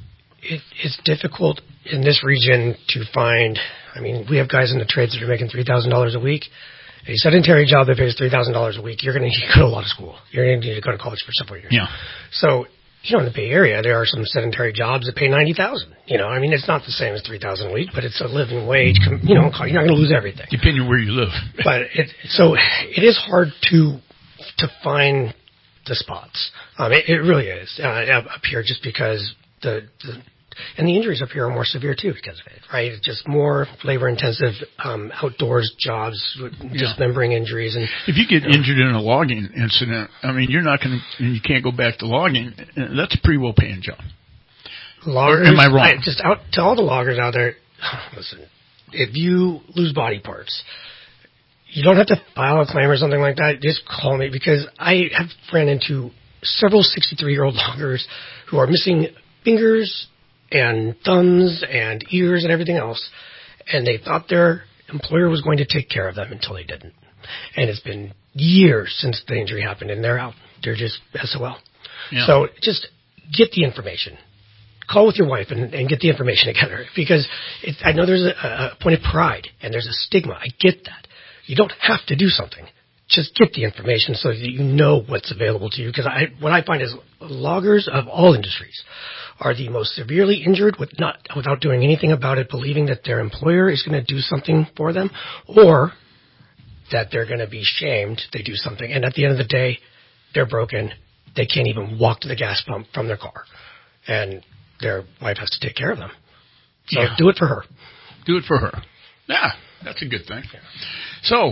it, it's difficult in this region to find. I mean, we have guys in the trades that are making three thousand dollars a week. A sedentary job that pays three thousand dollars a week, you're going to need to go to a lot of school. You're going to need to go to college for several years. Yeah. So, you know, in the Bay Area, there are some sedentary jobs that pay ninety thousand dollars. You know, I mean, it's not the same as three thousand dollars a week, but it's a living wage. You know, you're not going to lose everything. Depending on where you live. But it, so it is hard to to find the spots. Um, it, it really is uh, up here, just because the, the and the injuries up here are more severe too because of it, right? It's just more labor-intensive um, outdoors jobs, with dismembering yeah. injuries. And if you get you know, injured in a logging incident, I mean, you're not going to, you can't go back to logging. That's a pretty well-paying job. Loggers, or am I wrong? I, just out to all the loggers out there. Listen, if you lose body parts, you don't have to file a claim or something like that. Just call me, because I have ran into several sixty-three-year-old loggers who are missing fingers and thumbs and ears and everything else, and they thought their employer was going to take care of them until they didn't. And it's been years since the injury happened, and they're out. They're just S O L. Yeah. So just get the information. Call with your wife and, and get the information together, because it, I know there's a, a point of pride and there's a stigma. I get that. You don't have to do something. Just get the information so that you know what's available to you. Because I, what I find is loggers of all industries are the most severely injured with not, without doing anything about it, believing that their employer is going to do something for them, or that they're going to be shamed. They do something, and at the end of the day, they're broken. They can't even walk to the gas pump from their car, and their wife has to take care of them. So yeah. do it for her. Do it for her. Yeah, that's a good thing. So,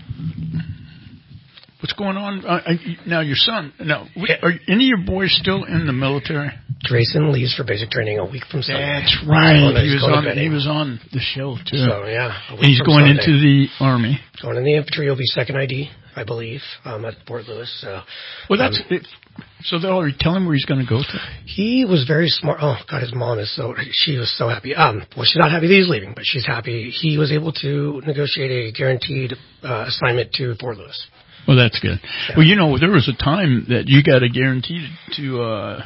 what's going on uh, now? Your son. Now, are any of your boys still in the military? Grayson leaves for basic training a week from Sunday. That's right. He was on. He was on the show too. So yeah, and he's going Sunday. into the Army. Going in the infantry. He'll be second I D, I believe, um, at Fort Lewis. So, well, that's um, it. So they'll already tell him where he's going to go to. He was very smart. Oh God, his mom is so. She was so happy. Um, well, she's not happy that he's leaving, but she's happy he was able to negotiate a guaranteed uh, assignment to Fort Lewis. Well, that's good. Yeah. Well, you know, there was a time that you got a guarantee to uh,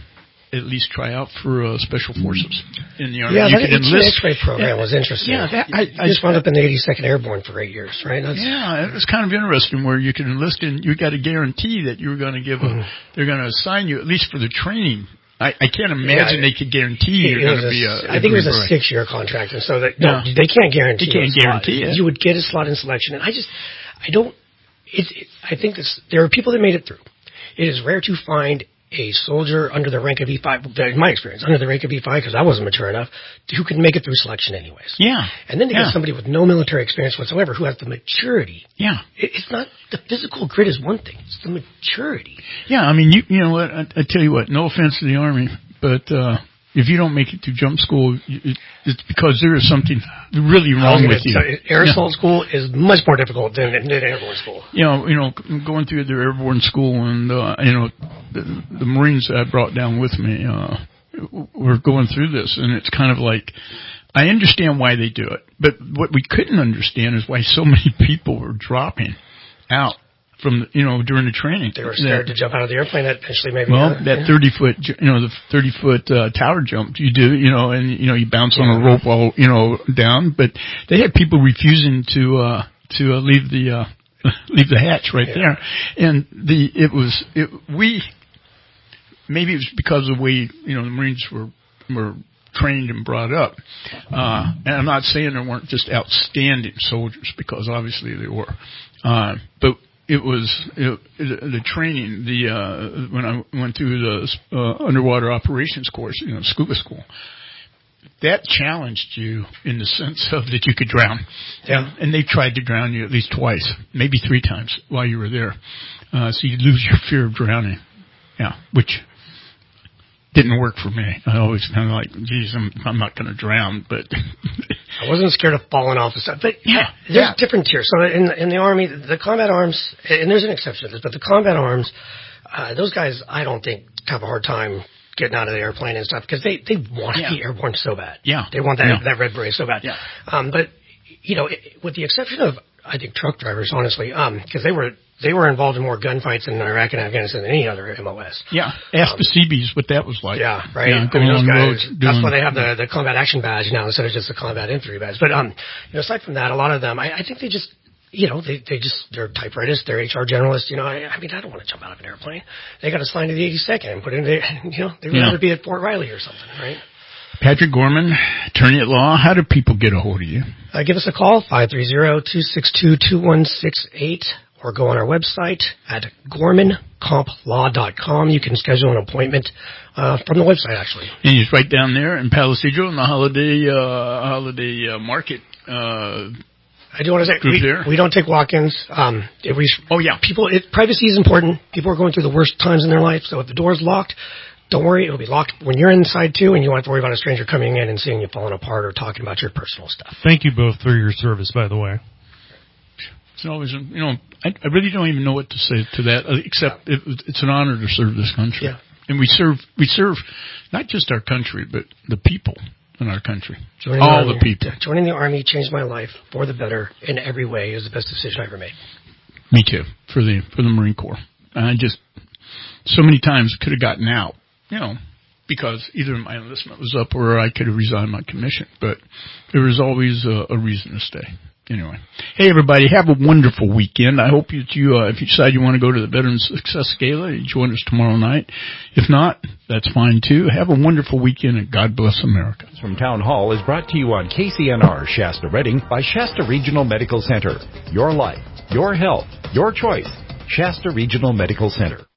at least try out for uh, Special Forces in the Army. Yeah, you that enlist. X-ray program yeah. was interesting. Yeah, that, I, I just wound up in the eighty-second Airborne for eight years, right? That's, yeah, it was kind of interesting where you could enlist and you got a guarantee that you were going to give mm-hmm. a, they're going to assign you at least for the training. I, I can't imagine yeah, they could guarantee you're going to be a. I think it was a six-year contract, and so that no, yeah. they can't guarantee. They can't guarantee it. You would get a slot in selection, and I just, I don't. It, it, I think this, there are people that made it through. It is rare to find a soldier under the rank of E five, in my experience, under the rank of E five, because I wasn't mature enough, who can make it through selection anyways. Yeah. And then they yeah. get somebody with no military experience whatsoever who has the maturity. Yeah. It, it's not, the physical grit is one thing. It's the maturity. Yeah, I mean, you you know what, I, I tell you what, no offense to the Army, but uh if you don't make it through jump school, it, it's because there is something really wrong with you. Air assault yeah. school is much more difficult than, than airborne school. You know, you know, going through the airborne school, and uh, you know, the, the Marines that I brought down with me uh, were going through this, and it's kind of like, I understand why they do it, but what we couldn't understand is why so many people were dropping out. From, you know, during the training. They were scared that, to jump out of the airplane that eventually maybe. Well, uh, that yeah. thirty foot, you know, the thirty foot uh, tower jump you do, you know, and, you know, you bounce yeah. on a rope all, you know, down. But they had people refusing to, uh, to uh, leave the, uh, leave the hatch right yeah. there. And the, it was, it, we, maybe it was because of the way, you know, the Marines were, were trained and brought up. Uh, and I'm not saying there weren't just outstanding soldiers, because obviously they were. Uh, but, It was it, the training. The uh, when I went through the uh, underwater operations course, you know, scuba school, that challenged you in the sense of that you could drown. Yeah. And, and they tried to drown you at least twice, maybe three times while you were there. Uh, so you lose your fear of drowning. Yeah, which didn't work for me. I always kind of like, geez, I'm, I'm not going to drown, but. I wasn't scared of falling off the side. But yeah, there's yeah. different tiers. So in, in the Army, the combat arms, and there's an exception to this, but the combat arms, uh, those guys, I don't think, have a hard time getting out of the airplane and stuff, because they, they want to yeah. be airborne so bad. Yeah. They want that, yeah. that red beret so bad. Yeah. Um, but, you know, it, with the exception of, I think, truck drivers, honestly, um, because they were they were involved in more gunfights in Iraq and Afghanistan than any other M O S. Yeah, ask um, the Seabees what that was like. Yeah, right. Yeah, I mean, those guys, roads, that's doing, why they have the, the combat action badge now instead of just the combat infantry badge. But um, you know, aside from that, a lot of them, I, I think they just, you know, they they just they're typewriters, they're H R generalists. You know, I, I mean, I don't want to jump out of an airplane. They got assigned to the eighty-second and put in, the, you know, they'd rather yeah. be at Fort Riley or something, right? Patrick Gorman, attorney at law. How do people get a hold of you? Uh, give us a call, five three zero, two six two, two one six eight, or go on our website at gorman comp law dot com. You can schedule an appointment uh, from the website, actually. And you just right down there in Palisadro in the holiday uh, holiday uh, market. Uh, I do want to say we, we don't take walk-ins. Um, if we, oh yeah, people. It, privacy is important. People are going through the worst times in their life, so if the door's locked, don't worry, it'll be locked when you're inside, too, and you won't have to worry about a stranger coming in and seeing you falling apart or talking about your personal stuff. Thank you both for your service, by the way. It's always, you know, I, I really don't even know what to say to that, except it, it's an honor to serve this country. Yeah. And we serve, we serve not just our country, but the people in our country. Joining All the, the people. Joining the Army changed my life for the better in every way. It was the best decision I ever made. Me too, for the for the Marine Corps. I just, so many times could have gotten out. You know, because either my enlistment was up or I could have resigned my commission. But there was always a, a reason to stay. Anyway. Hey, everybody, have a wonderful weekend. I hope that you, uh, if you decide you want to go to the Veterans Success Gala, you join us tomorrow night. If not, that's fine, too. Have a wonderful weekend, and God bless America. From Town Hall is brought to you on K C N R Shasta Redding by Shasta Regional Medical Center. Your life, your health, your choice. Shasta Regional Medical Center.